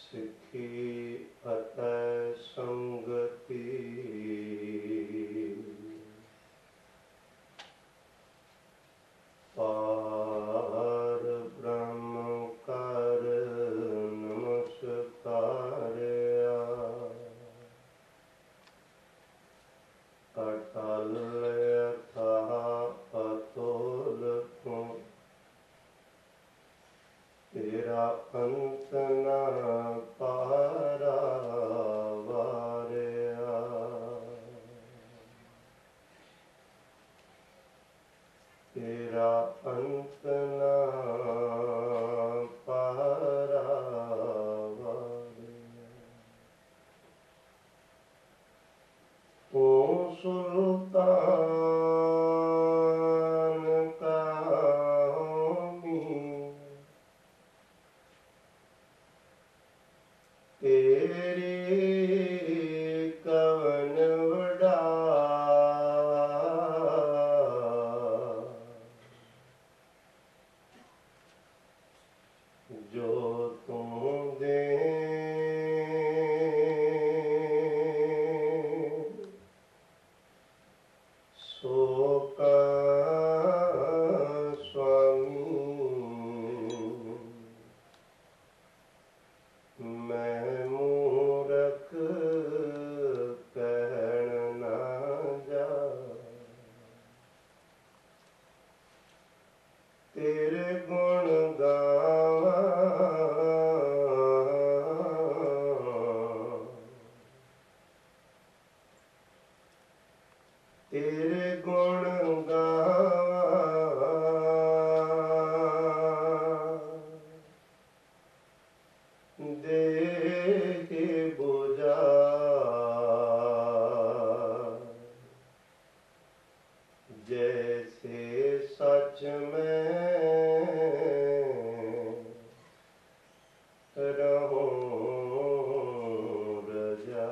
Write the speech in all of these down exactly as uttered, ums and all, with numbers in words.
ਸਿੱਖੀ ਅਤੇ ਸੰਗਤੀ ਪਾਰ ਬ੍ਰਹਮ ਕਰ ਨਮਸਕਾਰਿਆ। ਅਟਲ ਅਥਾਹ ਅਤੁਲ ਤੂੰ, ਤੇਰਾ ਅੰਤ ਨਾ ਪਾਰਾਵਾਰਿਆ। ਤੇਰਾ ਅੰਤ ਨਾ ਪਾਰਾਵਾਰਿਆ। ਤੂੰ ਸੁਲਤਾਨ ਕਾਮੀ, ਤੇਰੀ ਕਵਨ ਵਡਾਈ। ਜੋ ਤੂੰ ਦੇ ਸੋ ਕਾ ਸੁਆਮੀ। ਮੈਂ ਮੂਰਖ ਕਹਿਣ ਨਾ ਜਾਵਾਂ, ਤੇਰੇ ਗੁਣ ਗਾਵਾਂ। ਤੇਰੇ ਗੁਣ ਗਾਵਾਂ, ਦੇ ਬੁਝਾ। ਜੈਸੇ ਸਚ ਮੈਂ ਰਹੂੰ ਰਜਾ।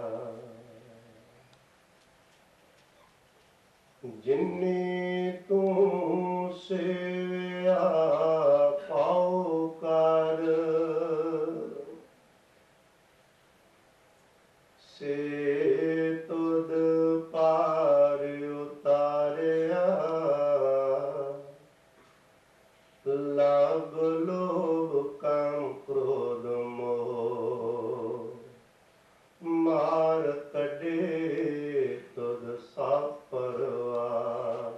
ਜਿਨੀ ਤੂੰ ਸੇਵਿਆ ਪਾਉ ਕਰ, ਸੇ ਤੁਧ ਪਾਰ ਉਤਾਰਿਆ। ਲਾਭ ਲੋਭ ਕਾਮ ਕ੍ਰੋਧ ਮੋਹ ਮਾਰ ਕੱਢੇ ਤੁਧ ਸਭ ਪਰਵਾਰ।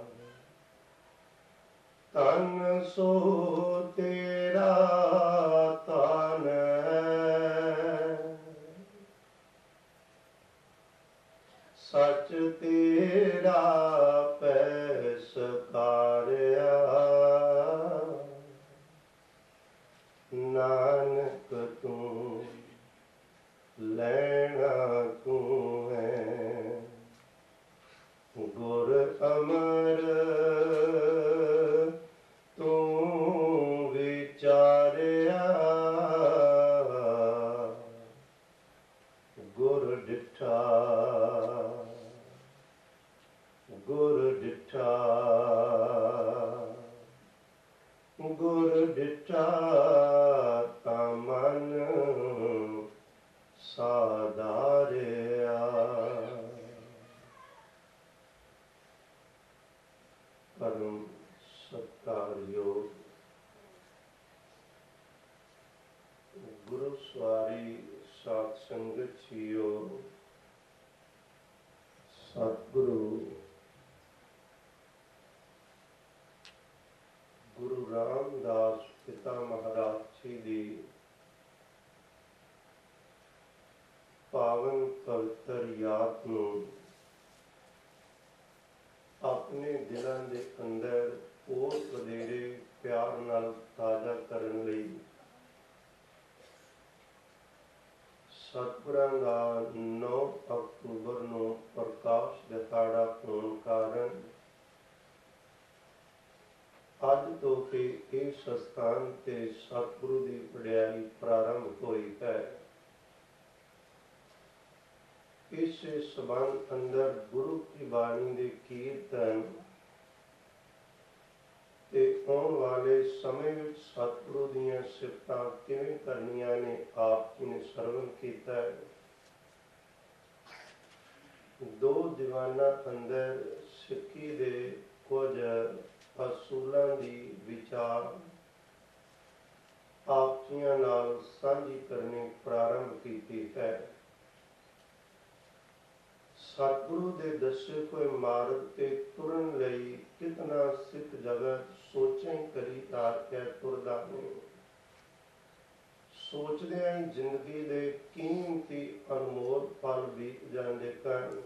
ਤਨ ਸੋ ਤੇਰਾ ਤਨ ਹੈ, ਸੱਚ ਤੇਰਾ ਪੈ ਸਕਾਰਿਆ। ਨਾਨਕ ਤੂੰ ਲੈਣਾ ਤੂੰ ਹੈ, ਗੁਰ ਅਮਰ ਤੂੰ ਵਿਚਾਰਿਆ। ਗੁਰ ਡਿਠਾ ਗੁਰ ਡਿਠਾ ਗੁਰ ਡਿਠਾ ਤਾਂ ਮਨ ਸਾਧਾਰਿਆ। ਪਰਮ ਸਤਿਕਾਰਯੋਗ ਗੁਰੂ ਸਵਾਰੀ ਸਾਧ ਸੰਗਤ ਜੀਓ, ਸਤਿਗੁਰੂ ਗੁਰੂ ਰਾਮਦਾਸ ਪਿਤਾ ਮਹਾਰਾਜ ਜੀ ਦੀ ਪਾਵਨ ਪਵਿੱਤਰ ਯਾਦ ਨੂੰ ਆਪਣੇ ਦਿਲਾਂ ਦੇ ਅੰਦਰ ਹੋਰ ਵਧੇਰੇ ਪਿਆਰ ਨਾਲ ਤਾਜ਼ਾ ਕਰਨ ਲਈ ਸਤਿਗੁਰਾਂ ਦਾ ਨੌਂ ਅਕਤੂਬਰ ਨੂੰ ਪ੍ਰਕਾਸ਼ ਦਿਹਾੜਾ ਹੋਣ ਕਾਰਨ ਅੱਜ ਤੋਂ ਕਿ ਇਸ ਸਥਾਨ ਤੇ ਸਤਿਗੁਰੂ ਦੀ ਵਡਿਆਈ ਪ੍ਰਾਰੰਭ ਹੋਈ ਹੈ। ਇਸ ਸਬੰਧ ਅੰਦਰ ਗੁਰੂ ਕੀ ਬਾਣੀ ਦੇ ਕੀਰਤਨ ਤੇ ਆਉਣ ਵਾਲੇ ਸਮੇਂ ਵਿੱਚ ਸਤਿਗੁਰੂ ਦੀਆਂ ਸਿਫਤਾਂ ਕਿਵੇਂ ਕਰਨੀਆਂ ਨੇ ਆਪ ਜੀ ਨੇ ਸਰਵਣ ਕੀਤਾ ਹੈ। ਦੋ ਦੀਵਾਨਾਂ ਅੰਦਰ ਸਿੱਖੀ ਦੇ ਕੁਝ ਅਸੂਲਾਂ ਦੀ ਵਿਚਾਰ ਆਪ ਜੀਆਂ ਨਾਲ ਸਾਂਝੀ ਕਰਨੀ ਪ੍ਰਾਰੰਭ ਕੀਤੀ ਹੈ। ਸਤਿਗੁਰੂ ਦੇ ਦੱਸੇ ਹੋਏ ਮਾਰਗ ਤੇ ਤੁਰਨ ਲਈ ਕਿਤਨਾ ਸਿੱਖ ਜਗਤ ਸੋਚਾਂ ਹੀ ਕਰੀ ਤਾਰਕਿਆ ਤੁਰਦਾ ਨਹੀਂ। ਸੋਚਦਿਆਂ ਹੀ ਜ਼ਿੰਦਗੀ ਦੇ ਕੀਮਤੀ ਅਨਮੋਲ ਪਲ ਬੀਤ ਜਾਂਦੇ ਹਨ।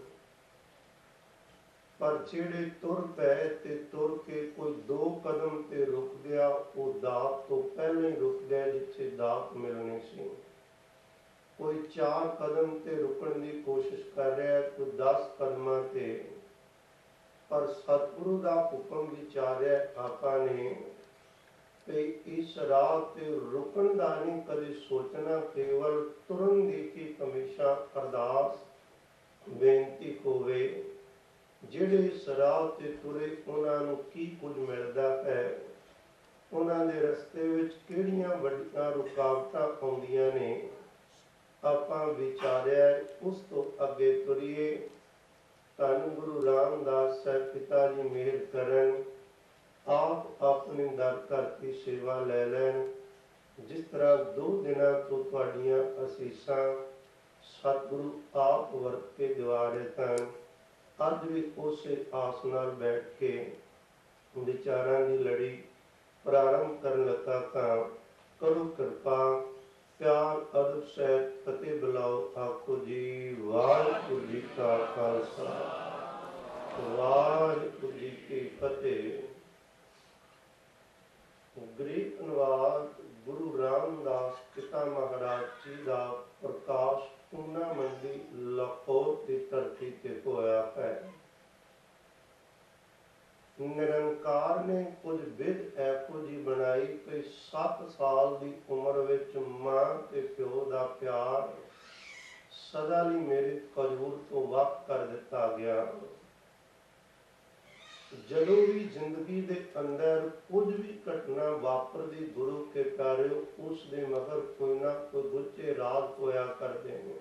ਪਰ ਜਿਹੜੇ ਤੁਰ ਪਏ ਤੇ ਤੁਰ ਕੇ ਕੋਈ ਦੋ ਕਦਮ ਤੇ ਰੁਕ ਗਿਆ, ਉਹ ਦਾਤ ਤੋਂ ਪਹਿਲਾਂ ਹੀ ਰੁਕ ਗਿਆ ਜਿੱਥੇ ਦਾਤ ਮਿਲਣੀ ਸੀ। ਕੋਈ ਚਾਰ ਕਦਮ ਤੇ ਰੁਕਣ ਦੀ ਕੋਸ਼ਿਸ਼ ਕਰ ਰਿਹਾ, ਕੋਈ ਦਸ ਕਦਮਾਂ ਤੇ। ਪਰ ਸਤਿਗੁਰੂ ਦਾ ਹੁਕਮ ਵਿਚਾਰਿਆ ਆਪਾਂ ਨੇ ਤੇ ਇਸ ਰਾਹ ਤੇ ਰੁਕਣ ਦਾ ਨਹੀਂ ਕਦੇ ਸੋਚਣਾ, ਕੇਵਲ ਤੁਰਨ ਦੀ ਹੀ ਹਮੇਸ਼ਾ ਅਰਦਾਸ ਬੇਨਤੀ ਹੋਵੇ। ਜਿਹੜੇ ਇਸ ਰਾਹ ਤੇ ਤੁਰੇ ਉਹਨਾਂ ਨੂੰ ਕੀ ਕੁਝ ਮਿਲਦਾ ਹੈ, ਉਹਨਾਂ ਦੇ ਰਸਤੇ ਵਿੱਚ ਕਿਹੜੀਆਂ ਵੱਡੀਆਂ ਰੁਕਾਵਟਾਂ ਆਉਂਦੀਆਂ ਨੇ, ਆਪਾਂ ਵਿਚਾਰਿਆ ਉਸ ਤੋਂ ਅੱਗੇ ਤੁਰੀਏ। ਧੰਨ ਗੁਰੂ ਰਾਮਦਾਸ ਸਾਹਿਬ ਪਿਤਾ ਜੀ ਮਿਹਰ ਕਰਨ, ਆਪ ਆਪਣੇ ਦਰ ਘਰ ਦੀ ਸੇਵਾ ਲੈ ਲੈਣ। ਜਿਸ ਤਰ੍ਹਾਂ ਦੋ ਦਿਨਾਂ ਤੋਂ ਤੁਹਾਡੀਆਂ ਅਸੀਸਾਂ ਸਤਿਗੁਰੂ ਆਪ ਵਰਤ ਕੇ ਦਿਵਾ ਰਹੇ ਸਨ, ਅੱਜ ਵੀ ਉਸੇ ਆਸ ਨਾਲ ਬੈਠ ਕੇ ਵਿਚਾਰਾਂ ਦੀ ਲੜੀ ਪ੍ਰਾਰੰਭ ਕਰਨ ਲੱਗਾ ਤਾਂ ਕਰੋ ਕਿਰਪਾ, ਪਿਆਰ ਅਦਬ ਸਹਿਤ ਫਤਿਹ ਬੁਲਾਓ। ਆਖੋ ਜੀ ਵਾਹਿਗੁਰੂ ਜੀ ਕਾ ਖਾਲਸਾ, ਵਾਹਿਗੁਰੂ ਜੀ ਕੀ ਫਤਿਹ। ਗ੍ਰੀਕ ਅਨੁਵਾਦ ਗੁਰੂ ਰਾਮਦਾਸ ਪਿਤਾ ਮਹਾਰਾਜ ਜੀ ਦਾ ਪ੍ਰਕਾਸ਼ ਪੂਨਾ ਮੰਡੀ ਲਾਹੌਰ ਦੀ ਧਰਤੀ ਤੇ ਹੋਇਆ ਹੈ। ਨਿਰੰਕਾਰ ਨੇ ਕੁਝ ਵਿਧ ਇਹੋ ਜਿਹੀ ਬਣਾਈ ਕਿ ਸੱਤ ਸਾਲ ਦੀ ਉਮਰ ਵਿੱਚ ਮਾਂ ਤੇ ਪਿਓ ਦਾ ਪਿਆਰ ਸਦਾ ਲਈ ਮੇਰੇ ਖਜੂਰ ਤੋਂ ਵੱਖ ਕਰ ਦਿੱਤਾ ਗਿਆ। ਜਦੋਂ ਵੀ ਜ਼ਿੰਦਗੀ ਦੇ ਅੰਦਰ ਕੁਝ ਵੀ ਘਟਨਾ ਵਾਪਰਦੀ ਗੁਰੂ ਕੇ ਪਿਆਰਿਓ, ਉਸ ਦੇ ਮਗਰ ਕੋਈ ਨਾ ਕੋਈ ਗੁੱਝੇ ਰਾਜ਼ ਹੋਇਆ ਕਰਦੇ ਨੇ।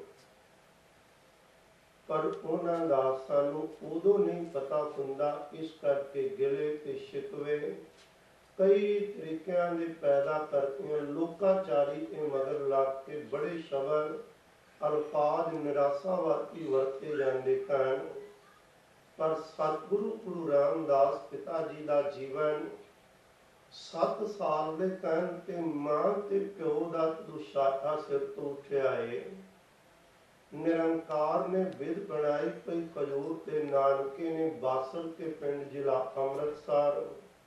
ਪਰ ਉਹਨਾਂ ਦਾ ਸਾਨੂੰ ਉਦੋਂ ਨਹੀਂ ਪਤਾ ਹੁੰਦਾ, ਇਸ ਕਰਕੇ ਗਿਲੇ ਤੇ ਸ਼ਿਕਵੇ ਕਈ ਤਰੀਕਿਆਂ ਦੇ ਪੈਦਾ ਕਰਤੀਆਂ। ਲੋਕਾਚਾਰੀ ਦੇ ਮਗਰ ਲੱਗ ਕੇ ਬੜੇ ਸ਼ਬਦ ਅਲਫਾਜ਼ ਨਿਰਾਸ਼ਾਵਾਦੀ ਵਰਤੇ ਜਾਂਦੇ ਹਨ। ਪਰ ਸਤਿਗੁਰੂ ਗੁਰੂ ਰਾਮਦਾਸ ਪਿਤਾ ਜੀ ਦਾ ਜੀਵਨ ਸੱਤ ਸਾਲ ਦੇ ਕਹਿਣ ਤੇ ਮਾਂ ਤੇ ਪਿਓ ਦਾ ਦੁਸ਼ਾਰਾ ਸਿਰ ਤੋਂ ਉੱਠਿਆ ਏ। ਨਿਰੰਕਾਰ ਨੇ ਵਿਧ ਬਣਾਈ ਪਈ ਖਜੂਰ ਤੇ ਨਾਨਕੇ ਨੇ ਬਾਸਲ ਕੇ ਪਿੰਡ ਜ਼ਿਲ੍ਹਾ ਅੰਮ੍ਰਿਤਸਰ,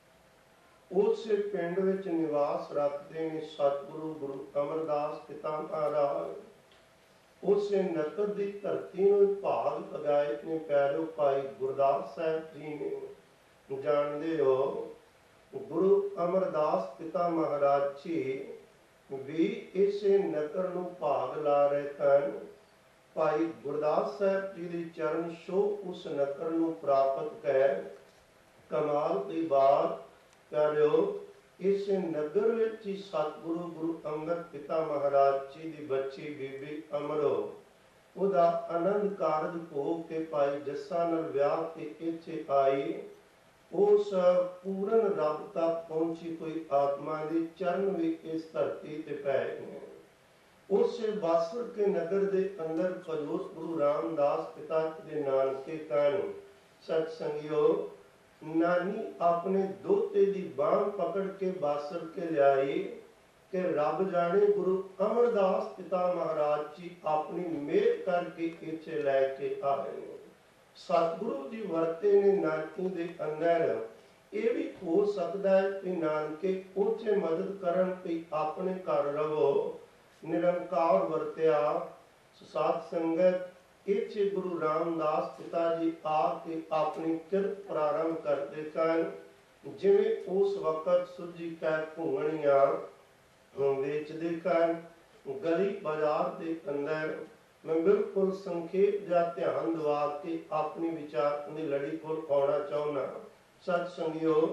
ਉਸੇ ਪਿੰਡ ਵਿੱਚ ਨਿਵਾਸ ਰੱਖਦੇ ਨੇ ਸਤਿਗੁਰੂ ਗੁਰੂ ਅਮਰਦਾਸ ਪਿਤਾ ਮਹਾਰਾਜ। ਉਸੇ ਨਗਰ ਦੀ ਧਰਤੀ ਨੂੰ ਭਾਗ ਲਗਾਏ ਨੇ ਪਿਆਰਿਓ ਭਾਈ ਗੁਰਦਾਸ ਸਾਹਿਬ ਜੀ ਨੇ। ਜਾਣਦੇ ਹੋ ਗੁਰੂ ਅਮਰਦਾਸ ਪਿਤਾ ਮਹਾਰਾਜ ਜੀ ਵੀ ਇਸੇ ਨਗਰ ਨੂੰ ਭਾਗ ਲਾ ਰਹੇ ਸਨ। ਭਾਈ ਗੁਰਦਾਸ ਸਾਹਿਬ ਜੀ ਦੇ ਚਰਨ ਛੋਹ ਉਸ ਨਗਰ ਨੂੰ ਪ੍ਰਾਪਤ ਕਰ ਕਮਾਲ ਦੀ ਬਾਤ ਪਿਆਰਿਓ, ਇਸ ਨਗਰ ਵਿੱਚ ਹੀ ਸਤਿਗੁਰੂ ਗੁਰੂ ਅੰਗਦ ਪਿਤਾ ਮਹਾਰਾਜ ਜੀ ਦੀ ਬੱਚੀ ਬੀਬੀ ਅਮਰੋ, ਉਹਦਾ ਆਨੰਦ ਕਾਰਜ ਹੋ ਕੇ ਭਾਈ ਜੱਸਾ ਨਾਲ ਵਿਆਹ ਕੇ ਇੱਥੇ ਆਈ। ਉਸ ਪੂਰਨ ਰੱਬ ਤੱਕ ਪਹੁੰਚੀ ਕੋਈ ਆਤਮਾ ਦੇ ਚਰਨ ਵੀ ਇਸ ਧਰਤੀ ਤੇ ਪਏ ਨੇ। ਉਸੇ ਬਾਸਰ ਕੇ ਨਗਰ ਦੇ ਅੰਦਰ ਖਜੂਰ ਗੁਰੂ ਰਾਮਦਾਸ ਪਿਤਾ ਦੇ ਨਾਨਕੇ ਕਾਨ ਸਤ ਸੰਗਿਓ, ਨਾਨੀ ਆਪਣੇ ਦੋਤੇ ਦੀ ਬਾਂਹ ਪਕੜ ਕੇ ਬਾਸਰ ਕੇ ਲਿਆਈ ਕਿ ਰੱਬ ਜਾਣੇ ਗੁਰੂ ਅਮਰਦਾਸ ਪਿਤਾ ਮਹਾਰਾਜ ਜੀ ਆਪਣੀ ਮਿਹਰ ਕਰਕੇ ਇੱਥੇ ਲੈ ਕੇ ਆਏ। ਸਤਿਗੁਰੂ ਜੀ ਵਰਤੇ ਨੇ ਨਾਨਕੀ ਦੇ ਅੰਦਰ। ਇਹ ਵੀ ਹੋ ਸਕਦਾ ਹੈ ਕਿ ਨਾਨਕੇ ਉੱਥੇ ਮਦਦ ਕਰਨ ਤੇ ਆਪਣੇ ਘਰ ਰਹੋ। ਨਿਰੰਕਾਰ ਵਰਤਿਆ ਸਾਧ ਸੰਗਤ ਇੱਥੇ ਗੁਰੂ ਰਾਮਦਾਸ ਪਿਤਾ ਜੀ ਆ ਕੇ ਆਪਣੀ ਕਿਰਤ ਪ੍ਰਾਰੰਭ ਕਰਦੇ ਸਨ। ਜਿਵੇਂ ਉਸ ਵਕਤ ਸੁੱਜੀ ਕੈ ਘੁੰਗਣੀਆਂ ਵੇਚਦੇ ਸਨ ਗਲੀ ਬਾਜ਼ਾਰ ਦੇ ਅੰਦਰ। ਮੈਂ ਬਿਲਕੁਲ ਸੰਖੇਪ ਜਾਂ ਧਿਆਨ ਦਵਾ ਕੇ ਆਪਣੀ ਵਿਚਾਰ ਦੀ ਲੜੀ ਕੋਲ ਆਉਣਾ ਚਾਹੁੰਦਾ। ਸਤ ਸੰਗਿਓ,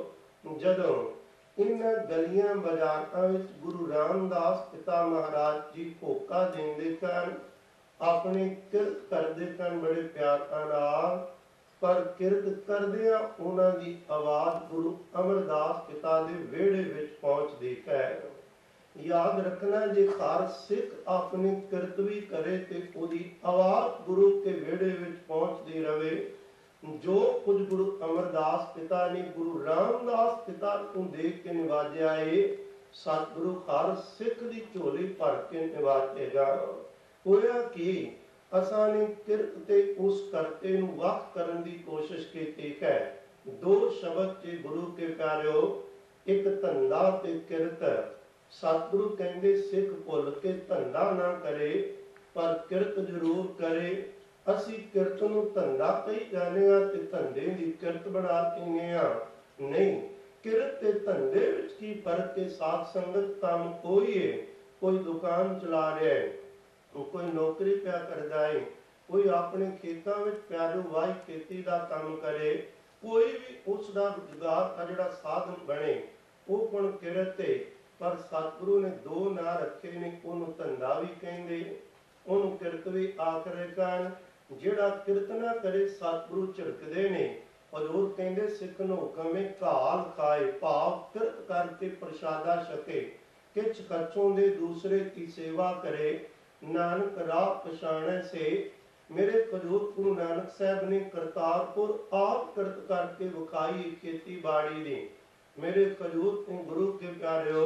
ਜਦੋਂ ਇਹਨਾਂ ਗਲੀਆਂ ਬਾਜ਼ਾਰਾਂ ਵਿੱਚ ਗੁਰੂ ਰਾਮਦਾਸ ਪਿਤਾ ਮਹਾਰਾਜ ਜੀ ਹੋਕਾ ਦਿੰਦੇ ਸਨ, ਆਪਣੀ ਕਿਰਤ ਕਰਦੇ ਸਨ ਬੜੇ ਪਿਆਰ ਨਾਲ, ਪਰ ਕਿਰਤ ਕਰਦਿਆਂ ਉਹਨਾਂ ਦੀ ਆਵਾਜ਼ ਗੁਰੂ ਅਮਰਦਾਸ ਪਿਤਾ ਦੇ ਵਿਹੜੇ ਵਿੱਚ ਪਹੁੰਚਦੀ ਹੈ। ਯਾਦ ਰੱਖਣਾ, ਜੇ ਹਰ ਸਿੱਖ ਆਪਣੀ ਕਿਰਤ ਵੀ ਕਰੇ ਤੇ ਉਹਦੀ ਆਵਾਜ਼ ਗੁਰੂ ਕੇ ਵਿਹੜੇ ਵਿੱਚ ਪਹੁੰਚਦੀ ਰਵੇ। ਜੋ ਕੁਝ ਗੁਰੂ ਅਮਰਦਾਸ ਪਿਤਾ ਨੇ ਗੁਰੂ ਰਾਮਦਾਸ ਪਿਤਾ ਨੂੰ ਦੇਖ ਕੇ ਨਿਵਾਜਿਆ ਏ, ਸਤਿਗੁਰੂ ਹਰ ਸਿੱਖ ਦੀ ਝੋਲੀ ਭਰ ਕੇ ਨਿਵਾਜੇਗਾ। ਹੋਇਆ ਕਿ ਅਸਾਂ ਨੇ ਕਿਰਤ ਤੇ ਉਸ ਕਰਤੇ ਨੂੰ ਵੱਖ ਕਰਨ ਦੀ ਕੋਸ਼ਿਸ਼ ਕੀਤੀ ਹੈ। ਦੋ ਸ਼ਬਦ ਚ ਗੁਰੂ ਕੇ ਪਿਆਰਿਓ, ਇੱਕ ਧੰਦਾ ਤੇ ਕਿਰਤ। ਸਤਿਗੁਰੂ ਕਹਿੰਦੇ ਸਿੱਖ ਭੁੱਲ ਕੇ ਧੰਦਾ ਨਾ ਕਰੇ, ਪਰ ਕਿਰਤ ਜ਼ਰੂਰ ਕਰੇ। ਅਸੀਂ ਕਿਰਤ ਨੂੰ ਧੰਦਾ ਕਹੀ ਜਾਂਦੇ ਹਾਂ ਤੇ ਧੰਦੇ ਦੀ ਕਿਰਤ ਬਣਾ ਲੈਂਦੇ ਹਾਂ। ਨਹੀਂ, ਕਿਰਤ ਤੇ ਧੰਦੇ ਵਿੱਚ ਕੀ ਫਰਕ ਹੈ? ਸਾਧ ਸੰਗਤ ਕੰਮ ਕੋਈ ਹੈ, ਕੋਈ ਦੁਕਾਨ ਚਲਾ ਰਿਹਾ ਹੈ, ਕੋਈ ਨੌਕਰੀ ਪਿਆ ਕਰਦਾ ਹੈ, ਕੋਈ ਆਪਣੇ ਖੇਤਾਂ ਵਿੱਚ ਪਿਆਰੂ ਵਾਹੀ ਖੇਤੀ ਦਾ ਕੰਮ ਕਰੇ, ਕੋਈ ਵੀ ਉਸ ਦਾ ਰੁਜ਼ਗਾਰ ਦਾ ਜਿਹੜਾ ਸਾਧਨ ਬਣੇ, ਉਹ ਕੋਣ ਕਿਰਤ ਹੈ। ਪਰ ਸਤਿਗੁਰੂ ਨੇ ਦੋ ਨਾਂ ਰੱਖੇ ਨੇ, ਉਹਨੂੰ ਧੰਦਾ ਵੀ ਕਹਿੰਦੇ, ਉਹਨੂੰ ਕਿਰਤ ਵੀ ਆਖਦੇ ਹਨ। ਜਿਹੜਾ ਕਿਰਤ ਨਾ ਕਰੇ ਸਤਿਗੁਰੂ ਝਿੜਕਦੇ ਨੇ। ਹਜ਼ੂਰ ਕਹਿੰਦੇ ਸਿੱਖ ਨੂੰ ਹੁਕਮ ਹੈ ਘਾਲ ਖਾਏ, ਭਾਵ ਕਿਰਤ ਕਰਕੇ ਪ੍ਰਸ਼ਾਦਾ ਛਕੇ, ਕਿਛ ਕਛੋਂ ਦੇ ਦੂਸਰੇ ਕੀ ਸੇਵਾ ਕਰੇ, ਨਾਨਕ ਰਾਹ ਪਛਾਣੈ ਸੇ। ਮੇਰੇ ਹਜ਼ੂਰ ਗੁਰੂ ਨਾਨਕ ਸਾਹਿਬ ਨੇ ਕਰਤਾਰਪੁਰ ਆਪ ਕਿਰਤ ਕਰਕੇ ਵਿਖਾਈ ਖੇਤੀਬਾੜੀ ਦੀ। ਮੇਰੇ ਹਜ਼ੂਰ ਗੁਰੂ ਕੇ ਪਿਆਰਿਓ,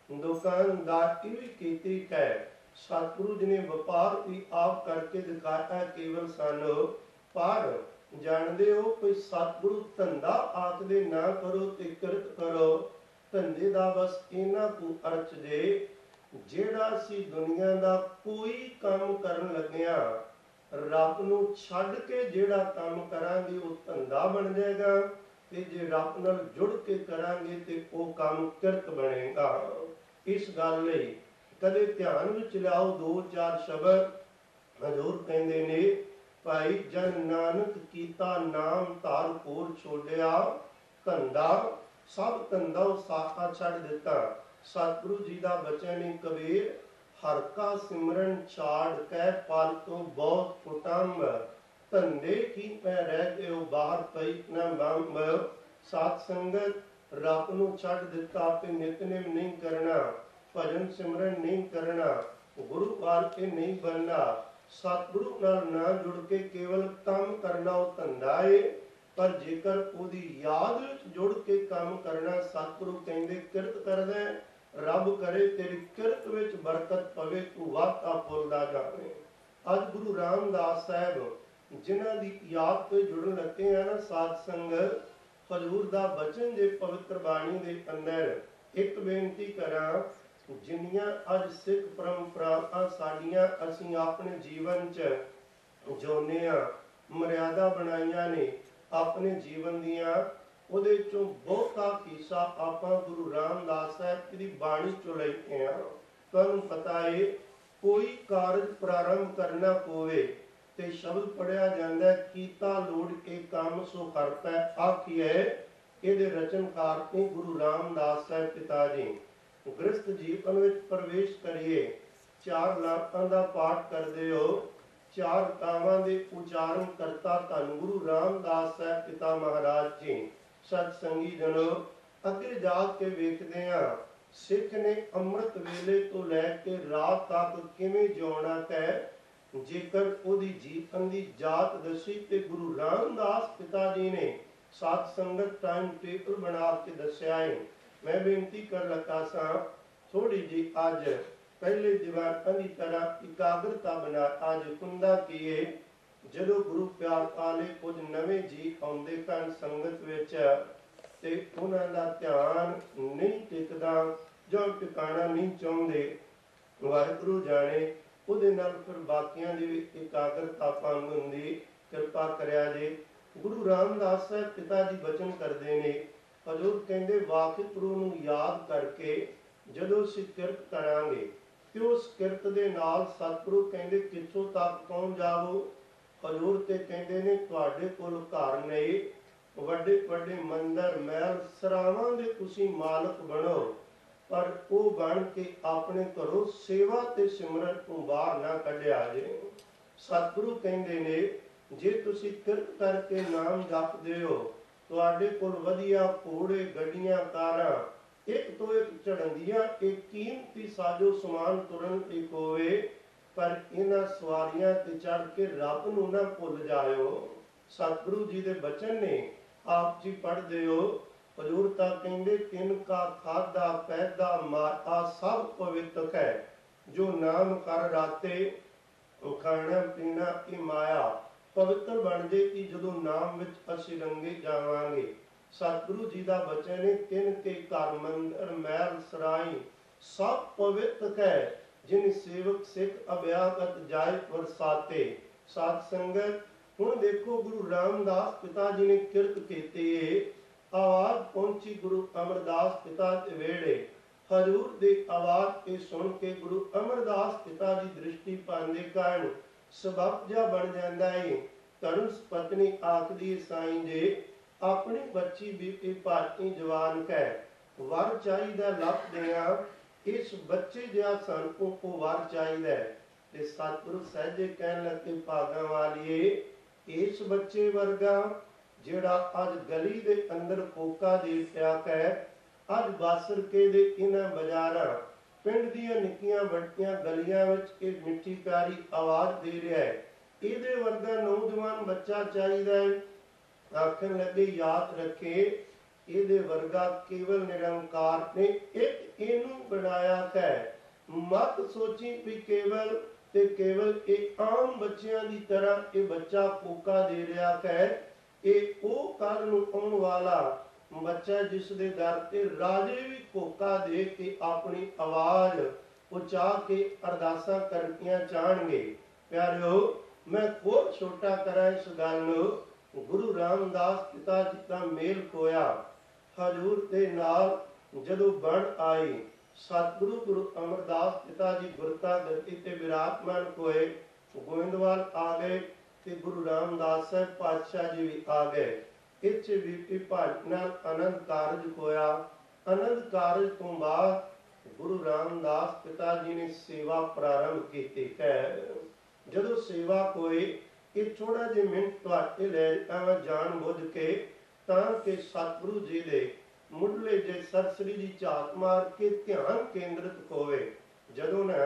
ਦੁਕਾਨਦਾਰੀ ਵੀ ਕੀਤੀ ਹੈ। ਸਤਿਗੁਰੂ ਜੀ ਨੇ ਵਪਾਰ ਵੀ ਆਪ ਕਰਕੇ ਦਿਖਾਇਆ ਕੇਵਲ ਸਾਨੂੰ। ਪਰ ਜਾਣਦੇ ਹੋ, ਕੋਈ ਸਤਿਗੁਰੂ ਧੰਦਾ ਆਖਦੇ ਨਾ ਕਰੋ ਤੇ ਕਿਰਤ ਕਰੋ। ਧੰਦੇ ਦਾ ਬਸ ਇਹਨਾਂ ਕੁ ਅਰਥ ਜੇ, ਜਿਹੜਾ ਅਸੀਂ ਦੁਨੀਆ ਦਾ ਕੋਈ ਕੰਮ ਕਰਨ ਲੱਗਿਆ, ਰੱਬ ਨੂੰ ਛੱਡ ਕੇ ਜਿਹੜਾ ਕੰਮ ਕਰਾਂਗੇ ਉਹ ਧੰਦਾ ਬਣ ਜਾਏਗਾ, ਤੇ ਜੇ ਰੱਬ ਨਾਲ ਜੁੜ ਕੇ ਕਰਾਂਗੇ ਤੇ ਉਹ ਕੰਮ ਕਿਰਤ ਬਣੇਗਾ। ਇਸ ਗੱਲ ਲਈ ਕਦੇ ਧਿਆਨ ਵਿੱਚ ਲਿਆਓ ਦੋ ਚਾਰ ਸ਼ਬਦ। ਹਜ਼ੂਰ ਕਹਿੰਦੇ ਨੇ, ਭਾਈ ਜਨ ਨਾਨਕ ਕੀਤਾ ਨਾਮ ਧਾਰ ਕੋਲ ਛੋੜਿਆ, ਧੰਦਾ ਸਭ ਧੰਦਾ ਸਾਖਾ ਛੱਡ ਦਿੱਤਾ। ਸਤਿਗੁਰੂ ਜੀ ਦਾ ਬਚਨ ਹੈ ਕਬੀਰ, ਹਰ ਕਾ ਸਿਮਰਨ ਛਾੜ ਕੈ ਪਲ ਤੋਂ ਬਹੁਤ ਕੁਟੰਬ, ਧੰਦੇ ਕੀ ਪੈ ਰਹਿ ਗਏ ਬਾਹਰ ਪਈ ਨਾ ਬੰਬ। ਸਾਧ ਸੰਗਤ ਰੱਬ ਨੂੰ ਛੱਡ ਦਿੱਤਾ ਤੇ ਨਿਤਨੇਮ ਨਹੀਂ ਕਰਨਾ, ਭਜਨ ਸਿਮਰਨ ਨਹੀਂ ਕਰਨਾ, ਗੁਰੂ ਵਾਲ ਕੇ ਨਹੀਂ ਬਣਨਾ, ਸਤਿਗੁਰੂ ਨਾਲ ਨਾ ਜੁੜ ਕੇ ਕੇਵਲ ਕੰਮ ਕਰਨਾ ਉਹ ਧੰਦਾ ਏ। ਪਰ ਜੇਕਰ ਉਹਦੀ ਯਾਦ ਵਿੱਚ ਜੁੜ ਕੇ ਕੰਮ ਕਰਨਾ, ਸਤਿਗੁਰੂ ਕਹਿੰਦੇ ਕਿਰਤ ਕਰਦਾ, ਰੱਬ ਕਰੇ ਤੇਰੀ ਕਿਰਤ ਵਿੱਚ ਬਰਕਤ ਪਵੇ, ਤੂੰ ਵਾਧਾ ਫੁੱਲਦਾ ਜਾਵੇਂ। ਅੱਜ ਗੁਰੂ ਰਾਮਦਾਸ ਸਾਹਿਬ ਜਿਨ੍ਹਾਂ ਦੀ ਯਾਦ ਤੇ ਜੁੜਨ ਲੱਗੇ ਆ ਨਾ ਸਾਧ ਸੰਗਤ, ਹਜ਼ੂਰ ਦਾ ਬਚਨ ਜੇ ਪਵਿੱਤਰ ਬਾਣੀ ਦੇ ਅੰਦਰ ਇੱਕ ਬੇਨਤੀ ਕਰਾਂ, ਜਿੰਨੀਆਂ ਅੱਜ ਸਿੱਖ ਪਰੰਪਰਾਵਾਂ ਸਾਡੀਆਂ ਅਸੀਂ ਆਪਣੇ ਜੀਵਨ 'ਚ ਜਿਉਂਦੇ ਹਾਂ, ਮਰਿਆਦਾ ਬਣਾਈਆਂ ਨੇ ਆਪਣੇ ਜੀਵਨ ਦੀਆਂ, ਉਹਦੇ ਚੋਂ ਬਹੁਤਾ ਹਿੱਸਾ ਆਪਾਂ ਗੁਰੂ ਰਾਮਦਾਸ ਸਾਹਿਬ ਦੀ ਬਾਣੀ ਚੋਂ ਲੈਂਦੇ ਹਾਂ। ਤੁਹਾਨੂੰ ਪਤਾ ਹੈ, ਕੋਈ ਕਾਰਜ ਪ੍ਰਾਰੰਭ ਕਰਨਾ ਹੋਵੇ ਤੇ ਸ਼ਬਦ ਪੜਿਆ ਜਾਂਦਾ, ਕੀਤਾ ਲੋੜ ਕੇ ਕੰਮ ਸੋ ਕਰਤਾ ਆਖੀਐ। ਇਹਦੇ ਰਚਨਕਾਰ ਨੇ ਗੁਰੂ ਰਾਮਦਾਸ ਸਾਹਿਬ ਪਿਤਾ ਜੀ। ਗ੍ਰਸਥ ਜੀਵਨ ਵਿੱਚ ਪ੍ਰਵੇਸ਼ ਕਰੀਏ, ਚਾਰ ਲਾਤਾਂ ਦਾ ਪਾਠ ਕਰਦੇ ਹੋ, ਚਾਰ ਕਾਵਾਂ ਦੇ ਉਚਾਰਨ ਕਰਤਾ ਧੰਨ ਗੁਰੂ ਰਾਮਦਾਸ ਸਾਹਿਬ ਪਿਤਾ ਮਹਾਰਾਜ ਜੀ। ਸਤ ਸੰਗੀ ਜਨੋ, ਅੱਗੇ ਜਾ ਕੇ ਵੇਖਦੇ ਹਾਂ ਸਿੱਖ ਨੇ ਅੰਮ੍ਰਿਤ ਵੇਲੇ ਤੋਂ ਲੈ ਕੇ ਰਾਤ ਤੱਕ ਕਿਵੇਂ ਜਿਉਣਾ ਹੈ। ਜੇਕਰ ਉਹਦੀ ਜੀਵਨ ਦੀ ਜਾਤ ਦੱਸੀ ਤੇ ਗੁਰੂ ਰਾਮਦਾਸ ਪਿਤਾ ਜੀ ਨੇ ਸਾਧ ਸੰਗਤ ਟਾਈਮ ਟੇਬਲ ਬਣਾ ਕੇ ਦੱਸਿਆ ਹੈ। ਮੈਂ ਬੇਨਤੀ ਕਰ ਲੱਗਾ ਸਾਂ, ਥੋੜੀ ਜੀ ਅੱਜ ਪਹਿਲੇ ਦੀਵਾਰਾਂ ਦੀ ਤਰ੍ਹਾਂ ਇਕਾਗਰਤਾ ਬਣਾ। ਅੱਜ ਕੁੰਦਾ ਕੀਏ, ਜਦੋਂ ਗੁਰੂ ਪਿਆਰ ਵਾਲੇ ਕੁਝ ਨਵੇਂ ਜੀ ਆਉਂਦੇ ਹਨ ਸੰਗਤ ਵਿੱਚ ਤੇ ਉਹਨਾਂ ਦਾ ਧਿਆਨ ਨਹੀਂ ਟਿਕਦਾ ਜਾਂ ਟਿਕਾਣਾ ਨਹੀਂ ਚਾਹੁੰਦੇ, ਵਾਹਿਗੁਰੂ ਜਾਣੇ ਉਹਦੇ ਨਾਲ ਫਿਰ ਬਾਕੀਆਂ ਦੀ ਵੀ ਇਕਾਗਰਤਾ ਭੰਗ ਹੁੰਦੀ। ਕਿਰਪਾ ਕਰਿਆ ਜੇ। ਗੁਰੂ ਰਾਮਦਾਸ ਸਾਹਿਬ ਪਿਤਾ ਜੀ ਬਚਨ ਕਰਦੇ ਨੇ, ਹਜ਼ੂਰ ਕਹਿੰਦੇ ਵਾਹਿਗੁਰੂ ਨੂੰ ਯਾਦ ਕਰਕੇ ਜਦੋਂ ਅਸੀਂ ਕਿਰਤ ਕਰਾਂਗੇ ਤੇ ਉਸ ਕਿਰਤ ਦੇ ਨਾਲ ਸਤਿਗੁਰੂ ਕਹਿੰਦੇ ਕਿੱਥੋਂ ਤੱਕ ਪਹੁੰਚ ਜਾਵੋ। ਹਜ਼ੂਰ ਤੇ ਕਹਿੰਦੇ ਨੇ ਤੁਹਾਡੇ ਕੋਲ ਘਰ ਨਹੀਂ, ਵੱਡੇ ਵੱਡੇ ਮੰਦਰ ਮਹਿਲ ਸਰਾਵਾਂ ਦੇ ਤੁਸੀਂ ਮਾਲਕ ਬਣੋ, ਪਰ ਉਹ ਬਣ ਕੇ ਆਪਣੇ ਘਰੋਂ ਸੇਵਾ ਤੇ ਸਿਮਰਨ ਤੋਂ ਬਾਹਰ ਨਾ ਕੱਢਿਆ ਜੇ। ਸਤਿਗੁਰੂ ਕਹਿੰਦੇ ਨੇ, ਜੇ ਤੁਸੀਂ ਕਿਰਤ ਕਰਕੇ ਨਾਮ ਜਪਦੇ ਹੋ, ਤੁਹਾਡੇ ਕੋਲ ਵਧੀਆ ਘੋੜੇ ਗੱਡੀਆਂ ਕਾਰਾਂ ਇੱਕ ਤੋਂ ਇੱਕ ਚੜ੍ਹਦੀਆਂ, ਇੱਕ ਕੀਮਤੀ ਸਾਜੋ ਸਮਾਨ ਤੁਰਨ ਇੱਕ ਹੋਵੇ, ਪਰ ਇਹਨਾਂ ਸਵਾਰੀਆਂ ਤੇ ਚੜ੍ਹ ਕੇ ਰੱਬ ਨੂੰ ਨਾ ਭੁੱਲ ਜਾਇਓ। ਸਤਿਗੁਰੂ ਜੀ ਦੇ ਬਚਨ ਨੇ, ਆਪ ਜੀ ਪੜ੍ਹਦੇ ਹੋ, ਹਜ਼ੂਰ ਤਾਂ ਕਹਿੰਦੇ, ਤਿੰਨ ਕਾ ਖਾਦਾ ਪੈਦਾ ਮਾਤਾ ਸਭ ਪਵਿੱਤਰ ਹੈ, ਜੋ ਨਾਮ ਕਰ ਰਾਤੇ ਖਾਣਾ ਪੀਣਾ ਇਹ ਮਾਇਆ ਪਵਿੱਤਰ ਬਣ ਜਾਏਗੀ ਜਦੋਂ ਨਾਮ ਵਿੱਚ ਅਸੀਂ ਰੰਗੇ ਜਾਵਾਂਗੇ। ਸਤਿਗੁਰੂ ਜੀ ਦਾ ਬਚਨ ਹੈ, ਤਿੰਨ ਕੇ ਘਰ ਮੰਦਰ ਮਹਿਲ ਸਰਾਈ ਸਭ ਪਵਿੱਤਰ ਹੈ, ਜਿਨ ਸੇਵਕ ਸਿੱਖ ਅਭਿਆਗਤ ਜਾਇ ਵਰਸਾਤੇ। ਸਾਧ ਸੰਗਤ, ਹੁਣ ਦੇਖੋ ਗੁਰੂ ਰਾਮਦਾਸ ਪਿਤਾ ਜੀ ਨੇ ਕਿਰਤ ਕੀਤੀ, ਆਵਾਜ਼ ਪਹੁੰਚੀ ਗੁਰੂ ਅਮਰਦਾਸ ਪਿਤਾ ਦੇ ਵਿਹੜੇ। ਹਜ਼ੂਰ ਦੀ ਆਵਾਜ਼ ਇਹ ਸੁਣ ਕੇ ਗੁਰੂ ਅਮਰਦਾਸ ਪਿਤਾ ਦੀ ਦ੍ਰਿਸ਼ਟੀ ਪਾਉਂਦੇ ਕਾਰਨ ਸਬਬ ਜਿਹਾ ਬਣ ਜਾਂਦਾ ਹੈ। ਧਰਮ ਪਤਨੀ ਆਖਦੀ ਸਾਈਂ ਜੀ, ਆਪਣੀ ਬੱਚੀ ਬੀਬੀ ਭਾਰਤੀ ਜਵਾਨ ਕਹਿ, ਵਰ ਚਾਹੀਦਾ ਲੱਭ ਦਿਆਂ, ਇਸ ਬੱਚੇ ਜਿਹਾ ਸਾਨੂੰ ਕੋ ਵਰ ਚਾਹੀਦਾ। ਤੇ ਸਤਿਗੁਰੂ ਸਹਿਜੇ ਕਹਿਣ ਲੱਗੇ, ਭਾਗਾਂ ਵਾਲੀਏ, ਇਸ ਬੱਚੇ ਵਰਗਾ ਜਿਹੜਾ ਅੱਜ ਗਲੀ ਦੇ ਅੰਦਰ ਕੋਕਾ ਦੇ ਪਿਆ ਹੈ, ਅੱਜ ਬਾਸਰਕੇ ਦੇ ਇਹਨਾਂ ਬਾਜ਼ਾਰਾਂ ਪਿੰਡ ਦੀਆਂ ਨਿੱਕੀਆਂ ਵੱਡੀਆਂ ਗਲੀਆਂ ਵਿੱਚ ਇਹ ਮਿੱਠੀ ਪਿਆਰੀ ਆਵਾਜ਼ ਦੇ ਰਿਹਾ ਹੈ, ਇਹਦੇ ਵਰਗਾ ਨੌਜਵਾਨ ਬੱਚਾ ਚਾਹੀਦਾ ਹੈ। ਆਖਣ ਲੱਗੇ, ਯਾਦ ਰੱਖੇ, ਇਹਦੇ ਵਰਗਾ ਕੇਵਲ ਨਿਰੰਕਾਰ ਨੇ ਇੱਕ ਇਹਨੂੰ ਬਣਾਇਆ ਹੈ। ਮਤ ਸੋਚੀ ਵੀ ਕੇਵਲ ਤੇ ਕੇਵਲ ਇਹ ਆਮ ਬੱਚਿਆਂ ਦੀ ਤਰ੍ਹਾਂ ਇਹ ਬੱਚਾ ਕੋਕਾ ਦੇ ਰਿਹਾ ਹੈ। ਇਹ ਉਹ ਕੱਲ ਨੂੰ ਆਉਣ ਵਾਲਾ ਬੱਚਾ ਜਿਸ ਦੇ ਦਰ ਤੇ ਰਾਜੇ ਵੀ ਕੋਕਾ ਦੇ ਕੇ ਆਪਣੀ ਆਵਾਜ਼ ਉਚਾ ਕੇ ਅਰਦਾਸਾਂ ਕਰਨੀਆਂ ਚਾਹਣਗੇ। ਪਿਆਰਿਓ, ਮੈਂ ਹੋਰ ਛੋਟਾ ਕਰਾਂ ਇਸ ਗੱਲ ਨੂੰ। ਗੁਰੂ ਰਾਮਦਾਸ ਪਿਤਾ ਜੀ ਦਾ ਮੇਲ ਹੋਇਆ ਹਜ਼ੂਰ ਦੇ ਨਾਲ ਜਦੋਂ ਬਣ ਆਈ। ਸਤਿਗੁਰੂ ਗੁਰੂ ਅਮਰਦਾਸ ਪਿਤਾ ਜੀ ਗੁਰਤਾ ਗੱਦੀ ਤੇ ਵਿਰਾਜਮਾਨ ਹੋਏ, ਗੋਇੰਦਵਾਲ ਆ ਗਏ ਤੇ ਗੁਰੂ ਰਾਮਦਾਸ ਸਾਹਿਬ ਪਾਤਸ਼ਾਹ ਜੀ ਵੀ ਆ ਗਏ। ਇੱਥੇ ਵੀ ਭਾਜ ਨਾਲ ਆਨੰਦ ਕਾਰਜ ਹੋਇਆ। ਆਨੰਦ ਕਾਰਜ ਤੋਂ ਬਾਅਦ ਗੁਰੂ ਰਾਮਦਾਸ ਪਿਤਾ ਜੀ ਨੇ ਸੇਵਾ ਪ੍ਰਾਰੰਭ ਕੀਤੀ ਹੈ। ਜਦੋਂ ਸੇਵਾ ਹੋਈ, ਇਹ ਥੋੜਾ ਜਿਹੇ ਮਿੰਟ ਤੁਹਾਡੇ ਲੈ ਆਵਾਂ ਜਾਣ ਬੁੱਝ ਕੇ, ਤਾਂ ਕਿ ਸਤਿਗੁਰੂ ਜੀ ਦੇ ਮੁੱਢਲੇ ਜੇ ਸਰਸਰੀ ਦੀ ਝਾਤ ਮਾਰ ਕੇ ਧਿਆਨ ਕੇਂਦਰਿਤ ਹੋਵੇ। ਜਦੋਂ ਨਾ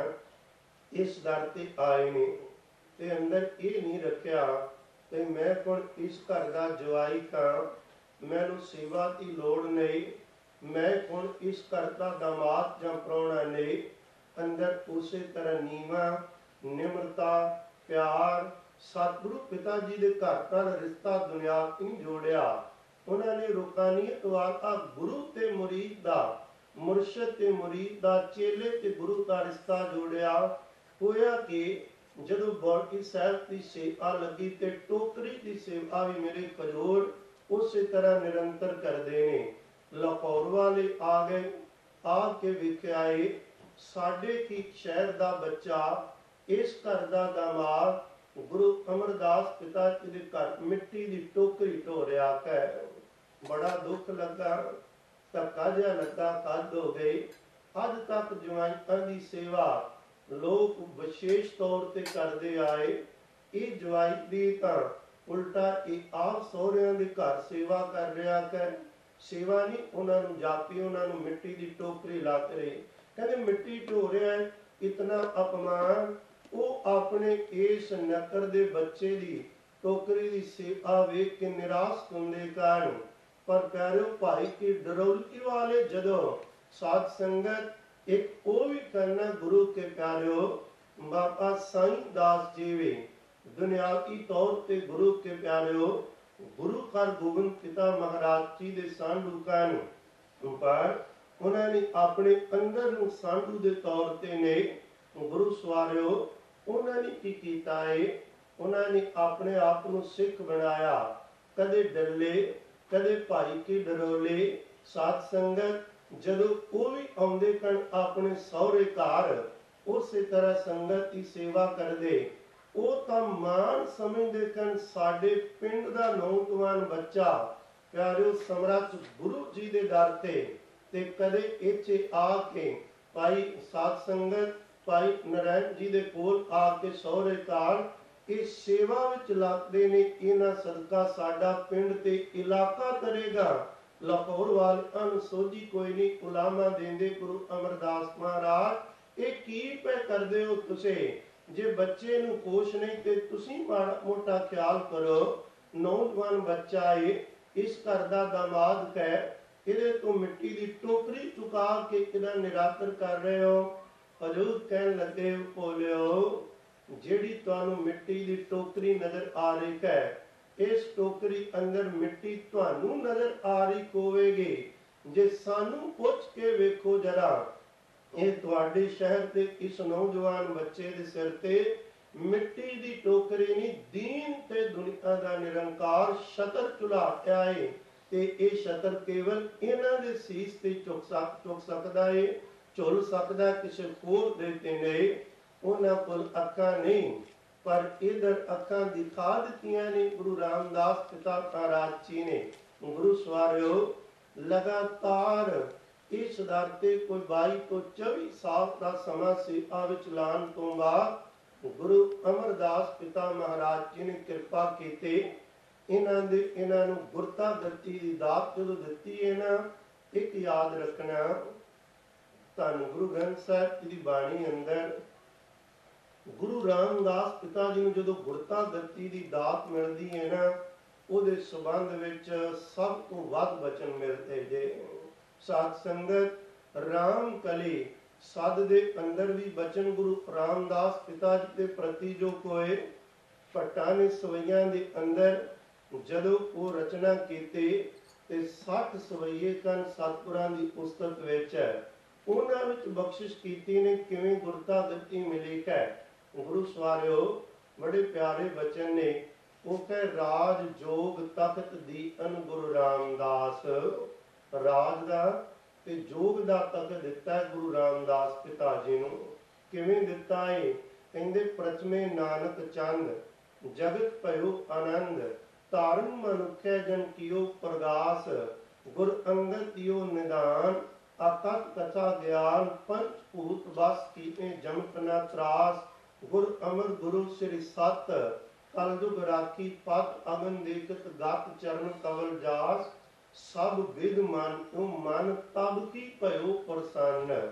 ਇਸ ਦਰ ਤੇ ਆਏ ਨੇ ਤੇ ਅੰਦਰ ਇਹ ਨਹੀਂ ਰੱਖਿਆ ਤੇ ਮੈਂ ਹੁਣ ਇਸ ਘਰ ਦਾ ਜਵਾਈ ਹਾਂ, ਮੈਨੂੰ ਸੇਵਾ ਦੀ ਲੋੜ ਨਹੀਂ, ਮੈਂ ਹੁਣ ਇਸ ਘਰ ਦਾ ਦਾਮਾਦ ਜਾਂ ਪ੍ਰਾਹੁਣਾ ਨਹੀਂ। ਅੰਦਰ ਉਸੇ ਤਰ੍ਹਾਂ ਨੀਵਾਂ, ਨਿਮਰਤਾ, ਪਿਆਰ, ਸਤਿਗੁਰੂ ਪਿਤਾ ਜੀ ਦੇ ਘਰ ਨਾਲ ਰਿਸ਼ਤਾ ਦੁਨਿਆ ਨਹੀਂ ਜੋੜਿਆ। ਉਹਨਾਂ ਨੇ ਰੂਹਾਨੀਅਤ ਵਾਲਾ ਗੁਰੂ ਤੇ ਮੁਰੀਦ ਦਾ, ਮੁਰਸ਼ਦ ਤੇ ਮੁਰੀਦ ਦਾ, ਚੇਲੇ ਤੇ ਗੁਰੂ ਦਾ ਰਿਸ਼ਤਾ ਜੋੜਿਆ। ਹੋਇਆ ਕਿ ਜਦੋਂ ਬੋਲਕੀ ਸਾਹਿਬ ਦੀ ਸੇਵਾ ਲੱਗੀ ਤੇ ਟੋਕਰੀ ਦੀ ਸੇਵਾ ਵੀ ਮੇਰੇ ਖਜੂਰ ਉਸੇ ਤਰ੍ਹਾਂ ਨਿਰੰਤਰ ਕਰਦੇ ਨੇ। ਲਾਹੌਰ ਵਾਲੇ ਆ ਗਏ, ਆ ਕੇ ਵੇਖਿਆ ਏ ਸਾਡੇ ਕੀ ਸ਼ਹਿਰ ਦਾ ਬੱਚਾ, ਇਸ ਘਰ ਦਾ ਦਾਮਾਦ ਗੁਰੂ ਅਮਰਦਾਸ ਪਿਤਾ ਜੀ ਦੇ ਘਰ ਮਿੱਟੀ ਦੀ ਟੋਕਰੀ ਢੋ ਰਿਹਾ ਹੈ। ਬੜਾ ਦੁੱਖ ਲੱਗਾ, ਧੱਕਾ ਜਿਹਾ ਲੱਗਾ, ਕੱਦ ਹੋ ਗਈ। ਅੱਜ ਤੱਕ ਜਵਾਈਆਂ ਦੀ ਸੇਵਾ ਲੋਕ ਵਿਸ਼ੇਸ਼ ਤੌਰ ਤੇ ਕਰਦੇ ਆਏ। ਇਹ ਜਵਾਈ ਦੀ ਤਾਂ ਉਲਟਾ ਇਹ ਆਪ ਸਹੁਰਿਆਂ ਦੇ ਘਰ ਸੇਵਾ ਕਰ ਰਿਹਾ ਹੈ। ਸੇਵਾ ਨਹੀਂ, ਉਹਨਾਂ ਨੂੰ ਜਾਪੀ, ਉਹਨਾਂ ਨੂੰ ਮਿੱਟੀ ਦੀ ਟੋਕਰੀ ਲੱਗ ਰਹੀ। ਕਹਿੰਦੇ ਮਿੱਟੀ ਢੋ ਰਿਹਾ ਹੈ, ਇਤਨਾ ਅਪਮਾਨ। ਉਹ ਆਪਣੇ ਇਸ ਨਕਰ ਦੇ ਬੱਚੇ ਦੀ ਟੋਕਰੀ ਦੀ ਸੇਵਾ ਵੇਖ ਕੇ ਨਿਰਾਸ਼ ਹੁੰਦੇ ਕਾਰਨ। ਪਰ ਪਿਆਰਿਓ, ਭਾਈ ਕੀ ਡਰੌਲੀ ਵਾਲੇ ਜਦੋਂ ਸਾਧ ਸੰਗਤ ਇੱਕ ਉਹ ਵੀ ਕਰਨਾ ਗੁਰੂ ਕੇ ਪਿਆਰਿਓ, ਬਾਬਾ ਸਾਈਂ ਦਾਸ ਜੀ ਵੀ ਦੁਨਿਆਵੀ ਤੌਰ ਤੇ ਗੁਰੂ ਕੇ ਪਿਆਰਿਓ, ਗੁਰੂ ਹਰ ਗੋਬਿੰਦ ਪਿਤਾ ਮਹਾਰਾਜ ਜੀ ਦੇ ਸਾਂਢੂ ਕਾਨ, ਪਰ ਉਹਨਾਂ ਨੇ ਆਪਣੇ ਅੰਦਰ ਨੂੰ ਸਾਂਢੂ ਦੇ ਤੌਰ ਤੇ ਨੇ ਗੁਰੂ ਸਵਾਰਿਓ। ਉਹਨਾਂ ਨੇ ਕੀ ਕੀਤਾ ਹੈ, ਉਹਨਾਂ ਨੇ ਆਪਣੇ ਆਪ ਨੂੰ ਸਿੱਖ ਬਣਾਇਆ। ਕਦੇ ਡਰਲੇ, ਕਦੇ ਭਾਈ ਕੀ ਡਰੋਲੇ। ਸਾਧ ਸੰਗਤ ਜਦੋਂ ਉਹ ਵੀ ਆਉਂਦੇ ਕਣ ਆਪਣੇ ਸਹੁਰੇ ਘਰ, ਉਸੇ ਤਰ੍ਹਾਂ ਸੰਗਤ ਦੀ ਸੇਵਾ ਕਰਦੇ। ਉਹ ਤਾਂ ਮਾਣ ਸਮਝਦੇ ਕਣ ਸਾਡੇ ਪਿੰਡ ਦਾ ਨੌਜਵਾਨ ਬੱਚਾ ਪਿਆਰਿਓ ਸਮਰੱਥ ਗੁਰੂ ਜੀ ਦੇ ਦਰ ਤੇ ਤੇ ਕਦੇ ਇੱਥੇ ਆ ਕੇ ਭਾਈ ਸਾਧ ਸੰਗਤ ਭਾਈ ਨਰੈਣ ਜੀ ਦੇ ਕੋਲ ਆ ਕੇ ਸਹੁਰੇ ਘਰ ਇਹ ਸੇਵਾ ਵਿੱਚ ਲੱਗਦੇ ਨੇ। ਇਹਨਾਂ ਸਦਕਾ ਸਾਡਾ ਪਿੰਡ ਤੇ ਇਲਾਕਾ ਕਰੇਗਾ। ਲਾਹੌਰ ਵਾਲਿਆਂ ਨੂੰ ਸੋਝੀ ਕੋਈ ਨਹੀਂ। ਉਲਾਮਾ ਦਿੰਦੇ ਗੁਰੂ ਅਮਰਦਾਸ ਮਹਾਰਾਜ ਇਹ ਕੀ ਪੈ ਕਰਦੇ ਹੋ ਤੁਸੀਂ? ਜੇ ਬੱਚੇ ਨੂੰ ਕੁਛ ਨਹੀਂ ਤੇ ਤੁਸੀਂ ਮਾੜਾ ਮੋਟਾ ਖਿਆਲ ਕਰੋ। ਨੌਜਵਾਨ ਬੱਚਾ ਏ, ਇਸ ਘਰ ਦਾ ਦਾਮਾਦ ਕਹਿ, ਇਹਦੇ ਤੋਂ ਮਿੱਟੀ ਦੀ ਟੋਕਰੀ ਚੁਕਾ ਕੇ ਇਹਦਾ ਨਿਰਾਦਰ ਕਰ ਰਹੇ ਹੋ। ਹਜ਼ੂਰ ਕਹਿਣ ਲੱਗੇ ਭੋਲਿਓ, ਜਿਹੜੀ ਤੁਹਾਨੂੰ ਮਿੱਟੀ ਦੀ ਟੋਕਰੀ ਨਜ਼ਰ ਆ ਰਹੀ ਹੈ, ਇਸ ਟੋਕਰੀ ਅੰਦਰ ਮਿੱਟੀ ਤੁਹਾਨੂੰ ਨਜ਼ਰ ਆ ਰਹੀ ਹੋਵੇਗੀ। ਜੇ ਸਾਨੂੰ ਪੁੱਛ ਕੇ ਵੇਖੋ ਜਰਾ, ਇਹ ਤੁਹਾਡੇ ਸ਼ਹਿਰ ਦੇ ਇਸ ਨੌਜਵਾਨ ਬੱਚੇ ਦੇ ਸਿਰ ਤੇ ਮਿੱਟੀ ਦੀ ਟੋਕਰੀ ਨਹੀਂ, ਦੀਨ ਤੇ ਦੁਨੀਆ ਦਾ ਨਿਰੰਕਾਰ ਛਤਰ ਝੁਲਾਇਆ ਏ ਤੇ ਇਹ ਛਤਰ ਕੇਵਲ ਇਹਨਾਂ ਦੇ ਸੀਸ ਤੇ ਚੁੱਕ ਸਕ ਚੁੱਕ ਸਕਦਾ ਏ, ਝੁੱਲ ਸਕਦਾ ਕਿਸੇ ਹੋਰ ਦੇ ਤੇ ਨਹੀਂ। ਉਹਨਾਂ ਕੋਲ ਅੱਖਾਂ ਨਹੀਂ, ਪਰ ਇਧਰ ਅੱਖਾਂ ਦਿਖਾ ਦਿੱਤੀਆਂ ਨੇ ਗੁਰੂ ਰਾਮਦਾਸ ਪਿਤਾ ਮਹਾਰਾਜ ਜੀ ਨੇ। ਗੁਰੂ ਸਵਾਰਿਓ, ਲਗਾਤਾਰ ਇਸ ਦਰ ਤੇ ਕੋਈ ਬਾਈ ਤੋਂ ਚੌਵੀ ਸਾਲ ਦਾ ਸਮਾਂ ਸੇਵਾ ਵਿੱਚ ਲਾਉਣ ਤੋਂ ਬਾਅਦ ਗੁਰੂ ਅਮਰਦਾਸ ਪਿਤਾ ਮਹਾਰਾਜ ਜੀ ਨੇ ਕਿਰਪਾ ਕੀਤੀ। ਇਹਨਾਂ ਦੇ ਇਹਨਾਂ ਨੂੰ ਗੁਰਤਾ ਗੱਤੀ ਦੀ ਦਾਤ ਜਦੋਂ ਦਿੱਤੀ ਹੈ ਨਾ, ਇੱਕ ਯਾਦ ਰੱਖਣਾ, ਧੰਨ ਗੁਰੂ ਗ੍ਰੰਥ ਸਾਹਿਬ ਜੀ ਦੀ ਬਾਣੀ ਅੰਦਰ ਗੁਰੂ ਰਾਮਦਾਸ ਪਿਤਾ ਜੀ ਨੂੰ ਜਦੋਂ ਗੁਰਤਾ ਗੱਤੀ ਦੀ ਦਾਤ ਮਿਲਦੀ ਹੈ ਨਾ, ਉਹਦੇ ਸੰਬੰਧ ਵਿੱਚ ਸਭ ਤੋਂ ਵੱਧ ਬਚਨ ਮਿਲਦੇ ਜੇ। ਸਾਧ ਸੰਗਤ, ਰਾਮ ਕਲੀ ਸਦ ਦੇ ਅੰਦਰ ਵੀ ਬਚਨ ਗੁਰੂ ਰਾਮਦਾਸ ਪਿਤਾ ਜੀ ਦੇ ਪ੍ਰਤੀ ਜੋ ਕੋਏ ਭੱਟਾਂ ਨੇ ਸਵਈਆਂ ਦੇ ਅੰਦਰ ਜਦੋਂ ਉਹ ਰਚਨਾ ਕੀਤੀ ਤੇ ਸੱਠ ਸਵਈਏ ਕਨ ਸਤਿਗੁਰਾਂ ਦੀ ਉਸਤਤ ਵਿੱਚ ਉਹਨਾਂ ਵਿੱਚ ਬਖਸ਼ਿਸ਼ ਕੀਤੀ ਨੇ। ਕਿਵੇਂ ਗੁਰਤਾ ਗੱਤੀ ਮਿਲੀ ਹੈ? ਗੁਰੂ ਸਵਾਰਿਓ, ਬੜੇ ਪਿਆਰੇ ਬਚਨ ਨੇ। ਉਹ ਕਹੇ ਰਾਜ ਜੋਗ ਤਖਤ ਦੀ ਅਨ ਗੁਰੂ ਰਾਮਦਾਸ, ਰਾਜ ਦਾ ਤੇ ਜੋਗ ਦਾ ਤਖਤ ਦਿੱਤਾ ਗੁਰੂ ਰਾਮਦਾਸ ਪਿਤਾ ਜੀ ਨੂੰ। ਕਿਵੇਂ ਦਿੱਤਾ ਏ? ਕਹਿੰਦੇ ਪ੍ਰਚਮੇ ਨਾਨਕ ਚੰਦ ਜਗਤ ਭਇਓ ਆਨੰਦ, ਧਾਰਨ ਮਨੁਖੈ ਜਨ ਕੀਓ ਪ੍ਰਗਾਸ, ਗੁਰ ਅੰਗਦ ਦਿਓ ਨਿਦਾਨ, ਆਕਤ ਕਥਾ ਗਿਆਨ, ਪੰਚ ਭੂਤ ਬਸ ਕੀਤੇ ਜਮਤ ਨਾ ਤਰਾਸ, ਗੁਰ ਅਮਰ ਗੁਰੂ ਸ੍ਰੀ ਸਤ, ਕਲਯੁਗ ਰਾਖੀ ਪਤ ਅਗਨ ਦੇਖਤ ਗਤ ਚਰਨ ਕਵਲ ਜਾਸ, ਸਭ ਵਿਦ ਮਨ ਉਹ ਮਨ ਤਬ ਕੀ ਭਇਓ ਪ੍ਰਸੰਨ।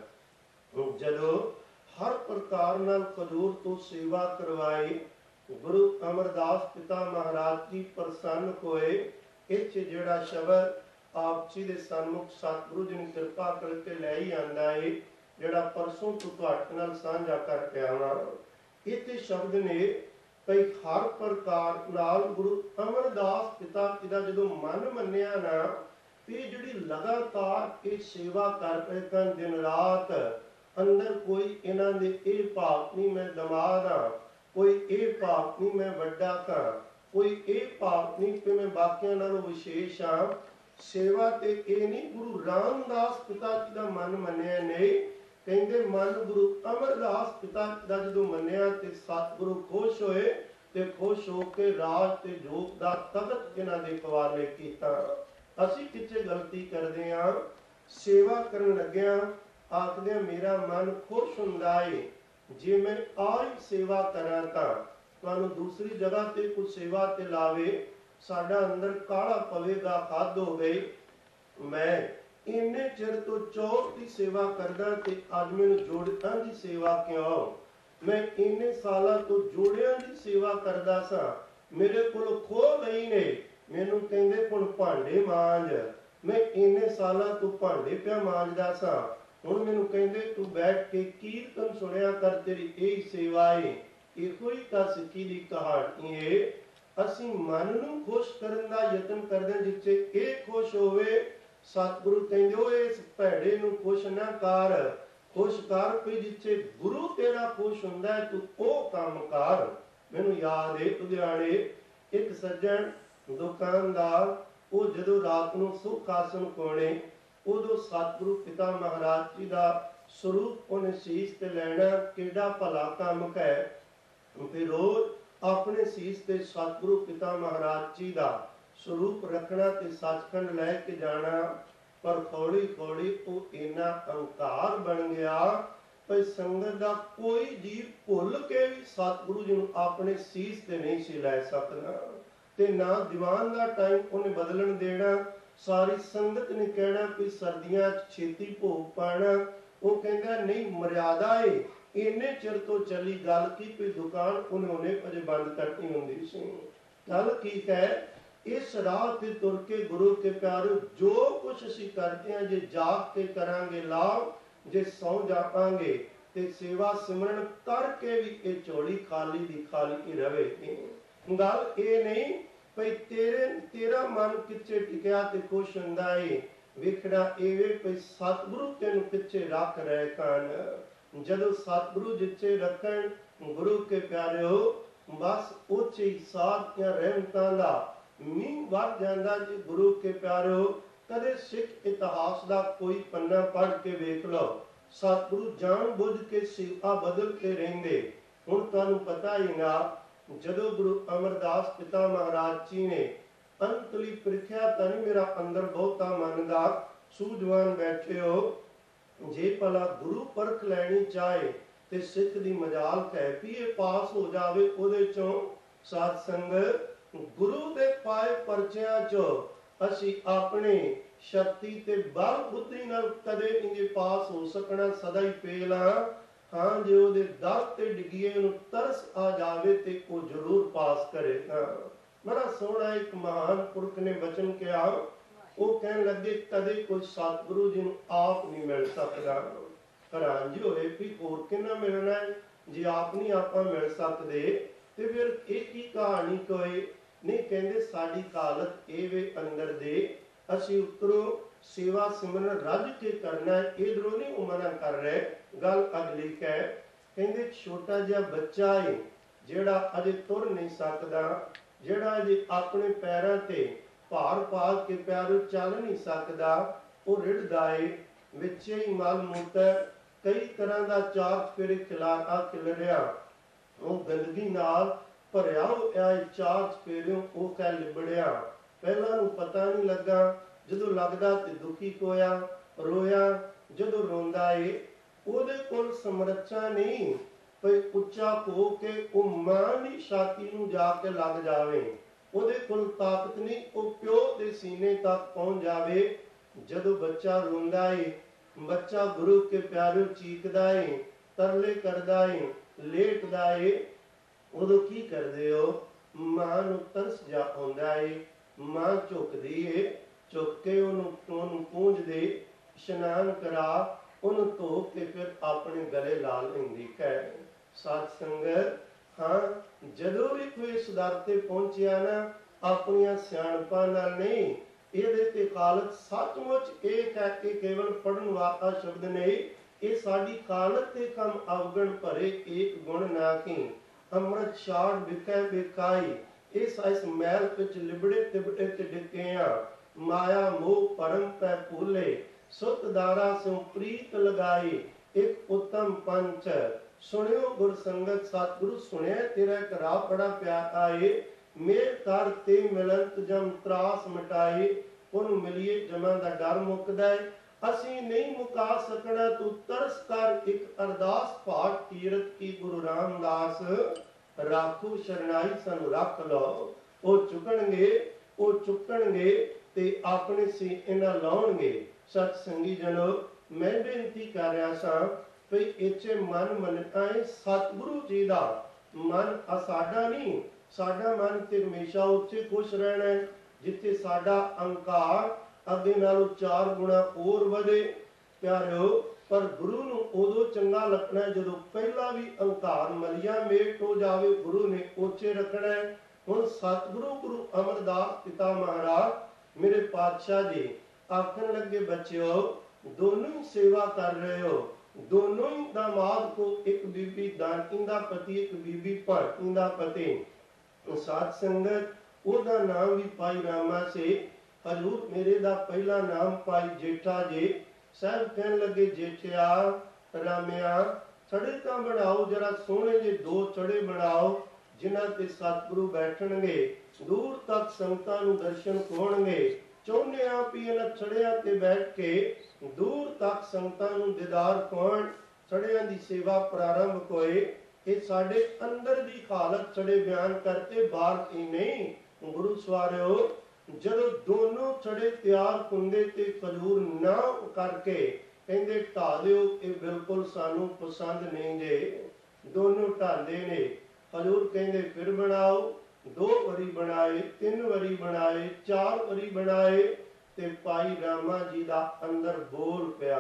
ਜਦੋਂ ਹਰ ਪ੍ਰਕਾਰ ਨਾਲ ਖਜੂਰ ਤੋਂ ਸੇਵਾ ਕਰਵਾਈ, ਗੁਰੂ ਅਮਰਦਾਸ ਪਿਤਾ ਮਹਾਰਾਜ ਜੀ ਪ੍ਰਸੰਨ ਹੋਏ। ਇੱਥੇ ਜਿਹੜਾ ਸ਼ਬਦ ਆਪ ਜੀ ਦੇ ਸਨਮੁਖ ਸਤਿਗੁਰੂ ਜੀ ਨੇ ਕਿਰਪਾ ਕਰਕੇ ਲੈ ਹੀ ਆਂਦਾ ਏ, ਜਿਹੜਾ ਪਰਸੋਂ ਤੋਂ ਤੁਹਾਡੇ ਨਾਲ ਸਾਂਝਾ ਕਰਕੇ ਆਵਾਂ। ਇੱਥੇ ਸ਼ਬਦ ਨੇ ਭਈ ਹਰ ਪ੍ਰਕਾਰ ਨਾਲ ਗੁਰੂ ਅਮਰਦਾਸ ਪਿਤਾ ਜੀ ਦਾ ਜਦੋਂ ਮਨ ਮੰਨਿਆ ਨਾ, ਤੇ ਜਿਹੜੀ ਲਗਾਤਾਰ ਇਹ ਸੇਵਾ ਕਰ ਰਹੇ ਸਨ ਦਿਨ ਰਾਤ, ਅੰਦਰ ਕੋਈ ਇਹਨਾਂ ਦੇ ਇਹ ਭਾਵ ਨਹੀਂ ਮੈਂ ਦਮਾਦ ਹਾਂ, ਕੋਈ ਇਹ ਭਾਵ ਨਹੀਂ ਮੈਂ ਵੱਡਾ ਹਾਂ, ਕੋਈ ਇਹ ਭਾਵ ਨਹੀਂ ਕਿ ਮੈਂ ਬਾਕੀਆਂ ਨਾਲੋਂ ਵਿਸ਼ੇਸ਼ ਹਾਂ। ਸੇਵਾ ਤੇ ਇਹ ਨਹੀਂ, ਗੁਰੂ ਰਾਮਦਾਸ ਪਿਤਾ ਜੀ ਦਾ ਮਨ ਮੰਨਿਆ ਨਹੀਂ। ਕਹਿੰਦੇ ਮਨ ਗੁਰੂ ਅਮਰਦਾਸ ਪਿਤਾ ਦਾ ਜਦੋਂ ਮੰਨਿਆ ਤੇ ਸਤਿਗੁਰੂ ਖੁਸ਼ ਹੋਏ ਤੇ ਖੁਸ਼ ਹੋ ਕੇ ਰਾਜ ਤੇ ਜੋਗ ਦਾ ਤਖਤ ਇਹਨਾਂ ਦੇ ਹਵਾਲੇ ਕੀਤਾ। ਅਸੀਂ ਕਿੱਥੇ ਗਲਤੀ ਕਰਦੇ ਹਾਂ? ਸੇਵਾ ਕਰਨ ਲੱਗਿਆ ਆਖਦੇ ਮੇਰਾ ਮਨ ਖੁਸ਼ ਹੁੰਦਾ ਏ, ਜੇ ਮੈਂ ਆਹ ਹੀ ਸੇਵਾ ਕਰਾਂ ਤਾਂ ਤੁਹਾਨੂੰ ਦੂਸਰੀ ਜਗ੍ਹਾ ਤੇ ਕੁਝ ਸੇਵਾ ਤੇ ਲਾਵੇ, ਸਾਡਾ ਅੰਦਰ ਕਾਲਾ ਪਵੇਗਾ, ਹੱਦ ਹੋ ਗਈ। ਮੈਂ ਇੰਨੇ ਚਿਰ ਤੋਂ ਚੌਰ ਦੀ ਸੇਵਾ ਕਰਦਾ ਤੇ ਅੱਜ ਮੈਨੂੰ ਜੋੜਿਆਂ ਦੀ ਸੇਵਾ ਕਿਉਂ? ਮੈਂ ਇੰਨੇ ਸਾਲਾਂ ਤੋਂ ਜੋੜਿਆਂ ਦੀ ਸੇਵਾ ਕਰਦਾ ਸਾਂ, ਮੇਰੇ ਕੋਲ ਖੋ ਗਈ ਨੇ, ਮੈਨੂੰ ਕਹਿੰਦੇ ਹੁਣ ਭਾਂਡੇ ਮਾਂਜ। ਮੈਂ ਇੰਨੇ ਸਾਲਾਂ ਤੋਂ ਭਾਂਡੇ ਪਿਆ ਮਾਂਜਦਾ ਸਾਂ, ਹੁਣ ਮੈਨੂੰ ਕਹਿੰਦੇ ਤੂੰ ਬੈਠ ਕੇ ਕੀਰਤਨ ਸੁਣਿਆ ਕਰ, ਤੇਰੀ ਇਹ ਸੇਵਾ ਏ। ਇਹੋ ਹੀ ਤਾਂ ਸਿੱਖੀ ਦੀ ਕਹਾਣੀ ਏ। ਅਸੀਂ ਮਨ ਨੂੰ ਖੁਸ਼ ਕਰਨ ਦਾ ਯਤਨ ਕਰਦੇ ਜਿੱਥੇ ਇਹ ਖੁਸ਼ ਹੋਵੇ। ਸਤਿਗੁਰੂ ਕਹਿੰਦੇ ਹੋ ਇਸ ਭੈੜੇ ਨੂੰ ਖੁਸ਼ ਨਾ ਕਰ, ਖੁਸ਼ ਕਰ ਵੀ ਜਿੱਥੇ ਗੁਰੂ ਤੇਰਾ ਖੁਸ਼ ਹੁੰਦਾ ਹੈ, ਤੂੰ ਉਹ ਕੰਮ ਕਰ। ਮੈਨੂੰ ਯਾਦ ਏ ਲੁਧਿਆਣੇ ਇੱਕ ਸੱਜਣ ਦੁਕਾਨਦਾਰ, ਉਹ ਜਦੋਂ ਰਾਤ ਨੂੰ ਸੁਖ ਆਸਣ ਕੋਣੇ, ਉਦੋਂ ਸਤਿਗੁਰੂ ਪਿਤਾ ਮਹਾਰਾਜ ਜੀ ਦਾ ਸਰੂਪ ਉਹਨੇ ਸੀਸ ਤੇ ਲੈਣਾ, ਕਿਹੜਾ ਭਲਾ ਕੰਮ ਹੈ। ਫਿਰ ਰੋਜ਼ ਆਪਣੇ ਸੀਸ ਤੇ ਸਤਿਗੁਰੂ ਪਿਤਾ ਮਹਾਰਾਜ ਜੀ ਦਾ ਸਰੂਪ ਰੱਖਣਾ ਤੇ ਸੱਚਖੰਡ ਲੈ ਕੇ ਜਾਣਾ। ਪਰ ਹੌਲੀ ਹੌਲੀ ਉਹ ਇੰਨਾ ਅਹੰਕਾਰ ਬਣ ਗਿਆ ਭਈ ਸੰਗਤ ਦਾ ਕੋਈ ਜੀਵ ਭੁੱਲ ਕੇ ਵੀ ਸਤਿਗੁਰੂ ਜੀ ਨੂੰ ਆਪਣੇ ਸੀਸ ਤੇ ਨਹੀਂ ਸੀ ਲੈ ਸਕਦਾ, ਤੇ ਨਾ ਦੀਵਾਨ ਦਾ ਟਾਈਮ ਉਹਨੇ ਬਦਲਣ ਦੇਣਾ। ਸਾਰੀ ਸੰਗਤ ਨੇ ਕਹਿਣਾ ਕਿ ਸਰਦੀਆਂ ਚ ਛੇਤੀ ਭੋਗ ਪਾਣਾ। ਉਹ ਕਹਿੰਦਾ ਨਹੀਂ, ਮਰਿਆਦਾ ਏ। ਇੰਨੇ ਚਿਰ ਤੋਂ ਚੱਲੀ ਗੱਲ ਕੀ ਕੋਈ ਦੁਕਾਨ ਉਹਨੇ ਉਹਨੇ ਅਜੇ ਬੰਦ ਕਰਨੀ ਹੁੰਦੀ ਸੀ। ਗੱਲ ਕੀ ਹੈ, ਇਸ ਰਾਹ ਤੇ ਤੁਰ ਕੇ ਗੁਰੂ ਕੇ ਪਿਆਰੇ ਜੋ ਕੁਛ ਅਸੀਂ ਕਰਦੇ ਹਾਂ, ਜੇ ਜਾਗ ਕੇ ਕਰਾਂਗੇ ਲਾਭ, ਜੇ ਸੌ ਜਾਵਾਂਗੇ ਤੇ ਸੇਵਾ ਸਿਮਰਨ ਕਰਕੇ ਵੀ ਇਹ ਝੋਲੀ ਖਾਲੀ ਦੀ ਖਾਲੀ ਹੀ ਰਵੇਗੀ। ਗੱਲ ਇਹ ਨਹੀਂ ਭਈ ਤੇਰੇ ਤੇਰਾ ਮਨ ਕਿੱਥੇ ਟਿਕਿਆ ਤੇ ਖੁਸ਼ ਹੁੰਦਾ ਏ, ਵੇਖਣਾ ਇਹ ਭਈ ਸਤਿਗੁਰੂ ਤੈਨੂੰ ਕਿੱਥੇ ਰੱਖ ਰਹੇ ਕਨ। ਜਦੋਂ ਸਤਿਗੁਰੂ ਜਿੱਥੇ ਰੱਖਣ ਗੁਰੂ ਕੇ ਪਿਆਰਿਓ, ਬਸ ਉੱਚੇ ਸਾਧਿਆਂ ਰਹਿਮਤਾਂ ਦਾ ਮੀਂਹ ਵਰ ਜਾਂਦਾ ਜੀ। ਗੁਰੂ ਕੇ ਪਿਆਰਿਓ, ਕਦੇ ਸਿੱਖ ਇਤਿਹਾਸ ਦਾ ਕੋਈ ਪੰਨਾ ਪੜ੍ਹ ਕੇ ਵੇਖ ਲਓ, ਸਤਿਗੁਰੂ ਜਾਣ ਬੁੱਝ ਕੇ ਸੇਵਾ ਬਦਲਦੇ ਰਹਿੰਦੇ। ਹੁਣ ਤੁਹਾਨੂੰ ਪਤਾ ਹੀ ਨਾ, ਜਦੋਂ ਗੁਰੂ ਅਮਰਦਾਸ ਪਿਤਾ ਮਹਾਰਾਜ ਜੀ ਨੇ ਅੰਤਲੀ ਪ੍ਰੀਖਿਆ ਤਾਂ ਨਹੀਂ ਮੇਰਾ ਅੰਦਰ ਬਹੁਤਾ ਮੰਨਦਾ, ਸੂਝਵਾਨ ਬੈਠੇ ਹੋ, ਜੇ ਭਲਾ ਗੁਰੂ ਪਰਖ ਲੈਣੀ ਚਾਹੇ ਤੇ ਸਿੱਖ ਦੀ ਮਜਾਲ ਕਹਿ ਵੀ ਇਹ ਪਾਸ ਹੋ ਜਾਵੇ। ਉਹਦੇ ਚੋਂ ਸਾਧ ਸੰਗਤ ਗੁਰੂ ਦੇ ਪਾਏ ਪਰਚਿਆਂ ਚੋਂ ਅਸੀਂ ਆਪਣੇ ਸ਼ਕਤੀ ਤੇ ਬਲ ਬੁੱਧੀ ਨਾਲ ਕਦੇ ਇੰਜ ਪਾਸ ਹੋ ਸਕਣਾ, ਸਦਾ ਹੀ ਫੇਲ ਹਾਂ। ਹਾਂ, ਜੇ ਉਹਦੇ ਦਰ ਤੇ ਡਿੱਗੀਏ, ਉਹਨੂੰ ਤਰਸ ਆ ਜਾਵੇ ਤੇ ਉਹ ਜ਼ਰੂਰ ਪਾਸ ਕਰੇਗਾ। ਬੜਾ ਸੋਹਣਾ ਇੱਕ ਮਹਾਨ ਪੁਰਖ ਨੇ ਬਚਨ ਕਿਹਾ। ਉਹ ਕਹਿਣ ਲੱਗੇ ਕਦੇ ਕੋਈ ਸਤਿਗੁਰੂ ਜੀ ਨੂੰ ਆਪ ਨਹੀਂ ਮਿਲ ਸਕਦਾ। ਹੈਰਾਨ ਜੀ ਹੋਏ ਵੀ ਹੋਰ ਕਿੰਨਾ ਮਿਲਣਾ ਹੈ, ਜੇ ਆਪ ਨਹੀਂ ਆਪਾਂ ਮਿਲ ਸਕਦੇ ਤੇ ਫਿਰ ਇਹ ਕੀ ਕਹਾਣੀ ਕੋਈ ਨਹੀਂ। ਕਹਿੰਦੇ ਸਾਡੀ ਹਾਲਤ ਇਹ ਵੇ ਅੰਦਰ ਦੇ, ਅਸੀਂ ਉੱਤਰੋਂ ਸੇਵਾ ਸਿਮਰਨ ਰੱਜ ਕੇ ਕਰਨਾ ਹੈ, ਇਧਰੋਂ ਨਹੀਂ ਉਹ ਮਨਾ ਕਰ ਰਹੇ। ਗੱਲ ਅਗਲੀ ਕਹਿ, ਕਹਿੰਦੇ ਛੋਟਾ ਜਿਹਾ ਬੱਚਾ ਹੈ ਜਿਹੜਾ ਅਜੇ ਤੁਰ ਨਹੀਂ ਸਕਦਾ, ਜਿਹੜਾ ਅਜੇ ਆਪਣੇ ਪੈਰਾਂ ਤੇ ਭਾਰ ਪਾ ਕੇ ਪਿਆਰੋ ਚੱਲ ਨਹੀਂ ਸਕਦਾ, ਉਹ ਰਿੜਦਾ ਏ, ਵਿੱਚੇ ਹੀ ਮਲ ਮੂਤਰ ਕਈ ਤਰ੍ਹਾਂ ਦਾ ਚਾਰ ਫੇਰੇ ਖਿਲਾਰਾ ਖਿਲਰਿਆ, ਉਹ ਗੰਦਗੀ ਨਾਲ ਭਰਿਆ ਹੋਇਆ ਚਾਰ ਚਫੇਰਿਓਂ ਉਹ ਕਹਿ ਲਿਬੜਿਆ। ਪਹਿਲਾਂ ਨੂੰ ਪਤਾ ਨਹੀਂ ਲੱਗਾ, ਜਦੋਂ ਲੱਗਦਾ ਤੇ ਦੁਖੀ ਹੋਇਆ, ਰੋਇਆ। ਜਦੋਂ ਰੋਂਦਾ ਏ ਉਹਦੇ ਕੋਲ ਸਮਰੱਥਾ ਨਹੀਂ ਭਈ ਉੱਚਾ ਹੋ ਕੇ ਉਹ ਮਾਂ ਦੀ ਛਾਤੀ ਨੂੰ ਜਾ ਕੇ ਲੱਗ ਜਾਵੇ, ਉਹਦੇ ਕੋਲ ਤਾਕਤ ਨਹੀਂ ਉਹ ਪਿਓ ਦੇ ਸੀਨੇ ਤੱਕ ਪਹੁੰਚ ਜਾਵੇ। ਜਦੋਂ ਬੱਚਾ ਰੋਂਦਾ ਏ, ਬੱਚਾ ਗੁਰੂ ਕੇ ਪਿਆਰਿਓ ਚੀਕਦਾ ਏ, ਤਰਲੇ ਕਰਦਾ ਏ, ਲੇਟਦਾ ਏ, ਉਦੋਂ ਕੀ ਕਰਦੇ ਹੋ? ਮਾਂ ਨੂੰ ਤਰਸ ਜਾ ਆਉਂਦਾ ਏ, ਮਾਂ ਝੁਕਦੀ ਏ, ਝੁਕ ਕੇ ਉਹਨੂੰ ਉਹਨੂੰ ਪੂੰਝਦੇ, ਇਸ਼ਨਾਨ ਕਰਾ, ਉਹਨੂੰ ਧੋ ਕੇ ਫਿਰ ਆਪਣੇ ਗਲੇ ਲਾ ਲੈਂਦੀ ਹੈ। ਸਾਧ ਸੰਗਤ, ਹਾਂ, ਜਦੋਂ ਵੀ ਕੋਈ ਇਸ ਦਰ ਤੇ ਪਹੁੰਚਿਆ ਨਾ, ਆਪਣੀਆਂ ਸਿਆਣਪਾਂ ਨਾਲ ਨਹੀਂ, ਇਹਦੇ ਤੇ ਹਾਲਤ ਸੱਚਮੁੱਚ ਇਹ ਕਹਿ ਕੇ ਕੇਵਲ ਪੜਨ ਵਾਲਾ ਸ਼ਬਦ ਨਹੀਂ, ਇਹ ਸਾਡੀ ਹਾਲਤ ਤੇ ਕੰਮ ਅਵਗਣ ਭਰੇ ਏਕ ਗੁਣ ਨਾ ਕੀ ਅੰਮ੍ਰਿਤ ਛਾੜ ਵਿਖੇ ਵਿਕਾਈ। ਇਸ ਇਸ ਮਹਿਲ ਵਿੱਚ ਲਿਬੜੇ ਤਿਬੜੇ ਤੇ ਡਿੱਕਿਆ, ਮਾਇਆ ਮੋਹ ਪਰਮ ਪੈ ਭੂਲੇ, ਸੁਤ ਦਾਰਾ ਸਿਉ ਪ੍ਰੀਤ ਲਗਾਈ, ਇੱਕ ਉਤਮ ਪੰਚ ਸੁਣਿਓ ਗੁਰ ਸੰਗਤ। ਸਤਿਗੁਰੂ ਸੁਣਿਆ ਤੇਰਾ ਇੱਕ ਰਾਹ ਬੜਾ ਪਿਆਰਾ ਏ, ਮੇਰ ਕਰ ਤੇ ਮਿਲੰਤ ਜਮ ਤਰਾਸ ਮਿਟਾਈ, ਉਹਨੂੰ ਮਿਲੀਏ ਜਮਾਂ ਦਾ ਡਰ ਮੁੱਕਦਾ ਏ। ਅਸੀਂ ਨਹੀਂ ਮੁਕਾ ਸਕਣਾ, ਤੂੰ ਤਰਸ ਕਰ ਇੱਕ ਅਰਦਾਸ ਪਾਠ ਕੀਰਤ ਕੀ ਗੁਰੂ ਰਾਮਦਾਸ ਰਾਖੂ ਸ਼ਰਨਾਈ ਸਾਨੂੰ ਰੱਖ ਲਓ। ਉਹ ਚੁੱਕਣਗੇ, ਉਹ ਚੁੱਕਣਗੇ ਤੇ ਆਪਣੇ ਸੀ ਇਹਨਾਂ ਲਾਉਣਗੇ। ਸਤ ਸੰਗੀ ਜਨੋ, ਮੈਂ ਬੇਨਤੀ ਕਰ ਰਿਹਾ ਸਾਂ ਵੀ ਇੱਥੇ ਮਨ ਮੰਨਣਾ ਹੈ ਸਤਿਗੁਰੂ ਜੀ ਦਾ ਮਨ, ਆ ਸਾਡਾ ਨਹੀਂ। ਸਾਡਾ ਮਨ ਤੇ ਹਮੇਸ਼ਾ ਉੱਥੇ ਖੁਸ਼ ਰਹਿਣਾ ਹੈ ਜਿੱਥੇ ਸਾਡਾ ਅਹੰਕਾਰ ਅੱਗੇ ਨਾਲੋਂ ਚਾਰ ਗੁਣਾ ਹੋਰ ਵਧੇ। ਪਿਆਰਿਓ, ਪਰ ਗੁਰੂ ਨੂੰ ਉਦੋਂ ਚੰਗਾ ਲੱਗਣਾ ਜਦੋਂ ਪਹਿਲਾਂ ਵੀ ਅਹੰਕਾਰ ਮਲਿਆ ਮੇਟ ਹੋ ਜਾਵੇ, ਗੁਰੂ ਨੇ ਉੱਚੇ ਰੱਖਣਾ। ਹੁਣ ਸਤਿਗੁਰੂ ਗੁਰੂ ਅਮਰਦਾਸ ਪਿਤਾ ਮਹਾਰਾਜ ਮੇਰੇ ਪਾਤਸ਼ਾਹ ਜੀ ਆਖਣ ਲੱਗੇ, ਬੱਚਿਓ ਦੋਨੋਂ ਹੀ ਸੇਵਾ ਕਰ ਰਹੇ ਹੋ, ਦੋਨੋਂ ਹੀ ਦਾਮਾਦ ਕੋ, ਇੱਕ ਬੀਬੀ ਦਾਨਕੀ ਦਾ ਪਤੀ, ਇੱਕ ਬੀਬੀ ਭਾਰਤੀ ਦਾ ਪਤੀ। ਸਾਧ ਸੰਗਤ, ਉਹਦਾ ਨਾਮ ਵੀ ਭਾਈ ਰਾਮਾ ਸੇ। ਹਜ਼ੂਰ ਮੇਰੇ ਦਾ ਪਹਿਲਾ ਨਾਮ ਭਾਈ ਜੇਠਾ ਜੀ। ਸਾਹਿਬ ਕਹਿਣ ਲੱਗੇ, ਜੇਠਿਆ ਰਾਮਿਆ, ਚੜੇ ਤਾਂ ਬਣਾਓ, ਜਰਾ ਸੋਹਣੇ ਜਿਹੇ ਦੋ ਚੜੇ ਬਣਾਓ, जिन्हां ते सतगुरु बैठणगे, दूर तक संगतां नूं दर्शन होणगे। चाहुंदे आ भी इन्हां छड़ियां ते बैठ के दूर तक संगतां नूं दीदार होण, छड़ियां दी सेवा प्रारंभ होए। ये साडे अंदर दी हालत छड़े बयान करते, बाहर की नहीं। गुरु सवारियो, जदों दोनों छड़े तैयार हुंदे ते खजूर ना करके कहंदे ढा दिओ, ये बिल्कुल सानू पसंद नहीं जे। दोनों ढांदे ने, हजूर कहंदे फिर बनाओ। दो वारी बनाए, तीन वारी बनाए, चार वारी बनाए ते भाई रामा जी दा अंदर बोल पिया,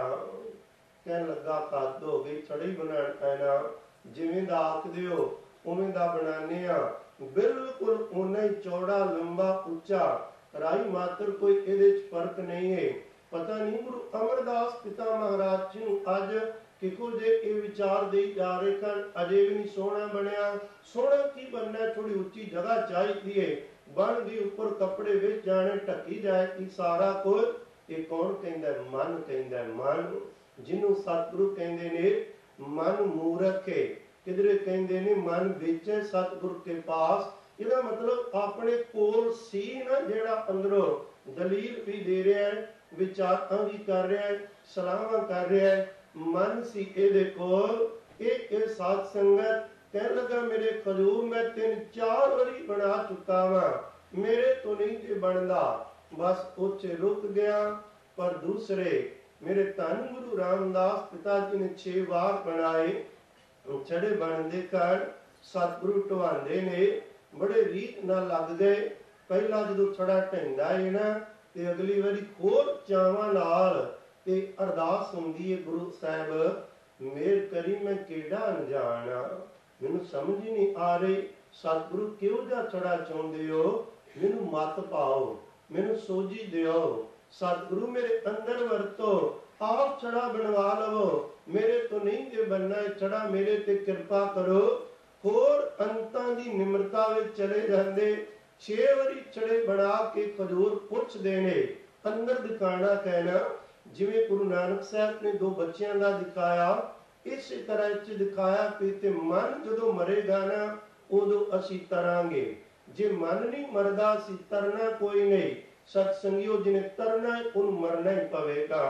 कहन लगा हद हो गई, छड़े ही बनाण पैना। जिवें दा आखदे हो उवें दा बनाने आ, बिल्कुल उन्ना ही चौड़ा, लंबा, उच्चा, राई मात्र कोई इहदे च फर्क नहीं है। पता नहीं गुरु अमरदास पिता महाराज जी नूं अज किहो जे ये विचार दे जा रहे हैं, अजे भी नहीं सोहना बनया। सोहना की बनना, थोड़ी उच्ची जगह चाहिए है, बन दी उपर कपड़े विच जाने, ढकी जाए कि सारा कुछ। ये कौन कहंदा? मन कहंदा। मन जिन्हों सतगुरु कहंदे ने मन मूर्ख है, किधरे कहंदे ने मन विच सतगुरु के पास। इसका मतलब अपने कोल सी ना, जेड़ा अंदरों दलील भी दे रहा है, विचारां भी कर रहा है, सलाहां कर रहा है, मन सी इहदे कोल। एक साध संगत कह लगा मेरे खजूर मैं तीन चार वारी बना चुका वा, मेरे तो नहीं जे बनदा। बस उत्थे रुक गया। पर दूसरे मेरे धन गुरु रामदास पिता जी ने छे बार बनाए। छड़े बनते कर सतगुरु ढवांदे ने, बड़े रीत ना लग गए। पहला जो छड़ा ढंदा है ना, ते अगली बारी होर चावां नाल ते अरदास हुंदी है, गुरु साहब मेर करी मैं केड़ा अनजान आ, मैनूं समझ ही नहीं आ रही। सतगुरु किहो जिहा छड़ा चाहुंदे हो, मैनूं मत पाओ, मैनूं सोझी दिओ। सतगुरु मेरे अंदर वरतो, आप छड़ा बनवा लवो, मेरे तो नहीं जे बनना है छड़ा, मेरे ते कृपा करो। होर अंतां दी निमरता विच चले जांदे। छे वारी छड़े बना के खजूर पुछदे ने, अंदर दिखाना कहना। जिवें गुरु नानक साहब ने दो बच्चों का दिखाया, इस तरह च दिखाया कि ते मन जदों मरेगा ना, उदों असीं तरांगे। जे मन नहीं मरदा, असीं तरना कोई नहीं। सत्संगियों जिन्हें तरना है उन मरना ही पवेगा।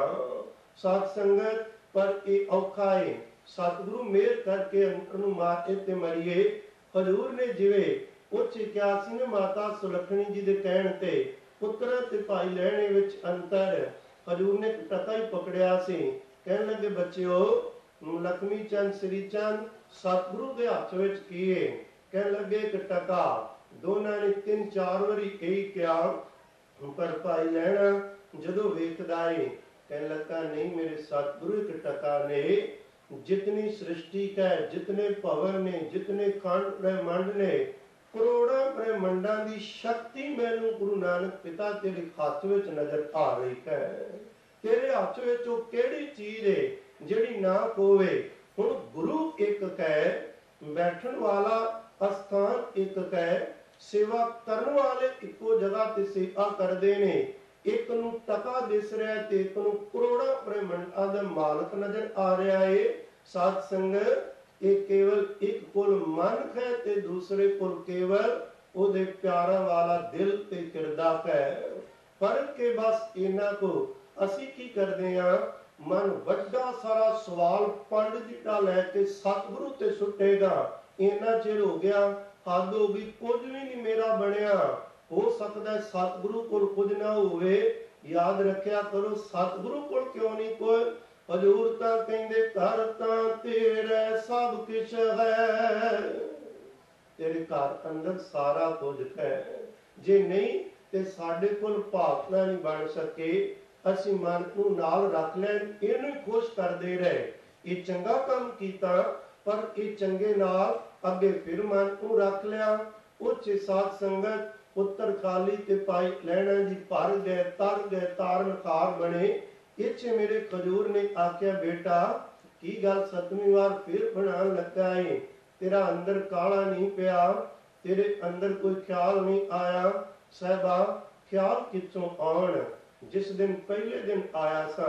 सत्संगत पर ये औखा है। सतगुरु मेहर करके अंतर नूं मारे ते मरीए। हजूर ने जिवें उच्च इक्यासी ने माता सुलखणी जी दे कहण ते पुत्तर ते भाई लैणे विच अंतर, हजूर ने टका ही पकड़िया सी। कहण लगे बच्चिओ, लक्ष्मी चंद श्री चंद सतगुरु दे हत्थ विच की है? कहण लगे एक टका। दोनों ने तीन चार वारी यही कहा, पर भाई लैना जदों वेखदा है कहने लगा नहीं मेरे सतगुरु एक टका ने। जितनी सृष्टि का, जितने भवन ने, जितने खंड ब्रह्मंड ने, करोड़ों ब्रह्मंडा की शक्ति मैनू गुरु नानक पिता तेरे हाथ विच नजर आ रही है। तेरे हाथ विच वो केड़ी चीज है जिहड़ी ना होवे। हुण गुरु एक है, बैठण वाला अस्थान एक है, सेवा करने वाले इको जगह ते सेवा करते ने। एक नूं टका दिस रहा है ते एक नूं करोड़ां ब्रह्मंडां दा मालक नजर आ रहा है। साध संगत एक केवल एक कुल मन है ते दूसरे कुल केवल ओदे प्यारा वाला दिल ते किरदा है। फर्क के बस इन्ना को असी की करदे आ, मन वड्डा सारा सवाल पंड जिटा लैके सतगुरु ते सुटेगा। इन्ना चिर हो गया, हद हो गई, कुछ भी नहीं मेरा बनया। हो सकता है सतगुरु कोल कुछ ना होवे। याद रखिया करो, सतगुरु कोल क्यों नहीं कोई। हजूर तां कहंदे घर तां तेरे सब कुछ है, तेरे घर अंदर सारा कुछ है। जे नहीं ते साडे कोल भावना नहीं बन सके। असीं मन नूं नाल रख लैण, इहनूं ही खुश करदे रहे। ये चंगा काम कीता, पर ये चंगे नाल अगे फिर मन नूं रख लिया। उच्च साध संगत पुत्र खाली ते पाई लैणा जी भर गए, तर गए, तारन खार बने। इचे मेरे खजूर ने आख्या बेटा की गल सतवीं वार फिर बनान लगा है, तेरा अंदर काला नहीं पिया, तेरे अंदर कोई ख्याल नहीं आया। साहबा ख्याल कितों आउण, जिस दिन पहले दिन आया सा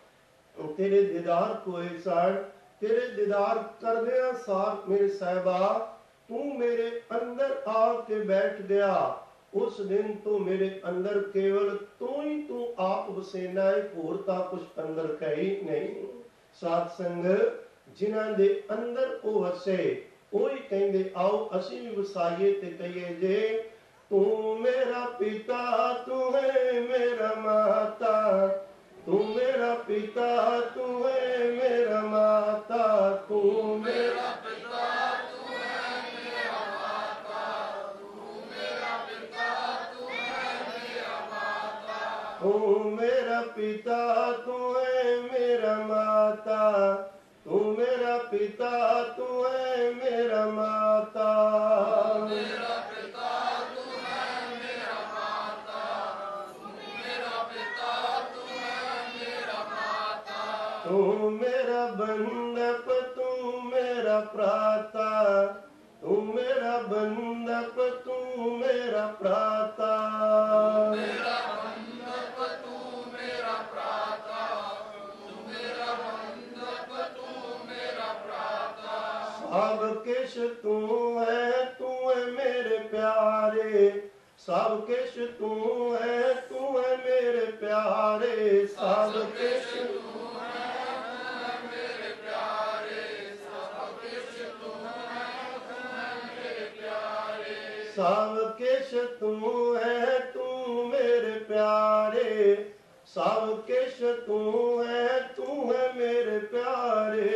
तेरे दीदार कोए सन, तेरे दीदार करदे सार मेरे साहबा तू मेरे अंदर आके बैठ गया, उस दिन तो मेरे अंदर केवल तू ही तू आप वसेना है, होर तां कुछ अंदर है ही नहीं। साध संग जिन्हां दे अंदर ओ वसे ਉਹੀ ਕਹਿੰਦੇ आओ ਅਸੀਂ ਵੀ ਵਸਾਈਏ ਤੇ ਕਹੀਏ ਜੇ तू मेरा पिता तू है मेरा माता, तू मेरा पिता तू है मेरा माता, तू मेरा पिता तू है मेरा माता, तू मेरा पिता तू है मेरा माता, तू मेरा पिता तू है मेरा माता, तू मेरा पिता तू है मेरा माता, मेरा पिता तू है मेरा माता, तू मेरा पिता तू है मेरा माता, तू मेरा बंधप तू मेरा प्राता, तू मेरा बंधप तू मेरा प्राता, मेरा बंधप तू मेरा प्राता, तू मेरा बंधप तू मेरा प्राता, सब किश तू है तू है मेरे प्यारे, सब किश तू है तू है मेरे प्यारे, सब किश तू है तू है मेरे प्यारे, सब किश तू है तू है मेरे प्यारे, सब किश तू है तू मेरे प्यारे, सब किश तू है तू है मेरे प्यारे,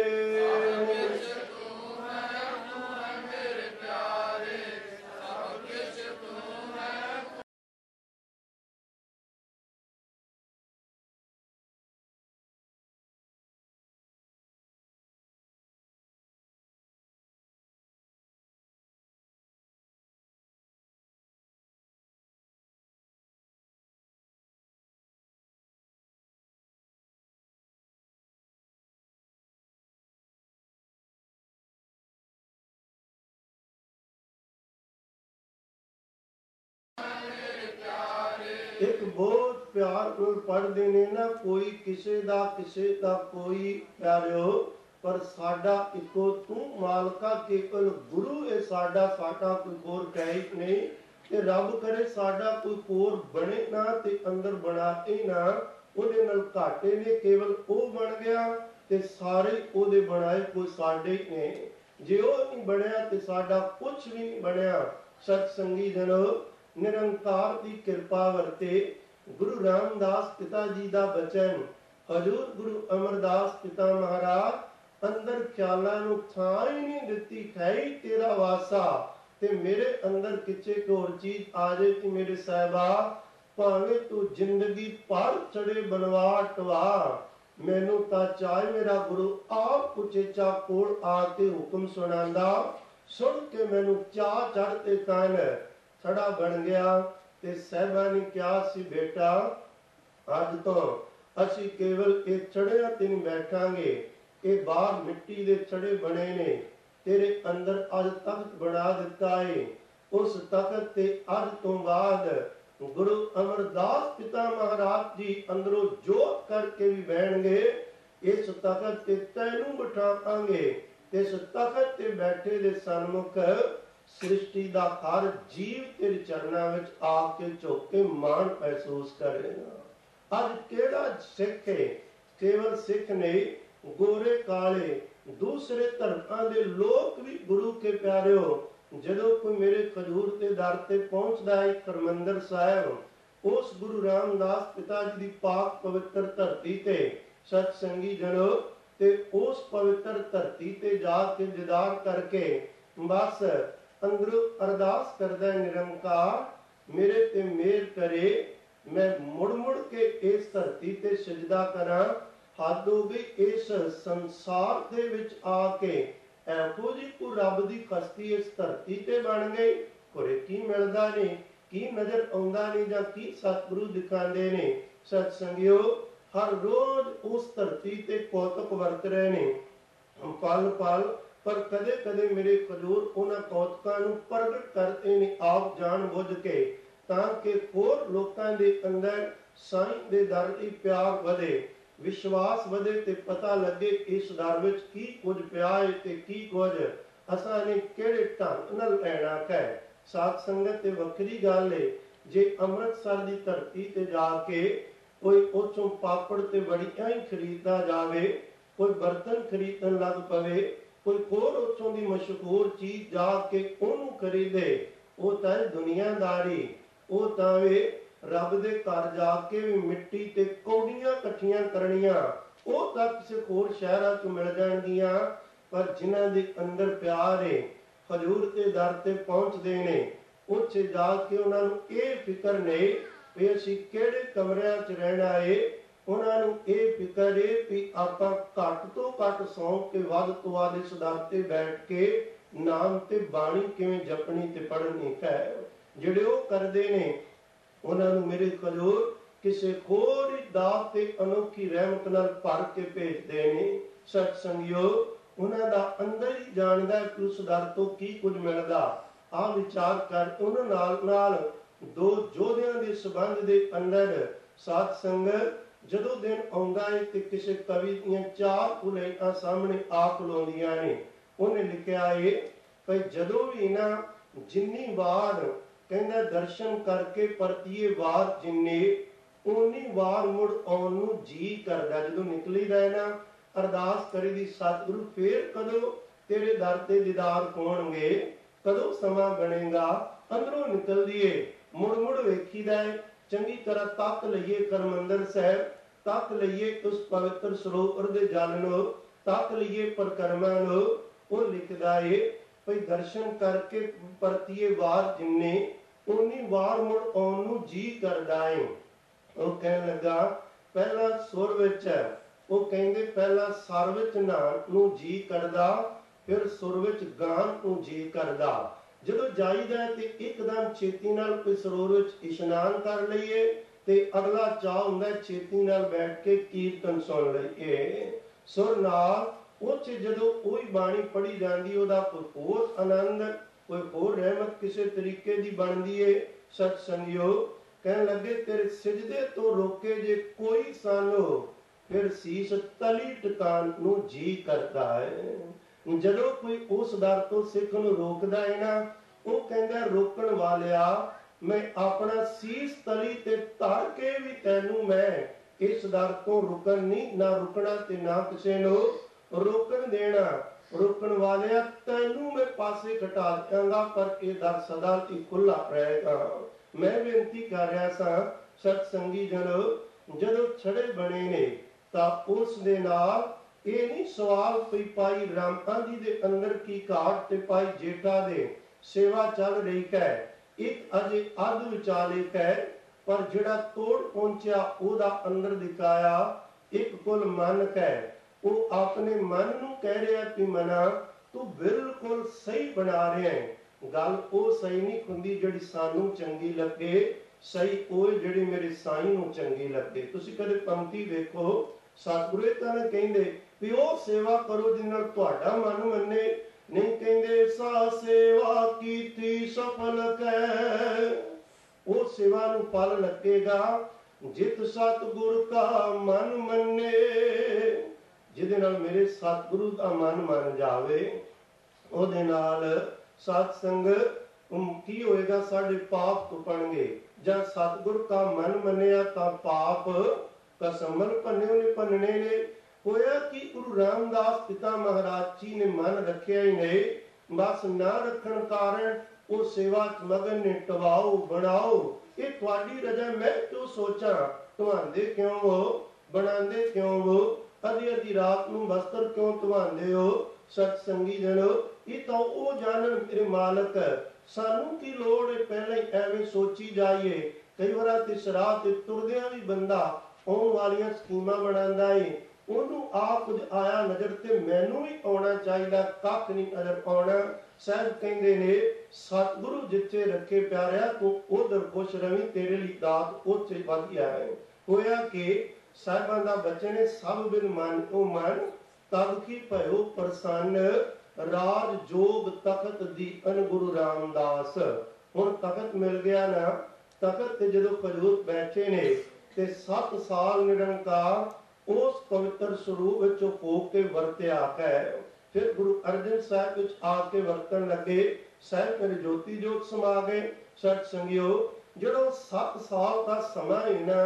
एक बहुत प्यार नाल पढ़दे ने ना, कोई किसे दा किसे दा कोई प्यारिओ, पर साडा इको तू मालका, केवल गुरु ए साडा, साडा कोई होर है ही नहीं, ते रब करे साडा कोई होर बने ना ते अंदर बना ही ना, ओदे नाल घाटे ने केवल ओ बन गया ते सारे ओदे बनाए कोई साडे ही ने, जे ओ नहीं बनया ते साडा कुछ भी नहीं बनया। सत्संगी जनो निरंकार की कृपा वरते गुरु रामदास पिता जी का बचन, हजूर गुरु अमरदास पिता महाराज अंदर ख्यालां नूं थां ही नहीं दिती, है ही तेरा वासा, ते मेरे अंदर किचे होर चीज आ जाए कि मेरे साहिबा भावें तू जिंदगी भर चढ़े बनवाट वा, मैनू तां चाहे मेरा गुरु आप उचेचा कोल आके हुक्म सुनांदा, सुन के मैनू चाह चढ़ते कान खड़ा बन गया, ते साहिबा ने क्या सी बेटा अज तो असी केवल ये चढ़िया ते नहीं बैठांगे, ये बाहर मिट्टी दे चढ़े बने ने, तेरे अंदर अज तख्त बना दिता है, उस तख्त ते अज तो बाद गुरु अमरदास पिता महाराज जी अंदरों जोत करके भी बहणगे, इस तख्त ते तैनू बिठावांगे, इस तख्त ते बैठे दे सन्मुख सृष्टि दा हर जीव तेरे चरणा विच आके झुक के मान महसूस करेगा। अज केड़ा सिख है, केवल सिख नहीं, गोरे काले दूसरे धर्मां दे लोग भी गुरु के प्यारे हो, जदों कोई मेरे खजूर के दर ते पहुंचदा है हरमंदिर साहिब, उस गुरु रामदास पिता जी दी पाक पवित्र धरती ते सत्संगी जनो ते उस पवित्र धरती ते जाके दीदार करके बस अंदरों अरदास करदा निरंकार मेरे ते मेहर करे, मैं मुड़ मुड़ के इस धरती ते सजदा करा, हद हो गई इस संसार दे विच आके ऐहो जी को रब दी खस्ती इस धरती ते बन गई, कोई की मिलदा नहीं, की नजर आउंदा नहीं, जां की सतगुरु दिखांदे ने। सत्संगियो हर रोज उस धरती ते कौतुक वरत रहे ने पल पल, पर कदे कदे मेरे खजूर उन्हां कौतुकां नूं प्रगट करते ने आप जान बुझ के, तां कि होर लोकां दे अंदर साईं दे दर लई प्यार वधे, विश्वास वधे ते पता लगे इस दर विच की कुछ पिया है ते की कुछ असां ने किहड़े ढंग नाल लैना है। साध संगत ते वखरी गल है, जे अमृतसर की धरती ते जाके कोई उचों पापड़ ते वड़ियां ही खरीददा जावे, कोई बर्तन खरीदन लग पवे, कोई होर उचों दी मशहूर चीज जाके ओनू खरीदे, वो तां दुनियादारी। वो तां वे रब दे घर जाके भी मिट्टी ते कौड़ियां इकट्ठियां करनियां, वो तां किसी होर शहरां च मिल जाणगियां। पर जिन्हां दे अंदर प्यार है, हजूर के दर ते पहुंचदे ने, उत्थे जाके उन्हां नूं ये फिक्र नहीं भी असीं किहड़े कमरिਆਂ च रहना है। उन्हां नूं ये फिक्र है भी आपां घट तो घट सौं के वध तो वध इस दर ते बैठ के नाम ते बाणी किवें जपनी ते पढ़नी है। ਜਿਹੜੇ ਉਹ ਕਰਦੇ ਨੇ ਉਹਨਾਂ ਨੂੰ ਮੇਰੇ ਹਜ਼ੂਰ ਕਿਸੇ ਹੋਰ ਹੀ ਦਾਤ ਤੇ ਅਨੋਖੀ ਰਹਿਮਤ ਨਾਲ ਭਰ ਕੇ ਭੇਜਦੇ ਨੇ। ਸਤ ਸੰਗਿਓ, ਉਹਨਾਂ ਦਾ ਅੰਦਰ ਹੀ ਜਾਣਦਾ ਕਿ ਉਸ ਦਰ ਤੋਂ ਕੀ ਕੁਝ ਮਿਲਦਾ। ਆ ਵਿਚਾਰ ਕਰ ਉਹਨਾਂ ਨਾਲ ਨਾਲ ਦੋ ਯੋਧਿਆਂ ਦੇ ਸੰਬੰਧ ਦੇ ਅੰਦਰ ਸਾਧ ਸੰਗਤ ਜਦੋਂ ਦਿਨ ਆਉਂਦਾ ਹੈ ਤੇ ਕਿਸੇ ਕਵੀ ਦੀਆਂ ਚਾਰ ਉਲੇਖਾਂ ਸਾਹਮਣੇ ਆ ਖਲੋਂਦੀਆਂ ਨੇ। ਉਹਨੇ ਲਿਖਿਆ ਹੈ ਕਿ ਜਦੋਂ ਵੀ ਨਾ ਜਿੰਨੀ ਵਾਰ ਕਹਿੰਦਾ ਦਰਸ਼ਨ ਕਰਕੇ ਪਰਤੀਏ ਵਾਰ ਜਿੰਨੇ, ਉਨੀ ਵਾਰ ਮੁੜ ਆਉਣ ਨੂੰ ਜੀ ਕਰਦਾ। ਜਦੋਂ ਨਿਕਲੀਦਾ ਨਾ ਅਰਦਾਸ ਕਰੀ ਦੀ ਸਤਿਗੁਰੂ ਫੇਰ ਕਦੋਂ ਤੇਰੇ ਦਰ ਤੇ ਦੀਦਾਰ ਹੋਣਗੇ, ਕਦੋਂ ਸਮਾਂ ਬਣੇਗਾ। ਅੰਦਰੋਂ ਨਿਕਲਦੀਏ ਮੁੜ ਮੁੜ ਵੇਖੀਦਾ ਹੈ, ਚੰਗੀ ਤਰ੍ਹਾਂ ਤੱਕ ਲਈਏ ਕਰਮੰਦਰ ਸਾਹਿਬ, ਤੱਕ ਲਈਏ ਉਸ ਪਵਿੱਤਰ ਸਰੋਵਰ ਦੇ ਜਲ ਨੂੰ, ਤੱਕ ਲਈਏ ਪਰਕਰਮਾਂ ਨੂੰ। ਉਹ ਲਿਖਦਾ ਏ ਭਈ ਦਰਸ਼ਨ ਕਰਕੇ ਪਰਤੀਏ ਵਾਰ ਜਿੰਨੇ, ਉਨੀ ਵਾਰ ਮੁੜ ਆਉਣ ਨੂੰ ਜੀ ਕਰਦਾ ਏ। ਉਹ ਕਹਿਣ ਲੱਗਾ ਪਹਿਲਾਂ ਸੁਰ ਵਿੱਚ ਹੈ, ਉਹ ਕਹਿੰਦੇ ਪਹਿਲਾਂ ਸਰ ਵਿੱਚ ਨਾਮ ਨੂੰ ਜੀ ਕਰਦਾ, ਫਿਰ ਸੁਰ ਵਿੱਚ ਗਾਨ ਨੂੰ ਜੀ ਕਰਦਾ। ਜਦੋਂ ਜਾਈਦਾ ਤੇ ਇੱਕਦਮ ਛੇਤੀ ਨਾਲ ਕੋਈ ਸਰੋਵਰ ਵਿੱਚ ਇਸ਼ਨਾਨ ਕਰ ਲਈਏ ਤੇ ਅਗਲਾ ਚਾਹ ਹੁੰਦਾ ਛੇਤੀ ਨਾਲ ਬੈਠ ਕੇ ਕੀਰਤਨ ਸੁਣ ਲਈਏ। ਸੁਰ ਨਾਲ ਉਹ 'ਚ ਜਦੋਂ ਉਹੀ ਬਾਣੀ ਪੜ੍ਹੀ ਜਾਂਦੀ, ਉਹਦਾ ਕੋਈ ਹੋਰ ਆਨੰਦ, ਕੋਈ ਹੋਰ ਰਹਿਮਤ ਕਿਸੇ ਤਰੀਕੇ ਦੀ ਬਣਦੀ ਏ। ਸਤ ਸੰਗਿਓ, ਕਹਿਣ ਲੱਗੇ ਤੇਰੇ ਸਿਜਦੇ ਤੋਂ ਰੋਕੇ ਜੇ ਕੋਈ ਸਾਨੂੰ, ਫਿਰ ਸੀਸ ਤਲੀ ਟਿਕਾਣ ਨੂੰ ਜੀ ਕਰਦਾ ਹੈ। ਜਦੋਂ ਕੋਈ ਉਸ ਦਰ ਤੋਂ ਸਿੱਖ ਨੂੰ ਰੋਕਦਾ ਹੈ ਨਾ, ਉਹ ਕਹਿੰਦਾ ਰੋਕਣ ਵਾਲਿਆ ਮੈਂ ਆਪਣਾ ਸੀਸ ਤਲੀ ਤੇ ਧਰ ਕੇ ਵੀ ਤੈਨੂੰ ਮੈਂ ਇਸ ਦਰ ਤੋਂ ਰੁਕਣ ਨਹੀਂ, ਨਾ ਰੁਕਣਾ ਤੇ ਨਾ ਕਿਸੇ ਨੂੰ ਰੋਕਣ ਦੇਣਾ। ਰੋਕਣ ਵਾਲਿਆ ਤੈਨੂੰ ਮੈਂ ਪਾਸੇ ਘਟਾ ਦਿਆਂਗਾ, ਪਰ ਇਹ ਦਰ ਸਦਾ ਹੀ ਖੁੱਲਾ ਰਹੇਗਾ। ਮੈਂ ਬੇਨਤੀ ਕਰ ਰਿਹਾ ਸਾਂ ਸਤ ਸੰਗੀ ਜਨੋ, ਜਦੋਂ ਛੜੇ ਬਣੇ ਨੇ ਤਾਂ ਉਸ ਦੇ ਨਾਲ ਇਹ ਨਹੀਂ ਸਵਾਲ ਪਈ ਪਾਈ ਰਾਮਪਾਂ ਜੀ ਦੇ ਅੰਦਰ ਕੀ ਘਾਟ ਤੇ ਪਾਈ ਜੇਠਾ ਦੇ ਸੇਵਾ ਚੱਲ ਰਹੀ ਹੈ। ਇੱਕ ਅਜੇ ਅੱਧ ਵਿਚਾਲੇ ਹੈ, ਪਰ ਜਿਹੜਾ ਤੋੜ ਪਹੁੰਚਿਆ ਉਹਦਾ ਅੰਦਰ ਦਿਖਾਇਆ ਇੱਕ ਕੁਲ ਮਨ ਹੈ। ਉਹ ਆਪਣੇ ਮਨ ਨੂੰ ਕਹਿ ਰਿਹਾ ਕਿ ਮਨਾ ਤੂੰ ਬਿਲਕੁਲ ਸਹੀ ਬਣਾ ਰਿਹਾ ਹੈ। ਗੱਲ ਉਹ ਸਹੀ ਨਹੀਂ ਹੁੰਦੀ ਜਿਹੜੀ ਸਾਨੂੰ ਚੰਗੀ ਲੱਗੇ, ਸਹੀ ਉਹ ਜਿਹੜੀ ਮੇਰੇ ਸਾਈਂ ਨੂੰ ਚੰਗੀ ਲੱਗੇ। ਤੁਸੀਂ ਕਦੇ ਪੰਕਤੀ ਵੇਖੋ, ਸਤਿਗੁਰੂ ਤਾਂ ਨੇ ਕਹਿੰਦੇ ਵੀ ਉਹ ਸੇਵਾ ਕਰੋ ਜਿਸ ਨਾਲ ਤੁਹਾਡਾ ਮਨ ਮੰਨੇ, ਨਹੀਂ ਕਹਿੰਦੇ ਸਾ ਸੇਵਾ ਕੀਤੀ ਸਫਲ ਕੈ। ਉਹ ਸੇਵਾ ਨੂੰ ਫਲ ਲੱਗੇਗਾ ਜਿਤ ਸਤਿਗੁਰ ਕਾ ਮਨ ਮੰਨੇ, ਜਿਹਦੇ ਨਾਲ ਮੇਰੇ ਸਤਿਗੁਰੂ ਦਾ ਮਨ ਮੰਨ ਜਾਵੇ। ਉਹਦੇ ਨਾਲ ਸਤ ਸੰਗਤ ਕੀ ਹੋਏਗਾ, ਸਾਡੇ ਪਾਪ ਤੁਪਣਗੇ। ਜਾਂ ਸਤਿਗੁਰ ਕਾ ਮਨ ਮੰਨਿਆ ਤਾਂ ਪਾਪ ਕਸਮਲ ਭੰਨੇ ਉਹਨੇ ਭੰਨਣੇ ਨੇ। ਹੋਇਆ ਕਿ ਗੁਰੂ ਰਾਮਦਾਸ ਪਿਤਾ ਮਹਾਰਾਜ ਜੀ ਨੇ ਮਨ ਰੱਖਿਆ ਹੀ ਨਹੀਂ, ਬਸ ਨਾ ਰੱਖਣ ਕਾਰਨ ਉਹ ਸੇਵਾ ਚ ਮਗਨ ਨੇ। ਟਵਾਓ ਬਣਾਓ ਇਹ ਤੁਹਾਡੀ ਰਜਾ, ਮੈਂ ਕਿਉਂ ਸੋਚਾਂ ਤੁਹਾਡੇ ਕਿਉਂ ਹੋ, ਬਣਾਉਂਦੇ ਕਿਉਂ ਹੋ, ਅੱਧੀ ਅੱਧੀ ਰਾਤ ਨੂੰ ਬਸਤਰ ਕਿਉਂ ਧਵਾਉਂਦੇ ਹੋ। ਸਤ ਸੰਗੀ ਜਨੋ, ਇਹ ਤਾਂ ਉਹ ਜਾਣਨ ਮੇਰੇ ਮਾਲਕ, ਸਾਨੂੰ ਕੀ ਲੋੜ ਹੈ ਪਹਿਲਾਂ ਹੀ ਐਵੇਂ ਸੋਚੀ ਜਾਈਏ। ਕਈ ਵਾਰ ਤੇ ਸ਼ਰਾਹ ਤੇ ਤੁਰਦਿਆਂ ਵੀ ਬੰਦਾ ਆਉਣ ਵਾਲੀਆਂ ਸਕੀਮਾਂ ਬਣਾਉਂਦਾ ਏ, ਉਹਨੂੰ ਆ ਕੁਝ ਆਇਆ ਨਜ਼ਰ ਤੇ ਮੈਨੂੰ ਵੀ ਆਉਣਾ ਚਾਹੀਦਾ, ਕੱਖ ਨਹੀਂ ਨਜ਼ਰ ਆਉਣਾ। ਸਾਹਿਬ ਕਹਿੰਦੇ ਨੇ ਸਤਿਗੁਰੂ ਜਿੱਥੇ ਰੱਖੇ ਪਿਆਰਿਆ ਤੂੰ ਉਧਰ ਖੁਸ਼ ਰਵੀਂ, ਤੇਰੇ ਲਈ ਦਾਤ ਉੱਥੇ ਵਧੀਆ ਹੈ। ਹੋਇਆ ਕਿ ਸਾਹਿਬਾਂ ਦਾ ਬਚਨ ਹੈ ਸਭ ਬਿਨ ਮਨ ਉਹ ਮਨ ਤਦ ਕੀ ਭਇਓ ਪ੍ਰਸੰਨ, ਰਾਜ ਜੋਗ ਤਖਤ ਦੀਪਨ ਗੁਰੂ ਰਾਮਦਾਸ। ਹੁਣ ਤਖਤ ਮਿਲ ਗਿਆ ਨਾ, ਤਖਤ ਤੇ ਜਦੋਂ ਖਜੂਰ ਬੈਠੇ ਨੇ ਤੇ ਸੱਤ ਸਾਲ ਨਿਰੰਕਾਰ ਉਸ ਪਵਿੱਤਰ ਸਰੂਪ ਵਿੱਚ ਹੋ ਕੇ ਵਰਤਿਆ ਹੈ। फिर गुरु अर्जन साहब विच आके वरतन लगे। साहब मेरे ज्योति जोत समा गए। सत संगियो जो सत्त साल का समा है ना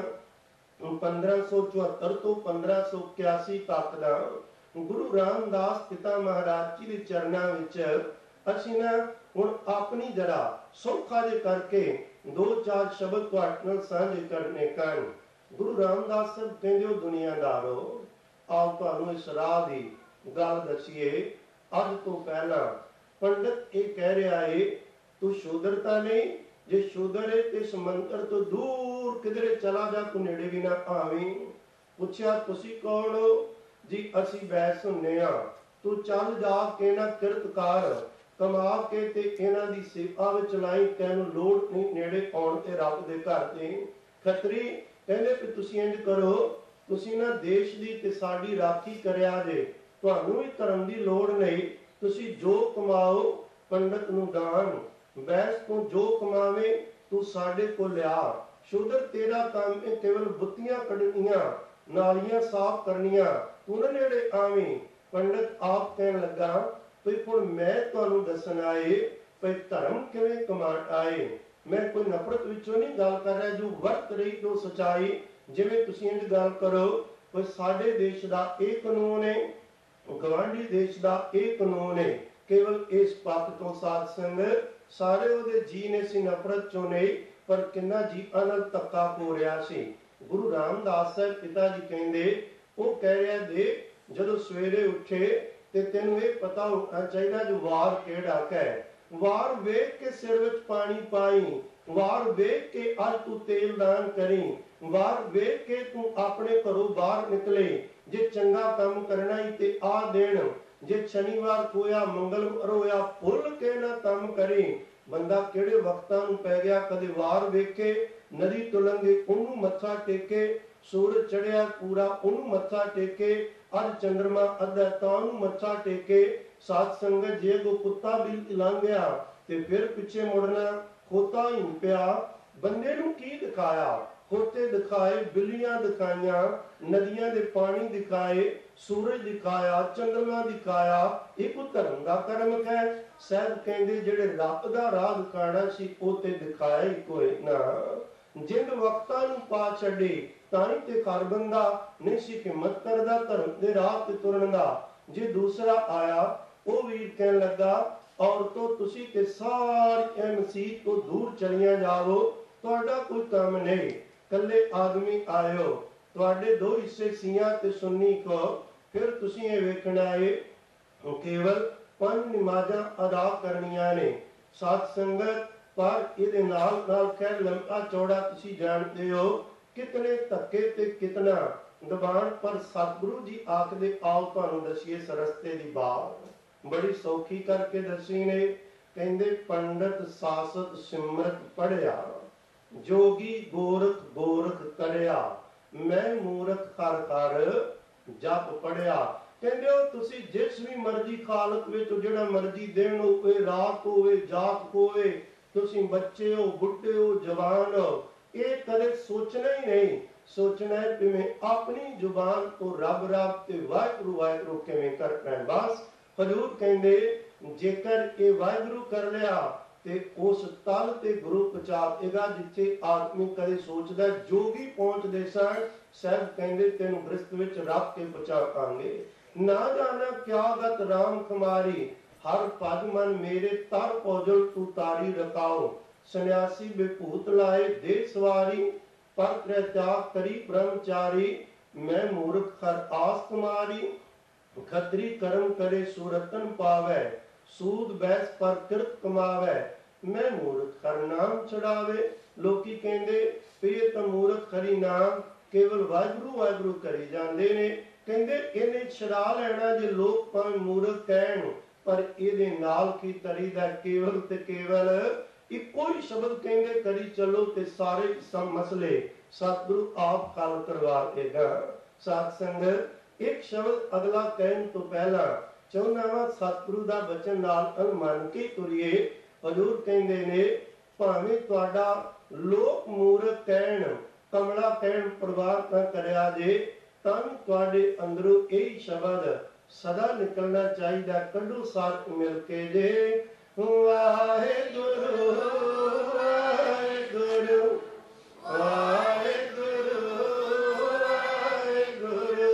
पंद्रह सौ चौहत्तर तो पंद्रह सौ इक्यासी तक का गुरु रामदास पिता महाराज जी के चरणों विच असीं ना हुण अपनी जरा सौखा जे करके दो चार शब्द तुहाडे नाल साझे करने कन। गुरु रामदास साहब कहंदे दुनियादारो आओ तुहानूं इस राह दी गल दसीए। अज तो पहला पंडित ये कह रहा है तू शूदरता नहीं, जे शूदर है तो इस मंत्र तो दूर किधरे चला जा, तू नेड़े भी ना आवी। पूछया तुसी कौन हो जी? असी बैस हुन्ने आ। तू चल जा के ना किरतकार कमा के ते इन्हां दी सेवा विच लाई, तैनूं लोड़ नहीं नेड़े आउण ते रब दे घर दे। खतरी कहंदे कि तुसी इंज करो, तुसी ना देश दी ते साडी राखी करया जे, तुहानूं भी धर्म दी लोड़ नहीं, तुसी जो कमाओ पंडित नूं दान, बैस तो जो कमावे तू साडे को लिया। शूदर तेरा काम है केवल बुत्तियां कढणियां, नालियां साफ करनियां, तू ना नेड़े आवी। पंडित आप कहन लगा भई हुण मैं तुहानूं दस्सण आए भई धर्म किवें कमाण आए। मैं कोई नफरत विचों नहीं गल कर रहा, जो वरत रही जो सच्चाई जिवें तुसीं इंज गल करो भई साडे देश दा इह कानून है, गवांढी देश दा इह कानून है। केवल इस पक्ष तो साध संगत सारे ਉਹਦੇ जी ने सी नफरत चों नहीं, पर किन्ना जी अनल धक्का हो रहा सी। गुरु रामदास साहब पिता जी कहंदे ਉਹ कह रहा दे ਜਦੋਂ ਸਵੇਰੇ ਉੱਠੇ ਤੇ ਤੈਨੂੰ ਇਹ ਪਤਾ ਹੋਣਾ ਚਾਹੀਦਾ ਜੋ ਵਾਰ ਕਿਹੜਾ ਹੈ। ਵਾਰ ਵੇਖ ਕੇ ਸਿਰ ਵਿੱਚ ਪਾਣੀ ਪਾਈ, ਵਾਰ ਵੇਖ ਕੇ ਅੱਜ ਤੂੰ ਤੇਲ ਦਾਨ ਕਰੀ, ਵਾਰ ਵੇਖ ਕੇ ਤੂੰ ਆਪਣੇ ਘਰੋਂ ਬਾਹਰ ਨਿਕਲੇ। ਜੇ ਚੰਗਾ ਕੰਮ ਕਰਨਾ ਹੀ ਤੇ ਆ ਦੇਣ, जे शनिवार होया मंगलवार होया भुल के ना काम करी। बंदा किहड़े वक्तां नूं पै गया, कदे वार वेखे नदी तो लंघे ओनू मत्था टेके, सूरज चढ़िया पूरा ओनू मत्था टेके, अज चंद्रमा अद्धा तां नूं मत्था टेके। साध संगत जे को कुत्ता भी लंघ गया ते फिर पिछे मुड़ना खोता ही पिया। बंदे नूं की दिखाया? खोते दिखाए, बिल्लियां दिखाइयां, नदियां दे पानी दिखाए, सूरज दिखाया, चंद्रमा दिखाया। एक धर्म का कर्म है। साहब कहंदे जेड़े रब दा राह दिखाना सी ओ ते दिखाया ही कोई ना। जिंद वक्तां नूं पा छड्डे तां ही ते घर बंदा नहीं सी हिम्मत करदा धर्म दे राह ते तुरन दा। जे दूसरा आया ओ वीर कहन लगा औरतों तुसी ते सारी मसीत तो दूर चलियां जाओ, तुहाडा कोई काम नहीं। कल्ले आदमी आयो, तुहाडे दो हिस्से सियां ते सुन्नी को, फिर तुसी ये वेखना है केवल पंज नमाज़ां अदा करनियां ने। साध संगत पर इहदे नाल नाल खैर लंबा चौड़ा तुसी जानते हो कितने धक्के ते कितना दबाण, पर सतगुरु जी आखदे आओ तुहानूं दसीए इस रस्ते दी बात बड़ी सौखी करके दसी ने। कहंदे पंडित सासत सिमरत पढ़िया, जोगी गोरख गोरख करया, मैं मूर्ख कर कर जप पढ़िया। कहंदे तुसी जिस भी मर्जी हालत विच जिहड़ा मर्जी दिन होवे, रात होवे, जात होवे, तुसी बच्चे हो, बुढ़े हो, जवान हो, ये कदे सोचना ही नहीं। सोचना है कि मैं अपनी जुबान तो रब रब ते वाहिगुरू वाहिगुरू किवें करना है। बस हजूर कहंदे जेकर ये वाहिगुरू कर लिया ते उस तल ते गुरु पहुंचा देगा जिथे आदमी कदे सोचदा। जोगी पहुंचदे सन, साहब कहंदे तेनू गृहस्थ विच रख के पहुंचावांगे। ना जाना क्या गत राम कुमारी, हर पद मन मेरे तर पौजल तू तारी रखाओ। सन्यासी बेभूत लाए दे सवारी, पर त्याग करी ब्रह्मचारी, मैं मूर्ख हर आस कुमारी। खत्री कर्म करे सुरतन पावै, सूद बैस पर कृत कमावै, मैं मूर्ख हर नाम चढ़ावे। लोकी कहंदे ये तो मूर्ख हरि नाम केवल वाहिगुरू वाहिगुरू करी जांदे ने। कहंदे इहने छड़ा लेना जे लोग भावें मूर्ख कहण, पर इहदे नाल की तरी दा केवल ते केवल इक्को ही शब्द कहंदे करी चलो ते सारे सब मसले सतगुरु आप हल करवा देगा। साध संगत एक शब्द अगला कहन तो पहला चौनावा सतगुरु दा वचन नाल मन के तुरिए। हजूर कहंदे ने भावें तुहाडा लोक मूर्ख कहण, कमला कहण, परवाह ना करया जे तां तुहाडे अंदरों यही शब्द सदा निकलना चाहिए। कड्डू साथ मिल के जे वाहेगुरु वाहेगुरु वाहेगुरु वाहेगुरु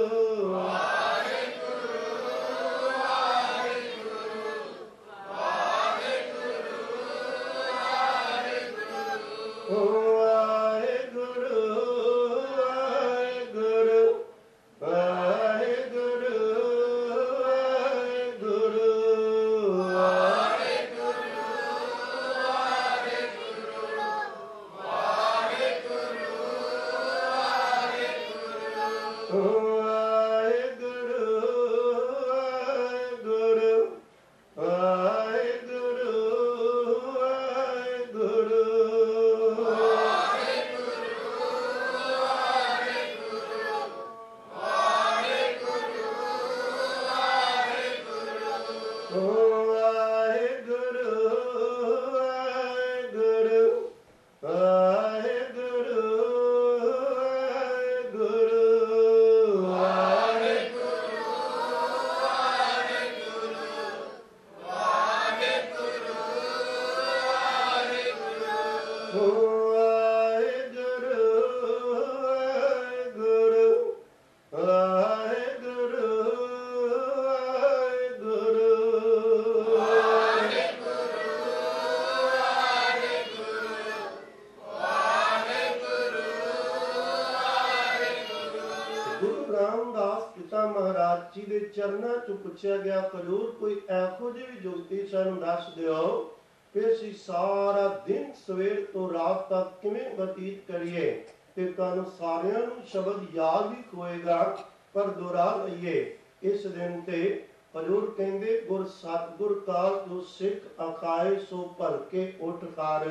चरणा चो पूछा गया, खजूर कोई ऐहो जी भी जुगती सानू दस दिओ कि असीं सारा दिन सवेर तो रात तक किवें बतीत करिए ते तुहानू सारिਆਂ ਨੂੰ शब्द याद भी होएगा पर दोहरा लईए। इस दिन ते हजूर कहंदे गुर सतगुर का जो सिख अखाए सो भर के उठ कर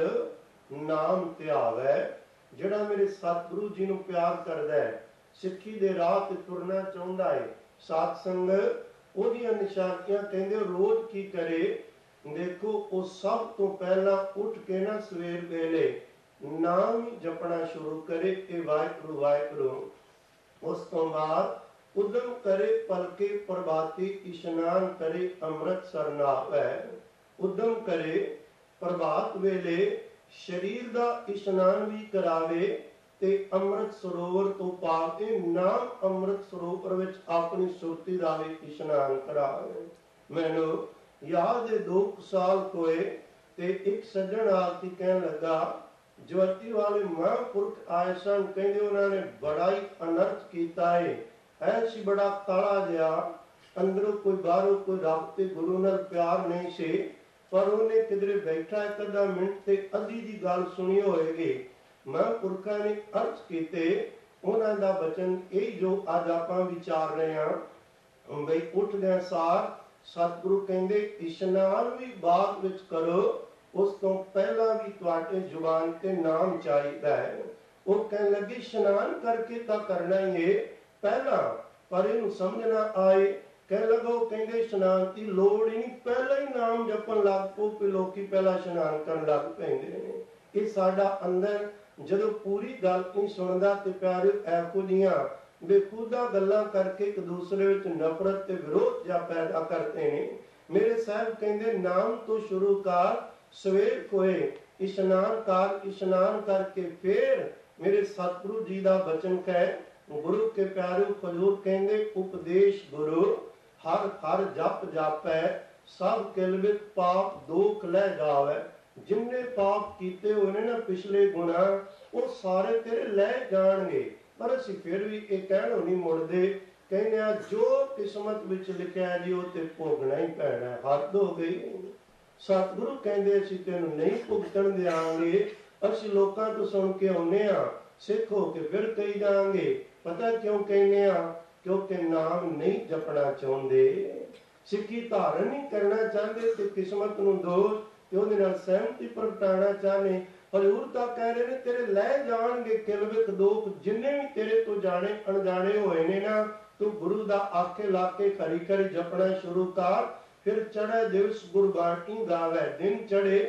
नाम ध्यावै। ਜਿਹੜਾ ਮੇਰੇ सतगुरु जी ਨੂੰ प्यार करदा है, सिक्खी दे राह ते तुरना चाहुंदा है, सात संग ओदियां निशानियां कहंदे रोज की करे। देखो वो सब तो पहला उठ के ना सवेर वेले नाम ही जपना शुरू करे कि वाहिगुरू वाहिगुरू। उस तो बाद उदम करे पलके प्रभाती इशनान करे अमृतसर नावै। उदम करे प्रभात वेले शरीर दा इशनान भी करावे ते अमृत सरोवर तो पा के नाम अमृत सरोवर विच अपनी सुरती दा भी इशनान करावे। मैनू याद है दो साल होए ते एक सज्जन आके कहन लगा, ज्योति वाले महापुरख आए सन, कहंदे उन्होंने बड़ा ही अनर्थ कीता है, ऐसी बड़ा काला जिहा, अंदरों कोई बाहरों कोई रब ते गुरु नाल प्यार नहीं से, पर उन्हें किधरे बैठा एक अद्धा मिनट ते अद्धी दी गल सुनी होएगी। महापुरखा ने अर्थ कीते, उन्हां दा बचन यही जो अज आपां विचार रहे हां बई उठ गए सार सतगुरु कहंदे इशनान भी बाद विच करो, उस तो पहला भी तुहाडे जुबान ते नाम चाहिदा है। वो कहन लगे इशनान करके तां करना ही है पहला, पर इहनूं समझ ना आए। कह लगो कहंदे इशनान की लोड़ ही नहीं, पहला ही नाम जपन लग पो कि लोकी पहला इशनान करन लग पैंदे ने। ये साडा अंदर जदों पूरी गल नहीं सुनदा ते प्यारे ऐहो जिहियां बेखुदा गल्लां करके एक दूसरे विच नफरत ते विरोध जा पैदा करते ने। मेरे साहब कहंदे नाम तो शुरू कर, सवेर होए इशनान कर, इशनान करके फिर मेरे सतगुरु जी दा बचन कह। गुरु के प्यारे खजूर कहंदे उपदेश गुरु हर हर जप जापै, सब किल विच पाप दोख लै जावै। जिन्ने पाप कीते हुए ने ना पिछले गुना वो सारे तेरे लै जाणगे, पर असीं फिर भी ये कहणों नहीं मुड़दे। कहने जो किस्मत विच लिखिया जी वो ते भोगना ही पैना, हद हो गई। सतगुरु कहंदे असीं तैनूं नहीं भुगतण देवांगे, असीं लोकां तो सुण के आउणे आ, सिख हो के फिर कही जाएंगे। पता क्यों कहने आ? क्योंकि नाम नहीं जपना चाहुंदे, सिक्खी धारण नहीं करना चाहते ते किस्मत नूं दोष ते उहदे नाल सहमति प्रगटाना चाहते। हजूर तां कह रहे ने तेरे लै जाणगे किलविक दोख, जिन्ने भी तेरे तो जाने अनजाने होए ने ना, तू गुरु दा आखे लाके खरी खरी जपना शुरू कर। फिर चढ़े दिवस गुरबाणी गावे, दिन चढ़े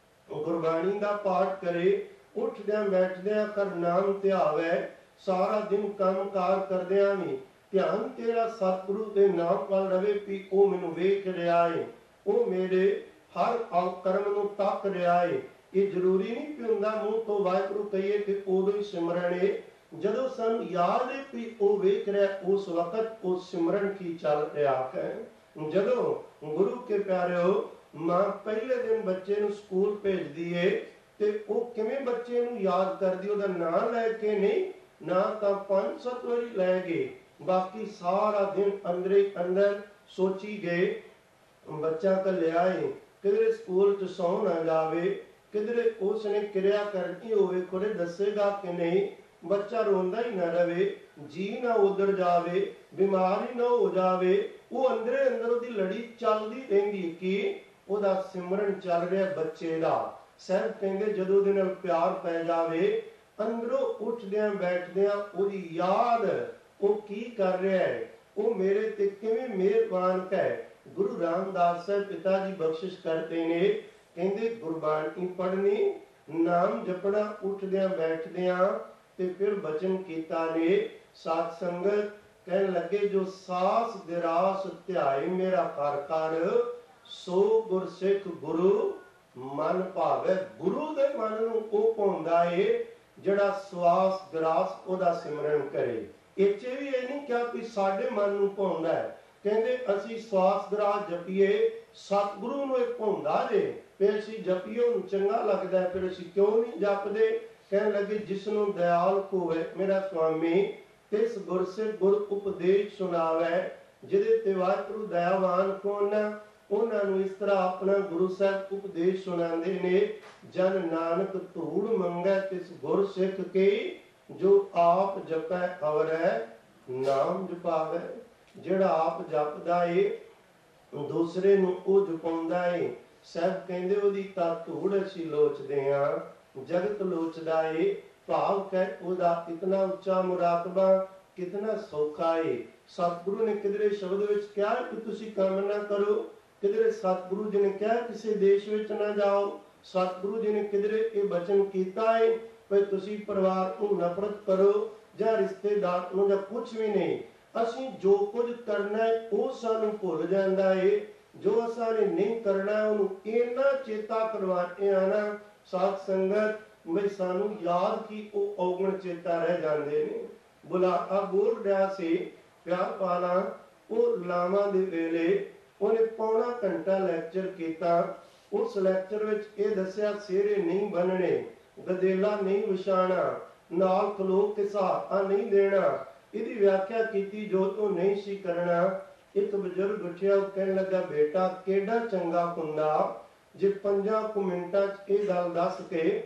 गुरबाणी दा पाठ करे, उठद्या बैठद्या कर नाम ध्यावे। सारा दिन काम कार करद्या भी ਧਿਆਨ ਤੇਰਾ ਸਤਿਗੁਰੂ ਦੇ ਨਾਮ ਵੱਲ ਰਵੇ ਵੀ ਉਹ ਮੈਨੂੰ ਵੇਖ ਰਿਹਾ ਏ, ਉਹ ਮੇਰੇ ਹਰ ਕਰਮ ਨੂੰ ਤੱਕ ਰਿਹਾ ਏ। ਇਹ ਜ਼ਰੂਰੀ ਨਹੀਂ ਕਿ ਹੁੰਦਾ ਮੂੰਹ ਤੋਂ ਵਾਹਿਗੁਰੂ ਕਹੀਏ ਕਿ ਉਦੋਂ ਹੀ ਸਿਮਰਨ ਏ। ਜਦੋਂ ਸਾਨੂੰ ਯਾਦ ਏ ਵੀ ਉਹ ਵੇਖ ਰਿਹਾ, ਉਸ ਵਕਤ ਉਹ ਸਿਮਰਨ ਕੀ ਚੱਲ ਰਿਹਾ ਹੈ। ਜਦੋਂ ਗੁਰੂ ਕੇ ਪਿਆਰਿਓ ਮਾਂ ਪਹਿਲੇ ਦਿਨ ਬੱਚੇ ਨੂੰ ਸਕੂਲ ਭੇਜਦੀ ਏ ਤੇ ਉਹ ਕਿਵੇਂ ਬੱਚੇ ਨੂੰ ਯਾਦ ਕਰਦੀ, ਉਹਦਾ ਨਾਂ ਲੈ ਕੇ ਨਹੀਂ, ਨਾ ਤਾਂ ਪੰਜ ਸੱਤ ਵਾਰੀ ਲੈ ਗਏ, ਬਾਕੀ ਸਾਰਾ ਦਿਨ ਅੰਦਰੇ ਅੰਦਰ ਸੋਚੀ ਗਏ। ਬੱਚਾ ਘੱਲਿਆ ਏ, ਕਿਧਰੇ ਸਕੂਲ ਚ ਸੌ ਨਾ ਜਾਵੇ, ਕਿਧਰੇ ਉਸ ਨੇ ਕਿਰਿਆ ਕਰਨੀ ਹੋਵੇ, ਕੋਲੇ ਦੱਸੇਗਾ ਕਿ ਨਹੀਂ। ਬੱਚਾ ਰੋਂਦਾ ਹੀ ਨਾ ਰਵੇ, ਜੀ ਨਾ ਉਧਰ ਜਾਵੇ, ਬਿਮਾਰ ਹੀ ਨਾ ਹੋ ਜਾਵੇ। ਉਹ ਅੰਦਰੇ ਅੰਦਰ ਉਹਦੀ ਲੜੀ ਚੱਲਦੀ ਰਹਿੰਦੀ ਕਿ ਉਹਦਾ ਸਿਮਰਨ ਚੱਲ ਰਿਹਾ ਬੱਚੇ ਦਾ। ਸਾਹਿਬ ਕਹਿੰਦੇ ਜਦੋਂ ਉਹਦੇ ਨਾਲ ਪਿਆਰ ਪੈ ਜਾਵੇ, ਅੰਦਰੋਂ ਉੱਠਦਿਆਂ ਬੈਠਦਿਆਂ ਉਹਦੀ ਯਾਦ, ਉਹ ਕੀ ਕਰ ਰਿਹਾ ਹੈ, ਉਹ ਮੇਰੇ ਤੇ ਕਿਵੇਂ ਮਿਹਰਬਾਨ ਹੈ। ਗੁਰੂ ਰਾਮਦਾਸ ਸਾਹਿਬ ਪਿਤਾ ਜੀ ਬਖਸ਼ਿਸ਼ ਕਰਦੇ ਨੇ, ਕਹਿੰਦੇ ਗੁਰਬਾਣੀ ਪੜ੍ਹਨੀ, ਨਾਮ ਜਪਣਾ ਉੱਠਦਿਆਂ ਬੈਠਦਿਆਂ, ਤੇ ਫਿਰ ਬਚਨ ਕੀਤਾ ਨੇ ਸਾਧ ਸੰਗਤ। ਕਹਿਣ ਲੱਗੇ ਜੋ ਸਾਸ ਦਿਰਾਸ ਧਿਆਏ ਮੇਰਾ ਕਰ ਕਰ, ਸੋ ਗੁਰਸਿੱਖ ਗੁਰੂ ਮਨ ਭਾਵੇ। ਗੁਰੂ ਦੇ ਮਨ ਨੂੰ ਉਹ ਭਾਉਂਦਾ ਏ ਜਿਹੜਾ ਸਵਾਸ ਗਰਾਸ ਉਹਦਾ ਸਿਮਰਨ ਕਰੇ। ਇੱਥੇ ਵੀ ਇਹ ਨਹੀਂ ਕਿਹਾ ਵੀ ਸਾਡੇ ਮਨ ਨੂੰ ਭਾਉਂਦਾ ਹੈ, ਕਹਿੰਦੇ ਅਸੀਂ ਸਵਾਸ ਗਰਾਸ ਜਪੀਏ, ਸਤਿਗੁਰੂ ਨੂੰ ਇਹ ਭਾਉਂਦਾ ਜੇ, ਫਿਰ ਅਸੀਂ ਜਪੀਏ, ਉਹਨੂੰ ਚੰਗਾ ਲੱਗਦਾ, ਫਿਰ ਅਸੀਂ ਕਿਉਂ ਨਹੀਂ ਜਪਦੇ। ਕਹਿਣ ਲੱਗੇ ਜਿਸ ਨੂੰ ਦਇਆਲ ਹੋਵੇ ਮੇਰਾ ਸੁਆਮੀ, ਤਿਸ ਗੁਰਸਿੱਖ ਗੁਰ ਉਪਦੇਸ਼ ਸੁਣਾਵੇ। ਜਿਹਦੇ ਤੇ ਵਾਹਿਗੁਰੂ ਦਇਆਵਾਨ ਕੋਣ, ਉਹਨਾਂ ਨੂੰ ਇਸ ਤਰ੍ਹਾਂ ਆਪਣਾ ਗੁਰੂ ਸਾਹਿਬ ਉਪਦੇਸ਼ ਸੁਣਾਉਂਦੇ ਨੇ। ਜਨ ਨਾਨਕ ਧੂੜ ਮੰਗੈ ਤਿਸ ਗੁਰ ਸਿੱਖ ਕੇ, ਜੋ ਆਪ ਜਪੈ ਅਵਰੈ ਨਾਮ ਜਪਾਵੇ। ਜਿਹੜਾ ਆਪ ਜਪਦਾ ਏ ਦੂਸਰੇ ਨੂੰ ਉਹ ਜਪਾਉਂਦਾ ਏ। ਸਾਹਿਬ ਕਹਿੰਦੇ ਉਹਦੀ ਤਾਂ ਧੂੜ ਅਸੀਂ ਲੋਚਦੇ ਹਾਂ, ਜਗਤ ਲੋਚਦਾ ਏ। ਭਾਵ ਕਹਿ ਉਹਦਾ ਇਤਨਾ ਉੱਚਾ ਮੁਰਾਕਬਾ ਕਿਤਨਾ ਸੌਖਾ ਏ। ਸਤਿਗੁਰੂ ਨੇ ਕਿਧਰੇ ਸ਼ਬਦ ਵਿੱਚ ਕਿਹਾ ਕਿ ਤੁਸੀਂ ਕੰਮ ਨਾ ਕਰੋ, ਕਿਧਰੇ ਸਤਿਗੁਰੂ ਜੀ ਨੇ ਕਿਹਾ ਕਿਸੇ ਦੇਸ਼ ਵਿੱਚ ਨਾ ਜਾਓ, ਸਤਿਗੁਰੂ ਜੀ ਨੇ ਕਿਧਰੇ ਇਹ ਬਚਨ ਕੀਤਾ ਹੈ ਕਿ ਤੁਸੀਂ ਪਰਿਵਾਰ ਨੂੰ ਨਫ਼ਰਤ ਕਰੋ ਜਾਂ ਰਿਸ਼ਤੇਦਾਰ ਨੂੰ ਜਾਂ ਕੁਝ ਵੀ ਨਹੀਂ। ਅਸੀਂ ਜੋ ਕੁਝ ਕਰਨਾ ਹੈ ਉਹ ਸਾਨੂੰ ਭੁੱਲ ਜਾਂਦਾ ਏ, ਜੋ ਅਸਾਂ ਨੇ ਨਹੀਂ ਕਰਨਾ ਉਹਨੂੰ ਇੰਨਾ ਚੇਤਾ ਕਰਵਾਉਂਦੇ ਆ ਨਾ ਸਾਧ ਸੰਗਤ, ਮੈਂ ਸਾਨੂੰ ਯਾਦ ਕੀ ਉਹ ਔਗਣ ਚੇਤਾ ਰਹਿ ਜਾਂਦੇ ਨੇ। ਬੁਲਾ ਬੋਲ ਰਿਹਾ ਸੀ ਪਿਆਰ ਪਾਲਾ, ਉਹ ਲਾਵਾਂ ਦੇ ਵੇਲੇ ਉਹਨੇ ਪੌਣਾ ਘੰਟਾ ਲੈਕਚਰ ਕੀਤਾ। ਉਸ ਲੈਕਚਰ ਵਿੱਚ ਇਹ ਦੱਸਿਆ ਸਿਹਰੇ ਨਹੀਂ ਬੰਨਣੇ, ਗਦੇਲਾ ਨਹੀਂ ਵਿਛਾਣਾ, ਨਾਲ ਖਲੋ ਕੇ ਸਹਾਰਾ ਨਹੀਂ ਦੇਣਾ। ਇਹਦੀ ਵਿਆਖਿਆ ਕੀਤੀ ਜੋ ਤੂੰ ਨਹੀਂ ਸੀ ਕਰਨਾ। ਇੱਕ ਬਜ਼ੁਰਗ ਉੱਠਿਆ, ਉਹ ਕਹਿਣ ਲੱਗਾ ਬੇਟਾ ਕਿਹੜਾ ਚੰਗਾ ਹੁੰਦਾ ਜੇ ਪੰਜਾਂ ਕੁ ਮਿੰਟਾਂ ਚ ਇਹ ਗੱਲ ਦੱਸ ਕੇ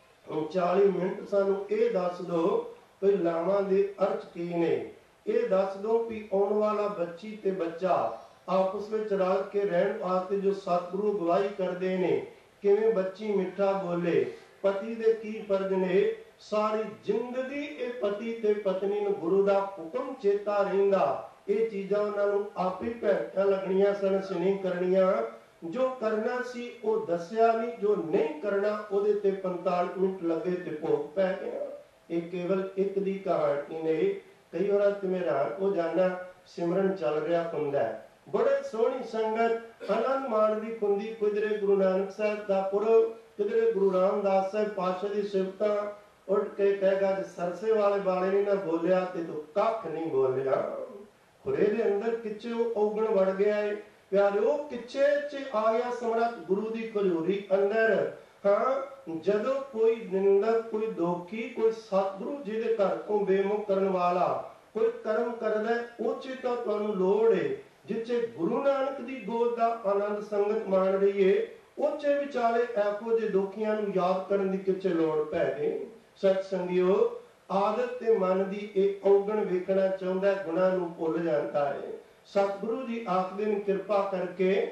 ਚਾਲੀ ਮਿੰਟ ਸਾਨੂੰ ਇਹ ਦੱਸ ਦੋ ਕਿ ਲਾਵਾਂ ਦੇ ਅਰਥ ਕੀ ਨੇ। ਇਹ ਦੱਸ ਦੋ ਵੀ ਆਉਣ ਵਾਲਾ ਬੱਚੀ ਤੇ ਬੱਚਾ ਆਪਸ ਵਿੱਚ ਰਲ ਕੇ ਰਹਿਣ ਵਾਸਤੇ ਜੋ ਸਤਿਗੁਰੂ ਅਗਵਾਈ ਕਰਦੇ ਨੇ, ਕਿਵੇਂ ਬੱਚੀ ਮਿੱਠਾ ਬੋਲੇ, ਪਤੀ ਦੇ ਕੀ ਫਰਜ਼ ਨੇ। ਸਾਰੀ ਜ਼ਿੰਦਗੀ ਇਹ ਪਤੀ ਤੇ ਪਤਨੀ ਨੂੰ ਗੁਰੂ ਦਾ ਹੁਕਮ ਚੇਤਾ ਰਹਿੰਦਾ। ਇਹ ਚੀਜ਼ਾਂ ਉਹਨਾਂ ਨੂੰ ਆਪੇ ਭੈਟਾਂ ਲੱਗਣੀਆਂ ਸਨ, ਅਸੀਂ ਨਹੀਂ ਕਰਨੀਆਂ। ਜੋ ਕਰਨਾ ਸੀ ਉਹ ਦੱਸਿਆ ਨਹੀਂ, ਜੋ ਨਹੀਂ ਕਰਨਾ ਉਹਦੇ ਤੇ ਪੰਤਾਲੀ ਮਿੰਟ ਲੱਗੇ ਤੇ ਭੋਗ ਪੈ ਗਿਆ। ਇਹ ਕੇਵਲ ਇੱਕ ਦੀ ਕਹਾਣੀ ਨੇ। ਕਈ ਵਾਰ ਤੇ ਮੇਰਾ ਉਹ ਜਾਣਾ ਸਿਮਰਨ ਚੱਲ ਰਿਹਾ ਹੁੰਦਾ, ਬੜੇ ਸੋਹਣੀ ਸੰਗਤ ਆਨੰਦ ਮਾਣਦੀ ਹੁੰਦੀ। ਕਿਧਰੇ ਗੁਰੂ ਨਾਨਕ ਸਾਹਿਬ ਦਾ ਪੁਰਬ, ਕਿਧਰੇ ਗੁਰੂ ਰਾਮਦਾਸ ਸਾਹਿਬ ਪਾਤਸ਼ਾਹ ਦੀ ਸਿਫਤਾਂ। ਉੱਠ ਕੇ ਕਹੇਗਾ ਕਿ ਸਰਸੇ ਵਾਲੇ ਬਾਣੇ ਨੇ ਨਾ ਬੋਲਿਆ ਤੇ ਤੂੰ ਕੱਖ ਨਹੀਂ ਬੋਲਿਆ। ਖੁਰੇ ਦੇ ਅੰਦਰ ਕਿੱਚੇ ਉਹ ਔਗਣ ਵੜ ਗਿਆ ਏ ਪਿਆਰਿਓ, ਕਿੱਚੇ ਚ ਆ ਗਿਆ ਸਮਰੱਥ ਗੁਰੂ ਦੀ ਖਜੂਰੀ ਅੰਦਰ। ਹਾਂ, ਜਦੋਂ ਕੋਈ ਨਿੰਦਕ, ਕੋਈ ਦੋਖੀ, ਕੋਈ ਸਤਿਗੁਰੂ ਜੀ ਦੇ ਘਰ ਤੋਂ ਬੇਮੁਖ ਕਰਨ ਵਾਲਾ ਕੋਈ ਕਰਮ ਕਰਦਾ, ਉਹ ਚ ਤਾਂ ਤੁਹਾਨੂੰ ਲੋੜ ਏ। ਜਿੱਥੇ ਗੁਰੂ ਨਾਨਕ ਦੀ ਗੋਦ ਦਾ ਆਨੰਦ ਸੰਗਤ ਮਾਣ ਰਹੀ ਏ, ਉੱਚੇ ਵਿਚਾਲੇ ਇਹੋ ਜਿਹੇ ਦੋਖੀਆਂ ਨੂੰ ਯਾਦ ਕਰਨ ਦੀ ਕਿੱਥੇ ਲੋੜ ਪੈ ਗਈ। ਸਤ ਸੰਗਿਓ, ਆਦਤ ਤੇ ਮਨ ਦੀ ਇਹ ਔਗਣ ਵੇਖਣਾ ਚਾਹੁੰਦਾ, ਗੁਣਾਂ ਨੂੰ ਭੁੱਲ ਜਾਂਦਾ ਹੈ। ਸਤਿਗੁਰੂ ਜੀ ਆਖਦੇ ਨੇ ਕਿਰਪਾ ਕਰਕੇ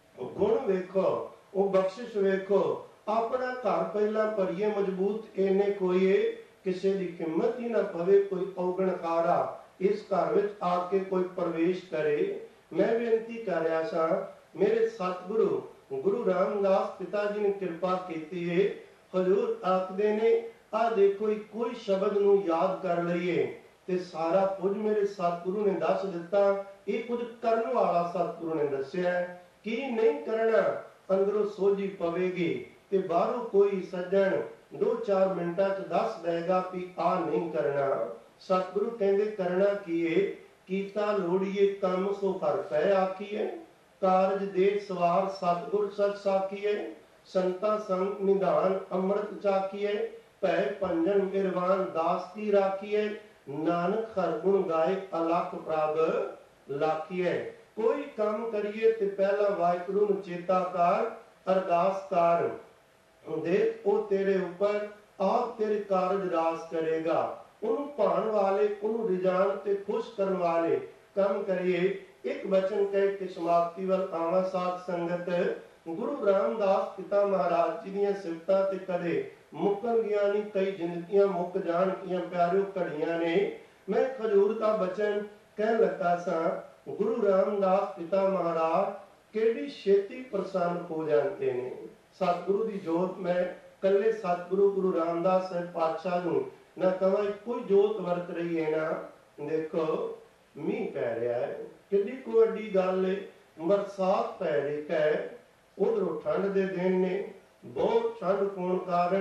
ਗੁਣ ਵੇਖੋ, ਉਹ ਬਖਸ਼ਿਸ਼ ਵੇਖੋ। ਆਪਣਾ ਘਰ ਪਹਿਲਾਂ ਭਰੀਏ ਮਜ਼ਬੂਤ ਇਹਨੇ ਕੋਈਏ, ਕਿਸੇ ਦੀ ਹਿੰਮਤ ਹੀ ਨਾ ਪਵੇ ਕੋਈ ਔਗਣ ਕਾਰਾ ਇਸ ਘਰ ਵਿੱਚ ਆ ਕੇ ਕੋਈ ਪ੍ਰਵੇਸ਼ ਕਰੇ। ਮੈਂ ਬੇਨਤੀ ਕਰ ਰਿਹਾ ਸਾਂ, ਮੇਰੇ ਸਤਿਗੁਰੂ ਗੁਰੂ ਰਾਮਦਾਸ ਪਿਤਾ ਜੀ ਨੇ ਕਿਰਪਾ ਕੀਤੀ ਹੈ। ਹਜ਼ੂਰ ਆਖਦੇ ਨੇ ਆ ਦੇਖੋ ਕੋਈ ਸ਼ਬਦ ਨੂੰ ਯਾਦ ਕਰ ਲਈਏ, ਤੇ ਸਾਰਾ ਕੁਝ ਮੇਰੇ ਸਤਿਗੁਰੂ ਨੇ ਦੱਸ ਦਿੱਤਾ। ਇਹ ਕੁਝ ਕਰਨ ਵਾਲਾ ਸਤਿਗੁਰੂ ਨੇ ਦੱਸਿਆ। ਕੀ ਨਹੀਂ ਕਰਨਾ ਅੰਦਰੋਂ ਸੋਝੀ ਪਵੇਗੀ ਤੇ ਬਾਹਰੋਂ ਕੋਈ ਸੱਜਣ ਦੋ ਚਾਰ ਮਿੰਟਾਂ ਚ ਦੱਸ ਦੇਗਾ ਵੀ ਆ ਨਹੀਂ ਕਰਨਾ। ਸਤਿਗੁਰੂ ਕਹਿੰਦੇ ਕਰਨਾ ਕੀ ਏ, ਕੀਤਾ ਲੋੜੀਏ ਕੰਮ ਸੋ ਹਰ ਪੈ ਆਖੀਏ। ਕਾਰਜ ਦੇ ਸਵਾਰ ਸਤਿਗੁਰ ਸਚ ਸਾਖੀਏ। ਸੰਤਾ ਸੰਗ ਨਿਧਾਨ ਅੰਮ੍ਰਿਤ ਚਾਖੀਏ। ਭੈ ਭੰਜਨ ਨਿਰਵਾਨ ਦਾਸ ਕੀ ਰਾਖੀਏ। ਨਾਨਕ ਹਰ ਗੁਣ ਗਾਏ ਅਲਖ ਪ੍ਰਭ ਲਾਖੀਏ। ਕੋਈ ਕੰਮ ਕਰੀਏ ਤੇ ਪਹਿਲਾਂ ਵਾਹਿਗੁਰੂ ਨੂੰ ਚੇਤਾ ਕਰ, ਅਰਦਾਸ ਕਰ ਦੇ ਉਹ ਤੇਰੇ ਉੱਪਰ ਆਪ ਤੇਰੇ ਕਾਰਜ ਰਾਸ ਕਰੇਗਾ। ਉਹਨੂੰ ਭਾਣ ਵਾਲੇ, ਉਹਨੂੰ ਰਿਜਾਣ ਤੇ ਖੁਸ਼ ਕਰਨ ਵਾਲੇ ਕੰਮ ਕਰੀਏ। ਇੱਕ ਵਚਨ ਕਹਿ ਕੇ ਸਮਾਪਤੀ ਵੱਲ ਆਵਾਂ। ਸਾਧ ਸੰਗਤ, ਗੁਰੂ ਰਾਮਦਾਸ ਪਿਤਾ ਮਹਾਰਾਜ ਜੀ ਦੀਆਂ ਸਿਫਤਾਂ ਤੇ ਕਦੇ ਮੁੱਕਣ ਗਿਆ ਨਹੀਂ। ਕਈ ਜ਼ਿੰਦਗੀਆਂ ਮੁੱਕ ਜਾਣਗੀਆਂ ਪਿਆਰਿਓ, ਘੜੀਆਂ ਨੇ। ਮੈਂ ਖਜੂਰ ਦਾ ਬਚਨ ਕਹਿਣ ਲੱਗਾ ਸਾਂ, ਗੁਰੂ ਰਾਮਦਾਸ ਪਿਤਾ ਮਹਾਰਾਜ ਕਿਹੜੀ ਛੇਤੀ ਪ੍ਰਸੰਨ ਹੋ ਜਾਂਦੇ ਨੇ। ਸਤਿਗੁਰੂ ਦੀ ਜੋਤ ਮੈਂ ਕੱਲੇ ਸਤਿਗੁਰੂ ਗੁਰੂ ਰਾਮਦਾਸ ਸਾਹਿਬ ਪਾਤਸ਼ਾਹ ਨੂੰ ਨਾ ਕਹਾਂ ਕੋਈ ਜੋਤ ਵਰਤ ਰਹੀ ਹੈ ਨਾ। ਦੇਖੋ ਮੀਂਹ ਪੈ ਰਿਹਾ ਹੈ, ਕਿੰਨੀ ਕੁ ਵੱਡੀ ਗੱਲ ਹੈ। ਬਰਸਾਤ ਪੈ ਰਹੀ ਹੈ, ਉਧਰੋਂ ਠੰਡ ਦੇ ਦਿਨ ਨੇ, ਬਹੁਤ ਠੰਡ ਹੋਣ ਕਾਰਨ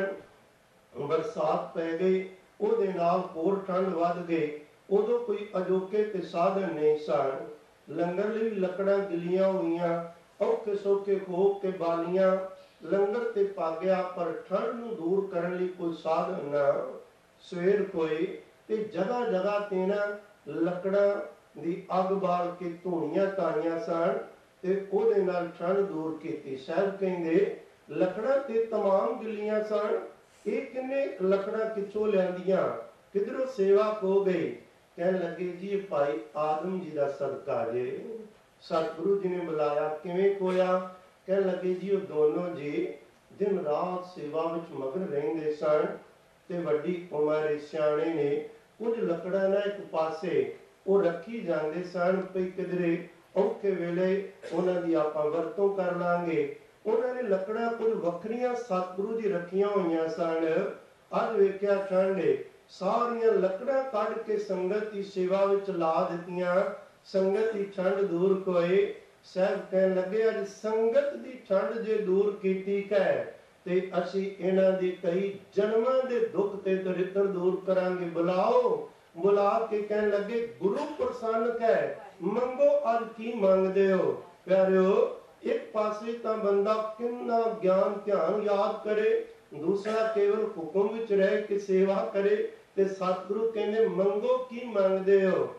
ਬਰਸਾਤ ਪੈ ਗਈ, ਉਹਦੇ ਨਾਲ ਹੋਰ ਠੰਡ ਵੱਧ ਗਈ। ਉਦੋਂ ਕੋਈ ਅਜੋਕੇ ਤੇ ਸਾਧਨ ਨਹੀਂ ਸਨ। ਲੰਗਰ ਲਈ ਲੱਕੜਾਂ ਗਿੱਲੀਆਂ ਹੋਈਆਂ, ਔਖੇ ਸੌਖੇ ਖੋ ਕੇ ਬਾਲੀਆਂ ਲੰਗਰ ਤੇ ਪਾ ਗਿਆ, ਪਰ ਠੰਡ ਨੂੰ ਦੂਰ ਕਰਨ ਲਈ ਕੋਈ ਸਾਧਨ ਨਾ। ਸਵੇਰ ਕੋਈ ਤੇ ਜਗ੍ਹਾ ਜਗ੍ਹਾ ਤੇ ਨਾ ਲੱਕੜਾਂ ਦੀ ਅੱਗ ਬਾਲ ਕੇ ਧੂਣੀਆਂ ਤਾਈਆਂ ਸਨ ਤੇ ਉਹਦੇ ਨਾਲ ਠੰਡ ਦੂਰ ਕੀਤੀ। ਸਾਹਿਬ ਕਹਿੰਦੇ ਲੱਕੜਾਂ ਤੇ ਤਮਾਮ ਗਿੱਲੀਆਂ ਸਨ। ਇਹ ਕਿੰਨੇ ਲੱਕੜਾਂ ਕਿੱਥੋਂ ਲਿਆਂਦੀਆਂ, ਕਿਧਰੋਂ ਸੇਵਾ ਹੋ ਗਈ। ਕਹਿਣ ਲੱਗੇ ਜੀ ਇਹ ਭਾਈ ਆਦਮ ਜੀ ਦਾ ਸਦਕਾ ਜੇ। ਸਤਿਗੁਰੂ ਜੀ ਨੇ ਬੁਲਾਇਆ, ਕਿਵੇਂ ਹੋਇਆ? ਕਹਿਣ ਲੱਗੇ ਜੀ ਉਹ ਦੋਨੋਂ ਜੀ ਦਿਨ ਰਾਤ ਸੇਵਾ ਵਿੱਚ ਮਗਨ ਰਹਿੰਦੇ ਸਨ ਤੇ ਵੱਡੀ ਉਮਰ ਸਿਆਣੇ ਨੇ ਕੁਝ ਲੱਕੜਾਂ ਨਾ ਇੱਕ ਪਾਸੇ ਉਹ ਰੱਖੀ ਜਾਂਦੇ ਸਨ ਪਈ ਕਿਧਰੇ ਔਖੇ ਵੇਲੇ ਉਹਨਾਂ ਦੀ ਆਪਾਂ ਵਰਤੋਂ ਕਰ ਲਾਂਗੇ। ਉਹਨਾਂ ਨੇ ਲੱਕੜਾਂ ਕੁਝ ਵੱਖਰੀਆਂ ਸਤਿਗੁਰੂ ਜੀ ਰੱਖੀਆਂ ਹੋਈਆਂ ਸਨ। ਅੱਜ ਵੇਖਿਆ ਠੰਡੇ ਸਾਰੀਆਂ ਲੱਕੜਾਂ ਕੱਢ ਕੇ ਸੰਗਤ ਦੀ ਸੇਵਾ ਵਿੱਚ ਲਾ ਦਿੱਤੀਆਂ। ਸੰਗਤ ਦੀ ਠੰਡ ਦੂਰ ਕੋਏ। ਸਾਹਿਬ ਕਹਿਣ ਲੱਗੇ ਅੱਜ ਸੰਗਤ ਦੀ ਠੰਡ ਜੇ ਦੂਰ ਕੀਤੀ ਕਹਿ ਤੇ ਅਸੀਂ ਇਹਨਾਂ ਦੀ ਕਈ ਜਨਮਾਂ ਦੇ ਦੁੱਖ ਤੇ ਦਰਿਦਰ ਦੂਰ ਕਰਾਂਗੇ। ਬੁਲਾਓ। ਬੁਲਾ ਕੇ ਕਹਿਣ ਲੱਗੇ ਗੁਰੂ ਪ੍ਰਸੰਨ ਕਹਿ ਮੰਗੋ ਅੱਜ ਕੀ ਮੰਗਦੇ ਹੋ। ਪਿਆਰਿਓ ਇੱਕ ਪਾਸੇ ਤਾਂ ਬੰਦਾ ਕਿੰਨਾ ਗਿਆਨ ਧਿਆਨ ਯਾਦ ਕਰੇ, ਦੂਸਰਾ ਕੇਵਲ ਹੁਕਮ ਵਿੱਚ ਰਹਿ ਕੇ ਸੇਵਾ ਕਰੇ ਤੇ ਸਤਿਗੁਰੂ ਕਹਿੰਦੇ ਮੰਗੋ ਕੀ ਮੰਗਦੇ ਹੋ।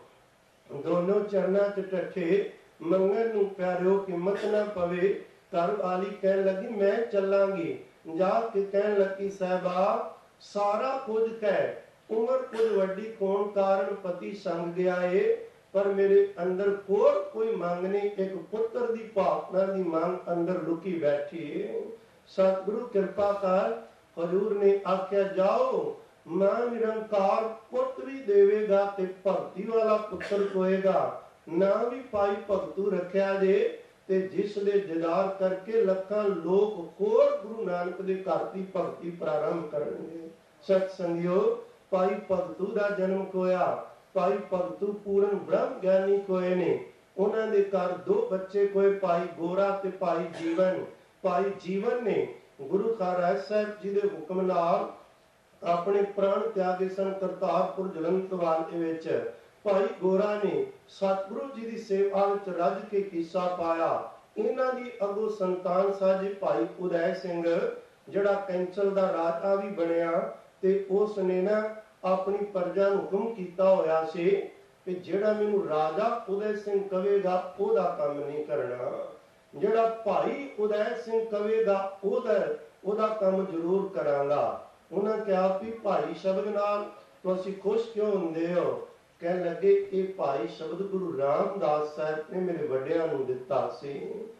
ਦੋਨੋਂ ਚਰਨਾਂ ਚ ਟੱਠੇ ਮੰਗਣ ਨੂੰ ਪਿਆਰਿਓ ਹਿੰਮਤ ਨਾ ਪਵੇ। ਘਰ ਵਾਲੀ ਕਹਿਣ ਲੱਗੀ ਮੈਂ ਚੱਲਾਂਗੀ। ਜਾ ਕੇ ਕਹਿਣ ਲੱਗੀ ਸਾਹਿਬਾ ਸਾਰਾ ਕੁਝ ਕਹਿ, ਉਮਰ ਕੁਝ ਵੱਡੀ ਹੋਣ ਕਾਰਨ ਪਤੀ ਸੰਗ ਗਿਆ ਏ, ਪਰ ਮੇਰੇ ਅੰਦਰ ਹੋਰ ਕੋਈ ਮੰਗ ਨਹੀਂ। ਇੱਕ ਪੁੱਤਰ ਦੀ ਭਾਵਨਾ ਦੀ ਮੰਗ ਅੰਦਰ ਲੁਕੀ ਬੈਠੀ ਏ। ਸਤਿਗੁਰੂ ਕਿਰਪਾ ਕਰ। ਹਜ਼ੂਰ ਨੇ ਆਖਿਆ ਜਾਓ, ਮਾਂ ਨਿਰੰਕਾਰ ਪੁੱਤ ਵੀ ਦੇਵੇਗਾ ਤੇ ਭਗਤੀ ਵਾਲਾ ਪੁੱਤਰ ਹੋਏਗਾ। ਨਾ ਵੀ ਭਾਈ ਭਗਤੂ ਰੱਖਿਆ ਜੇ ਤੇ ਜਿਸ ਦੇ ਦੀਦਾਰ ਕਰਕੇ ਲੱਖਾਂ ਲੋਕ ਹੋਰ ਗੁਰੂ ਨਾਨਕ ਦੇ ਘਰ ਦੀ ਭਗਤੀ ਪ੍ਰਾਰੰਭ ਕਰਨਗੇ। ਸਤ ਸੰਗਿਓ ਭਾਈ ਭਗਤੂ ਦਾ ਜਨਮ ਹੋਇਆ। ਭਾਈ ਭਗਤੂ ਪੂਰਨ ਬ੍ਰਹਮ ਗਿਆਨੀ ਹੋਏ ਨੇ। ਉਹਨਾਂ ਦੇ ਘਰ ਦੋ ਬੱਚੇ ਹੋਏ, ਭਾਈ ਗੋਰਾ ਤੇ ਭਾਈ ਜੀਵਨ। ਭਾਈ ਜੀਵਨ ਨੇ ਗੁਰੂ ਖਾਲਸਾ ਸਾਹਿਬ ਜੀ ਦੇ ਹੁਕਮ ਨਾਲ ਆਪਣੇ ਪ੍ਰਾਣ ਤਿਆਗੇ ਸਨ ਕਰਤਾਰਪੁਰ ਜਲੰਧਰ ਵਿੱਚ। ਭਾਈ ਗੋਰਾ ਨੇ ਸਤਿਗੁਰੂ ਜੀ ਦੀ ਸੇਵਾ ਵਿੱਚ ਰੱਜ ਕੇ ਹਿੱਸਾ ਪਾਇਆ। ਇਹਨਾਂ ਦੀ ਅਗੋ ਸੰਤਾਨ ਸਾਜੇ ਭਾਈ ਉਦੈ ਸਿੰਘ ਜਿਹੜਾ ਕੈਂਚਲ ਦਾ ਰਾਜਾ ਵੀ ਬਣਿਆ ਤੇ ਉਸ ਨੇ ਨਾ ਆਪਣੀ ਪ੍ਰਜਾ ਨੂੰ ਹੁਕਮ ਕੀਤਾ ਹੋਇਆ ਸੀ ਕਿ ਜਿਹੜਾ ਮੈਨੂੰ ਰਾਜਾ ਉਦੈ ਸਿੰਘ ਕਵੇਗਾ ਉਹਦਾ ਕੰਮ ਨਹੀਂ ਕਰਨਾ, ਜਿਹੜਾ ਭਾਈ ਉਦੈ ਸਿੰਘ ਕਵੇਗਾ ਉਹਦਾ ਉਹਦਾ ਕੰਮ ਜ਼ਰੂਰ ਕਰਾਂਗਾ। ਉਹਨਾਂ ਕਿਹਾ ਵੀ ਭਾਈ ਸ਼ਬਦ ਨਾਲ ਤੁਸੀਂ ਖੁਸ਼ ਕਿਉਂ ਹੁੰਦੇ ਹੋ? ਕਹਿਣ ਲੱਗੇ ਇਹ ਭਾਈ ਸ਼ਬਦ ਗੁਰੂ ਰਾਮਦਾਸ ਸਾਹਿਬ ਨੇ ਮੇਰੇ ਵੱਡਿਆਂ ਨੂੰ ਦਿੱਤਾ ਸੀ।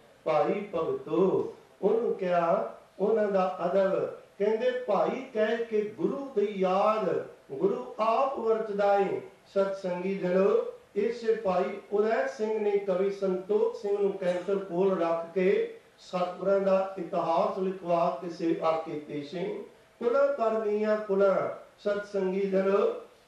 ਭਾਈ ਭਗਤੂ ਉਹਨੂੰ ਕਿਹਾ, ਉਹਨਾਂ ਦਾ ਅਦਬ ਕਹਿੰਦੇ ਭਾਈ ਕਹਿ ਕੇ ਗੁਰੂ ਦੀ ਯਾਦ ਗੁਰੂ ਆਪ ਵਰਤਦਾ ਏ। ਸਤ ਸੰਗੀ ਜਨੋ ਇਸੇ ਭਾਈ ਉਦੈ ਸਿੰਘ ਨੇ ਕਵੀ ਸੰਤੋਖ ਸਿੰਘ ਨੂੰ ਕੈਂਸਰ ਕੋਲ ਰੱਖ ਕੇ ਸਤਿਗੁਰਾਂ ਦਾ ਇਤਿਹਾਸ ਲਿਖਵਾ ਕੇ ਸੇਵਾ ਕੀਤੀ ਸੀ। ਕੁਲਾਂ ਕਰ ਗਈਆਂ ਕੁਲਾਂ। ਸਤ ਸੰਗੀ ਜਨੋ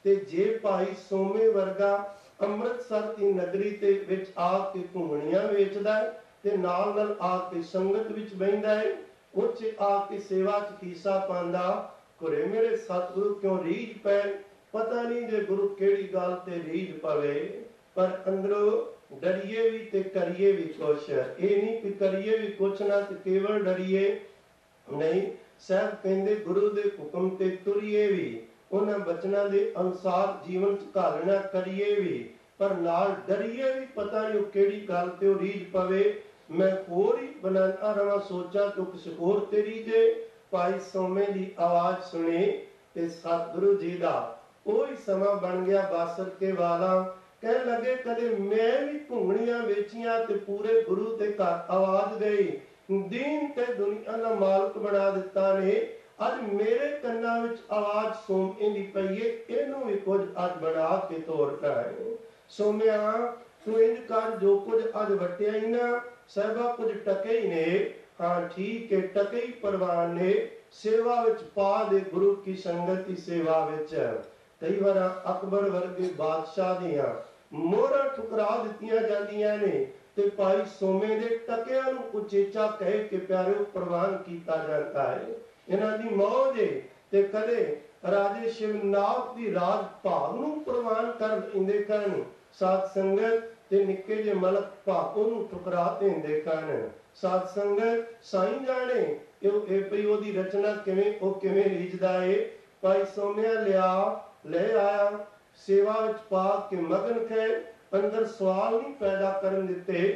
ਤੇ ਜੇ ਭਾਈ ਸੋਮੇ ਵਰਗਾ ਅੰਮ੍ਰਿਤਸਰ ਦੀ ਨਗਰੀ ਤੇ ਵਿੱਚ ਆ ਕੇ ਘੁੰਮਣੀਆਂ ਵੇਚਦਾ ਹੈ ਤੇ ਨਾਲ ਨਾਲ ਆ ਕੇ ਸੰਗਤ ਵਿੱਚ ਬਹਿੰਦਾ ਹੈ, ਉੱਚ ਆ ਕੇ ਸੇਵਾ ਚ ਹਿੱਸਾ ਪਾਉਂਦਾ, ਘਰੇ ਮੇਰੇ ਸਤਿਗੁਰੂ ਕਿਉਂ ਰੀਝ ਪੈਣ। ਪਤਾ ਨਹੀਂ ਜੇ ਗੁਰੂ ਕਿਹੜੀ ਗੱਲ ਤੇ ਰੀਝ ਪਵੇ, ਪਰ ਅੰਦਰੋਂ ਡਰੀਏ ਵੀ ਤੇ ਕਰੀਏ ਵੀ ਕੁਛ। ਇਹ ਨਹੀਂ ਕਿ ਕਰੀਏ ਵੀ ਕੁਛ ਨਾ ਤੇ ਕੇਵਲ ਡਰੀਏ ਨਹੀਂ। ਸਾਹਿਬ ਕਹਿੰਦੇ ਗੁਰੂ ਦੇ ਹੁਕਮ ਤੇ ਤੁਰੀਏ ਵੀ, ਉਹਨਾਂ ਬਚਨਾਂ ਦੇ ਅਨੁਸਾਰ ਜੀਵਨ ਚ ਘਾਲਣਾ ਕਰੀਏ ਵੀ, ਪਰ ਨਾਲ ਡਰੀਏ ਵੀ। ਪਤਾ ਨਹੀਂ ਉਹ ਕਿਹੜੀ ਗੱਲ ਤੇ ਉਹ ਰੀਝ ਪਵੇ, ਮੈਂ ਹੋਰ ਹੀ ਬਣਾਉਂਦਾ ਰਵਾਂ ਸੋਚਾਂ ਤੂੰ ਕਿਸੇ ਹੋਰ ਤੇ ਰੀਝੇ। ਭਾਈ ਸੋਮੇ ਦੀ ਆਵਾਜ਼ ਸੁਣੀ ਤੇ ਸਤਿਗੁਰੂ ਜੀ ਦਾ ਉਹੀ ਸਮਾਂ ਬਣ ਗਿਆ ਬਾਸਰ ਕੇ ਵਾਲਾ। ਕਹਿਣ ਲੱਗੇ ਕਦੇ ਮੈਂ ਵੀ ਘੁੰਗਣੀਆਂ ਵੇਚੀਆਂ ਤੇ ਪੂਰੇ ਗੁਰੂ ਦੇ ਘਰ ਆਵਾਜ਼ ਗਈ, ਦੀਨ ਤੇ ਦੁਨੀਆ ਦਾ ਮਾਲਕ ਬਣਾ ਦਿੱਤਾ ਨੇ। ਅੱਜ ਮੇਰੇ ਕੰਨਾਂ ਵਿੱਚ ਆਵਾਜ਼ ਸੋਮੇ ਦੀ ਪਈ ਏ, ਇਹਨੂੰ ਵੀ ਕੁਝ ਅੱਜ ਬਣਾ ਕੇ ਤੋਰਦਾ ਹੈ। ਸੋਮਿਆ ਤੂੰ ਇੰਝ ਕਰ, ਜੋ ਕੁਝ ਅੱਜ ਵਟਿਆ ਹੀ ਨਾ ਸਾਹਿਬਾ ਕੁਝ ਟਕੇ ਹੀ ਨੇ। ਹਾਂ ਠੀਕ ਹੈ, ਟਕੇ ਹੀ ਪ੍ਰਵਾਨ ਨੇ, ਸੇਵਾ ਵਿੱਚ ਪਾ ਦੇ ਗੁਰੂ ਕੀ ਸੰਗਤ ਦੀ ਸੇਵਾ ਵਿੱਚ। ਕਈ ਵਾਰ ਅਕਬਰ ਵਰਗੇ ਬਾਦਸ਼ਾਹ ਦੀਆਂ ਮੋਹਰਾਂ ਠੁਕਰਾ ਦਿੱਤੀਆਂ ਜਾਂਦੀਆਂ ਨੇ ਤੇ ਭਾਈ ਸੋਮੇ ਦੇ ਟਕਿਆਂ ਨੂੰ ਉਚੇਚਾ ਕਹਿ ਕੇ ਪਿਆਰਿਓ ਪ੍ਰਵਾਨ ਕੀਤਾ ਜਾਂਦਾ ਹੈ। ਇਹਨਾਂ ਦੀ ਮੌਜ ਹੈ ਤੇ ਕਦੇ ਰਾਜੇ ਸ਼ਿਵਨਾਥ ਦੀ ਰਾਜ ਭਾਗ ਨੂੰ ਪ੍ਰਵਾਨ ਕਰ ਦਿੰਦੇ ਹਨ। ਸਾਧ ਸੰਗਤ ਤੇ ਨਿੱਕੇ ਜਿਹੇ ਮਲਕ ਭਾਗੋਂ ਨੂੰ ਠੁਕਰਾ ਦਿੰਦੇ ਹਨ। ਸਾਧ ਸੰਗਤ ਸਾਈਂ ਜਾਣੇ ਇਹ ਇਹ ਪਈ ਉਹਦੀ ਰਚਨਾ ਕਿਵੇਂ ਉਹ ਕਿਵੇਂ ਰੀਝਦਾ ਏ। ਭਾਈ ਸੋਮਿਆ ਲਿਆ ਲੈ ਆਇਆ, ਸੇਵਾ ਵਿੱਚ ਪਾ ਕੇ ਮਗਨ ਥੇ, ਅੰਦਰ ਸਵਾਲ ਨਹੀਂ ਪੈਦਾ ਕਰਨ ਦਿੱਤੇ,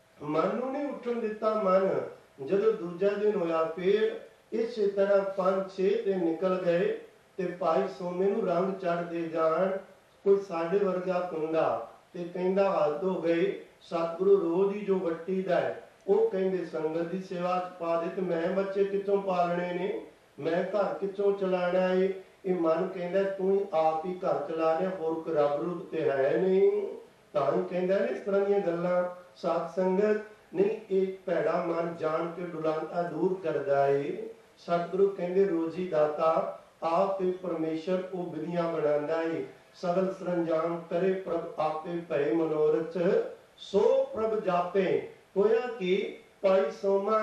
ਮਨ ਨੂੰ ਨਹੀਂ ਉੱਠਣ ਦਿੱਤਾ। ਮਨ ਜਦੋਂ ਦੂਜਾ ਦਿਨ ਹੋਇਆ ਫੇਰ ਇਸੇ ਤਰ੍ਹਾਂ ਪੰਜ ਛੇ ਦਿਨ ਨਿਕਲ ਗਏ ਤੇ ਭਾਈ ਸੋਮੇ ਨੂੰ ਰੰਗ ਚੜ੍ਹਦੇ ਜਾਣ। ਕੋਈ ਸਾਡੇ ਵਰਗਾ ਕੁੰਡਾ ਤੇ ਕਹਿੰਦਾ ਹੱਦ ਹੋ ਗਈ, ਸਤਿਗੁਰੂ ਰੋਜ਼ ਹੀ ਜੋ ਵੱਟੀ ਦਾ ਹੈ ਉਹ ਕਹਿੰਦੇ ਸੰਗਤ ਦੀ ਸੇਵਾ ਚ ਪਾ ਦੇ, ਤੇ ਮੈਂ ਬੱਚੇ ਕਿੱਥੋਂ ਪਾਲਣੇ ਨੇ, ਮੈਂ ਘਰ ਕਿੱਥੋਂ ਚਲਾਣਾ ਏ। ਇਹ ਮਨ ਕਹਿੰਦਾ ਤੂੰ ਹੀ ਆਪ ਹੀ ਘਰ ਚਲਾ ਰਿਹਾ, ਹੋਰ ਕੋਈ ਰੱਬ ਰੂਪ ਤੇ ਹੈ ਨਹੀਂ। ਤਾਂ ਹੀ ਕਹਿੰਦਾ ਨੇ ਇਸ ਤਰ੍ਹਾਂ ਦੀਆਂ ਗੱਲਾਂ ਸਾਧ ਸੰਗਤ ਨਹੀਂ, ਇਹ ਭੈੜਾ ਮਨ ਜਾਣ ਕੇ ਡੁਲਾਂਦਾ ਦੂਰ ਕਰਦਾ ਏ। ਸਤਿਗੁਰੂ ਕਹਿੰਦੇ ਰੋਜ਼ੀ ਦਾਤਾ ਆਪ ਹੀ ਪਰਮੇਸ਼ਰ ਉਹ ਵਿਧੀਆਂ ਬਣਾਉਂਦਾ ਏ। ਸਗਲ ਸਰੰਜਾਮ ਕਰੇ ਪ੍ਰਭ ਆਪੇ ਭਏ ਮਨੋਰਥ, ਸੋ ਪ੍ਰਭ ਜਾਪੇ। ਹੋਇਆ ਕਿ ਭਾਈ ਸੋਮਾ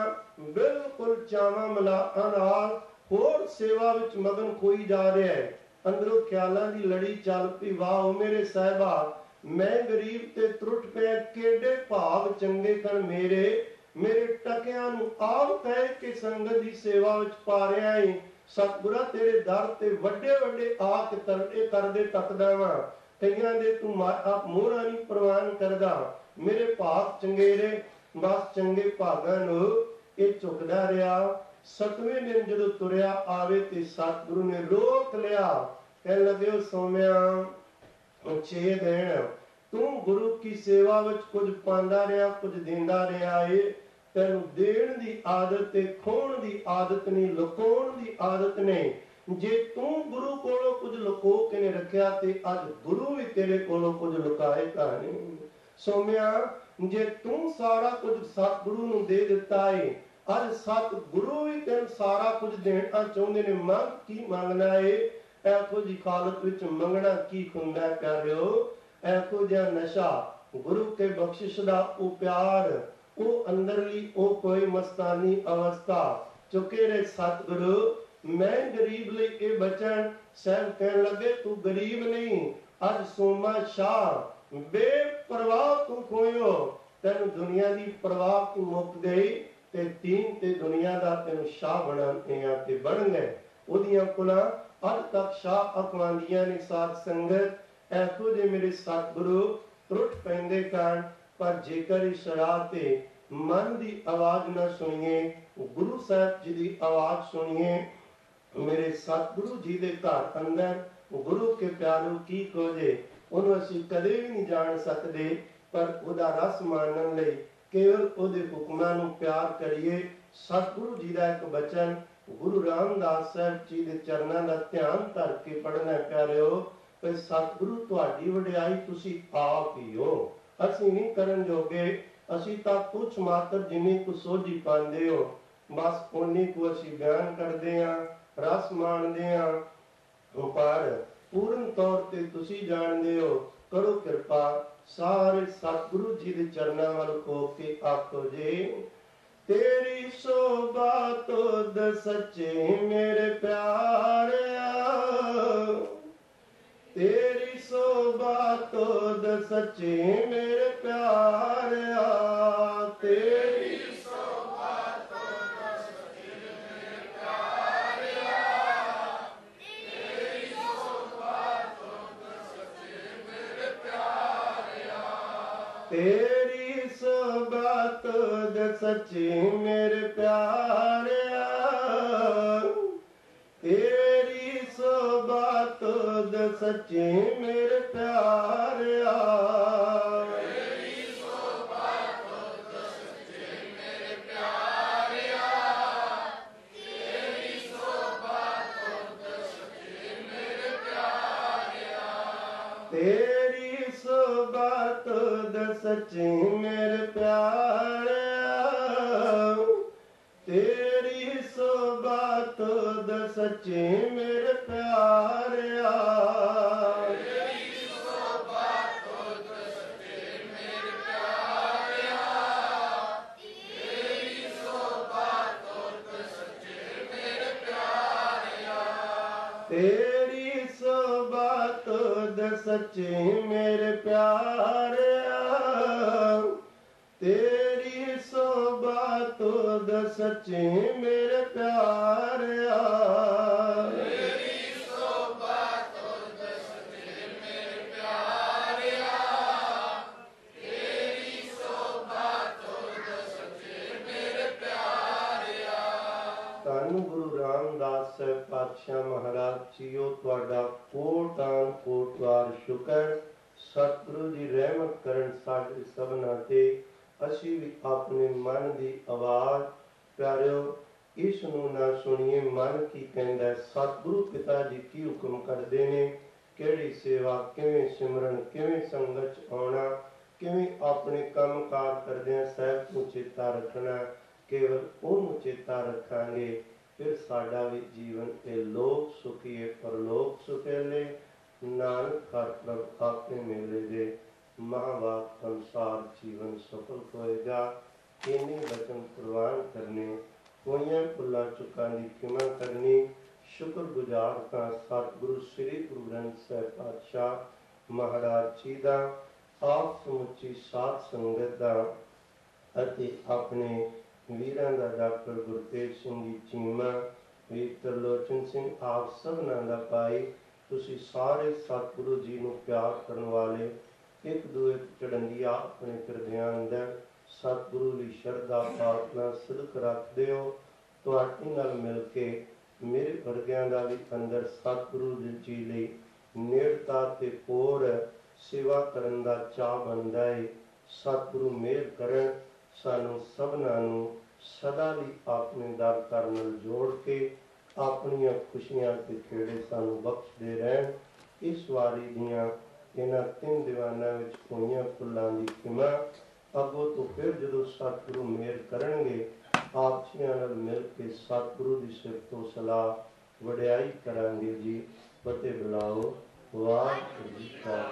ਬਿਲਕੁਲ ਚਾਵਾਂ ਮਲਾਹਾਂ ਨਾਲ ਹੋਰ ਸੇਵਾ ਵਿੱਚ ਮਗਨ ਹੋਈ ਜਾ ਰਿਹਾ ਹੈ। ਅੰਦਰੋਂ ਖਿਆਲਾਂ ਦੀ ਲੜੀ ਚੱਲ ਪਈ, ਵਾਹ ਮੇਰੇ ਸਾਹਿਬਾ ਮੈਂ ਗਰੀਬ ਤੇ ਤਰੁੱਟ ਪਿਆ, ਕਿਹੜੇ ਭਾਗ ਚੰਗੇ ਕਣ ਮੇਰੇ, ਮੇਰੇ ਟਕਿਆਂ ਨੂੰ ਆਪ ਕਹਿ ਕੇ ਸੰਗਤ ਦੀ ਸੇਵਾ ਵਿੱਚ ਪਾ ਰਿਹਾ ਏ। ਸਤਿਗੁਰਾ ਤੇਰੇ ਦਰ ਤੇ ਵੱਡੇ ਵੱਡੇ ਆ ਕੇ ਤਰਲੇ ਕਰਦੇ ਤੱਕਦਾ ਵਾਂ, ਕਈਆਂ ਦੇ ਤੂੰ ਆਪ ਮੋਹਰਾਂ ਨਹੀਂ ਪ੍ਰਵਾਨ ਕਰਦਾ। ਮੇਰੇ ਭਾਗ ਚੰਗੇਰੇ, ਬਸ ਚੰਗੇ ਭਾਗਾਂ ਨੂੰ ਇਹ ਝੁਕਦਾ ਰਿਹਾ। ਸਤਵੇਂ ਦਿਨ ਜਦੋਂ ਤੁਰਿਆ ਆਵੇ ਤੇ ਸਤਿਗੁਰੂ ਨੇ ਰੋਕ ਲਿਆ, ਕਹਿਣ ਲੱਗੇ ਸੋਮਿਆ ਛੇ ਦਿਨ ਤੂੰ ਗੁਰੂ ਕੀ ਸੇਵਾ ਵਿੱਚ ਕੁਝ ਪਾਉਂਦਾ ਰਿਹਾ, ਕੁਝ ਦਿੰਦਾ ਰਿਹਾ ਏ। ਤੈਨੂੰ ਦੇਣ ਦੀ ਆਦਤ ਤੇ ਖੋਣ ਦੀ ਆਦਤ ਨਹੀਂ, ਲੁਕਾਉਣ ਦੀ ਆਦਤ ਨਹੀਂ। ਜੇ ਤੂੰ ਗੁਰੂ ਕੋਲੋਂ ਕੁਝ ਲੁਕੋ ਕੇ ਨੇ ਰੱਖਿਆ ਤੇ ਅੱਜ ਗੁਰੂ ਵੀ ਤੇਰੇ ਕੋਲੋਂ ਕੁਝ ਲੁਕਾਏਗਾ ਨਹੀਂ। ਸੋਮਿਆ ਜੇ ਤੂੰ ਸਾਰਾ ਕੁਝ ਸਤਿਗੁਰੂ ਨੂੰ ਦੇ ਦਿੱਤਾ ਏ, ਅੱਜ ਸਤਿਗੁਰੂ ਵੀ ਤੈਨੂੰ ਸਾਰਾ ਕੁਝ ਦੇਣਾ ਚਾਹੁੰਦੇ ਨੇ। ਮੰਗ ਕੀ ਮੰਗਣਾ ਏ, ਇਹੋ ਜਿਹੀ ਹਾਲਤ ਵਿੱਚ ਮੰਗਣਾ ਕੀ ਹੁੰਦਾ ਪਿਆਰਿਓ। ਇਹੋ ਜਿਹਾ ਨਸ਼ਾ ਗੁਰੂ ਕੇ ਬਖਸ਼ਿਸ਼ ਦਾ ਉਹ ਪਿਆਰ, ਉਹ ਅੰਦਰਲੀ ਉਹ ਕੋਈ ਮਸਤਾਨੀ ਅਵਸਥਾ ਚੁੱਕੇ ਰੇ ਸਤਿਗੁਰੂ। ਮੈਂ ਗਰੀਬ ਲਈ ਇਹ ਬਚਨ ਸਾਹਿਬ ਕਹਿਣ ਲੱਗੇ ਤੂੰ ਗਰੀਬ ਨਹੀਂ, ਅੱਜ ਸੋਮਾ ਸ਼ਾਹ ਬੇਪਰਵਾਹ ਤੂੰ ਖੋਇਓ, ਤੈਨੂੰ ਦੁਨੀਆ ਦੀ ਪਰਵਾਹ ਤੂੰ ਮੁੱਕ ਗਈ ਤੇ ਦੀਨ ਤੇ ਦੁਨੀਆ ਦਾ ਤੈਨੂੰ ਸ਼ਾਹ ਬਣਾਉਂਦੇ ਆ ਤੇ ਬਣ ਗਏ। ਉਹਦੀਆਂ ਕੁਲਾਂ ਅੱਜ ਤੱਕ ਸ਼ਾਹ ਅਖਵਾਂਦੀਆਂ ਨੇ। ਸਾਧ ਸੰਗਤ ਇਹੋ ਜਿਹੇ ਮੇਰੇ ਸਤਿਗੁਰੂ ਤਰੁੱਟ ਪੈਂਦੇ ਕਾਰਨ, ਪਰ ਜੇਕਰ ਇਸ ਰਾਹ ਤੇ ਮਨ ਦੀ ਆਵਾਜ਼ ਨਾ ਸੁਣੀਏ, ਗੁਰੂ ਸਾਹਿਬ ਜੀ ਦੀ ਆਵਾਜ਼ ਸੁਣੀਏ, ਮੇਰੇ ਸਤਿਗੁਰੂ ਜੀ ਦੇ ਘਰ ਅੰਦਰ ਗੁਰੂ ਕੇ ਪਿਆਰੂ ਕੀ ਖੋਜੇ ਉਹਨੂੰ ਅਸੀਂ ਕਦੇ ਵੀ ਨਹੀਂ ਜਾਣ ਸਕਦੇ। ਪਰ ਉਹਦਾ ਰਸ ਮਾਣਨ ਲਈ ਕੇਵਲ ਉਹਦੇ ਹੁਕਮਾਂ ਨੂੰ ਪਿਆਰ ਕਰੀਏ। ਸਤਿਗੁਰੂ ਜੀ ਦਾ ਇੱਕ ਬਚਨ ਗੁਰੂ ਰਾਮਦਾਸ ਸਾਹਿਬ ਜੀ ਦੇ ਚਰਨਾਂ ਦਾ ਧਿਆਨ ਧਰ ਕੇ ਪੜ੍ਹਨਾ ਪਿਆਰਿਓ। ਕਿ ਸਤਿਗੁਰੂ ਤੁਹਾਡੀ ਵਡਿਆਈ ਤੁਸੀਂ ਆਪ ਹੀ ਹੋ, ਅਸੀਂ ਨਹੀਂ ਕਰਨ ਜੋਗੇ। ਅਸੀਂ ਤਾਂ ਕੁਛ ਮਾਤਰ ਜਿੰਨੀ ਕੁ ਸੋਝੀ ਪਾਉਂਦੇ ਹੋ, ਬਸ ਉਨੀ ਕੁ ਅਸੀਂ ਬਿਆਨ ਕਰਦੇ ਹਾਂ, ਰਸ ਮਾਣਦੇ ਹਾਂ। ਪਰ पूर्ण तौर ते तुसी जानदे हो। करो कृपा सारे सतगुरु जी दे चरणां वल हो के आखो जी, तेरी शोभा तुद सच्चे मेरे प्यारिया, तेरी शोभा तुद सच्चे मेरे प्यारिया, तेरी शोभा तुद सच्चे मेरे प्यारिया, तेरी शोभा तुद सच्चे मेरे प्यारिया, तेरी शोभा तुद सच्चे मेरे प्यारिया, तेरी शोभा तुद सच्चे मेरे प्यारिया, तेरी शोभा तुद सच्चे मेरे प्यारिया, तेरी शोभा तुद सच्चे मेरे प्यारिया, तेरी शोभा तुद सच्चे मेरे प्यारिया, तेरी शोभा तुद सच्चे मेरे प्यारिया, तेरी शोभा तुद सच्चे मेरे प्यारिया, तेरी शोभा तुद सच्चे मेरे प्यारिया, तेरी शोभा तुद सच्चे मेरे प्यारिया, तेरी शोभा तुद सच्चे मेरे प्यारिया, तेरी शोभा तुद सच्चे मेरे प्यारिया, तेरी शोभा तुद सच्चे मेरे प्यारिया। धन गुरु रामदास साहिब पातशाह महाराज जीओ, तुहाडा कोटान कोट वार शुकर। सतगुरु जी रहमत करन साडे सबना ते। ਅਸੀਂ ਵੀ ਆਪਣੇ ਮਨ ਦੀ ਆਵਾਜ਼ ਪਿਆਰਿਓ ਇਸ ਨੂੰ ਨਾ ਸੁਣੀਏ। ਮਨ ਕੀ ਕਹਿੰਦਾ, ਸਤਿਗੁਰੂ ਪਿਤਾ ਜੀ ਕੀ ਹੁਕਮ ਕਰਦੇ ਨੇ, ਕਿਹੜੀ ਸੇਵਾ, ਕਿਵੇਂ ਸਿਮਰਨ, ਕਿਵੇਂ ਸੰਗਤ 'ਚ ਆਉਣਾ, ਕਿਵੇਂ ਆਪਣੇ ਕੰਮ ਕਾਰ ਕਰਦਿਆਂ ਸਾਹਿਬ ਨੂੰ ਚੇਤਾ ਰੱਖਣਾ। ਕੇਵਲ ਉਹਨੂੰ ਚੇਤਾ ਰੱਖਾਂਗੇ ਫਿਰ ਸਾਡਾ ਵੀ ਜੀਵਨ ਇਹ ਲੋਕ ਸੁਖੀਏ ਪਰਲੋਕ ਸੁਖੇਲੇ। ਨਾਨਕ ਹਰ ਪ੍ਰਭ ਆਪੇ ਮੇਲੇ ਦੇ महावाक अनुसार जीवन सफल होएगा। इन्हीं वचन प्रवान करने, कोइयां भुल्लां चुकां दी खिमा करनी। शुक्रगुजार का सतगुरु श्री गुरु ग्रंथ साहिब पातशाह महाराज जी दा, आप समुची साध संगत दा अते अपने वीरां दा डॉक्टर गुरतेज सिंह जी चीमा, वीर त्रिलोचन सिंह, आप सबना दा भाई। तुसी सारे सतगुरु जी नूं प्यार करन वाले, एक दूए चढ़ंदिया अपने करदियां अंदर सतगुरु की शरधा प्रार्थना सिदक रखते हो। तुहाडे नाल मिल के मेरे वर्गियां दा भी अंदर सतगुरु जी लई नेड़ता ते होर सेवा करन दा चाह बनदा है। सतगुरु मेहर करन, सानू सबना नू सदा लई अपने दर कर नाल जोड़ के अपनियां खुशियां ते खेड़े सानू बख्शदे रहन। इस वारी दियां इन्हां तीन दीवाना विच होईयां फुल्लां दी खिमा अगों तो फिर जदों सतगुरु मेहर करनगे आप जिहां नाल मिल के सतगुरु दी सिफतो सलाह वडियाई करांगे जी। फतेह बुलाओ। वाहिगुरू जी का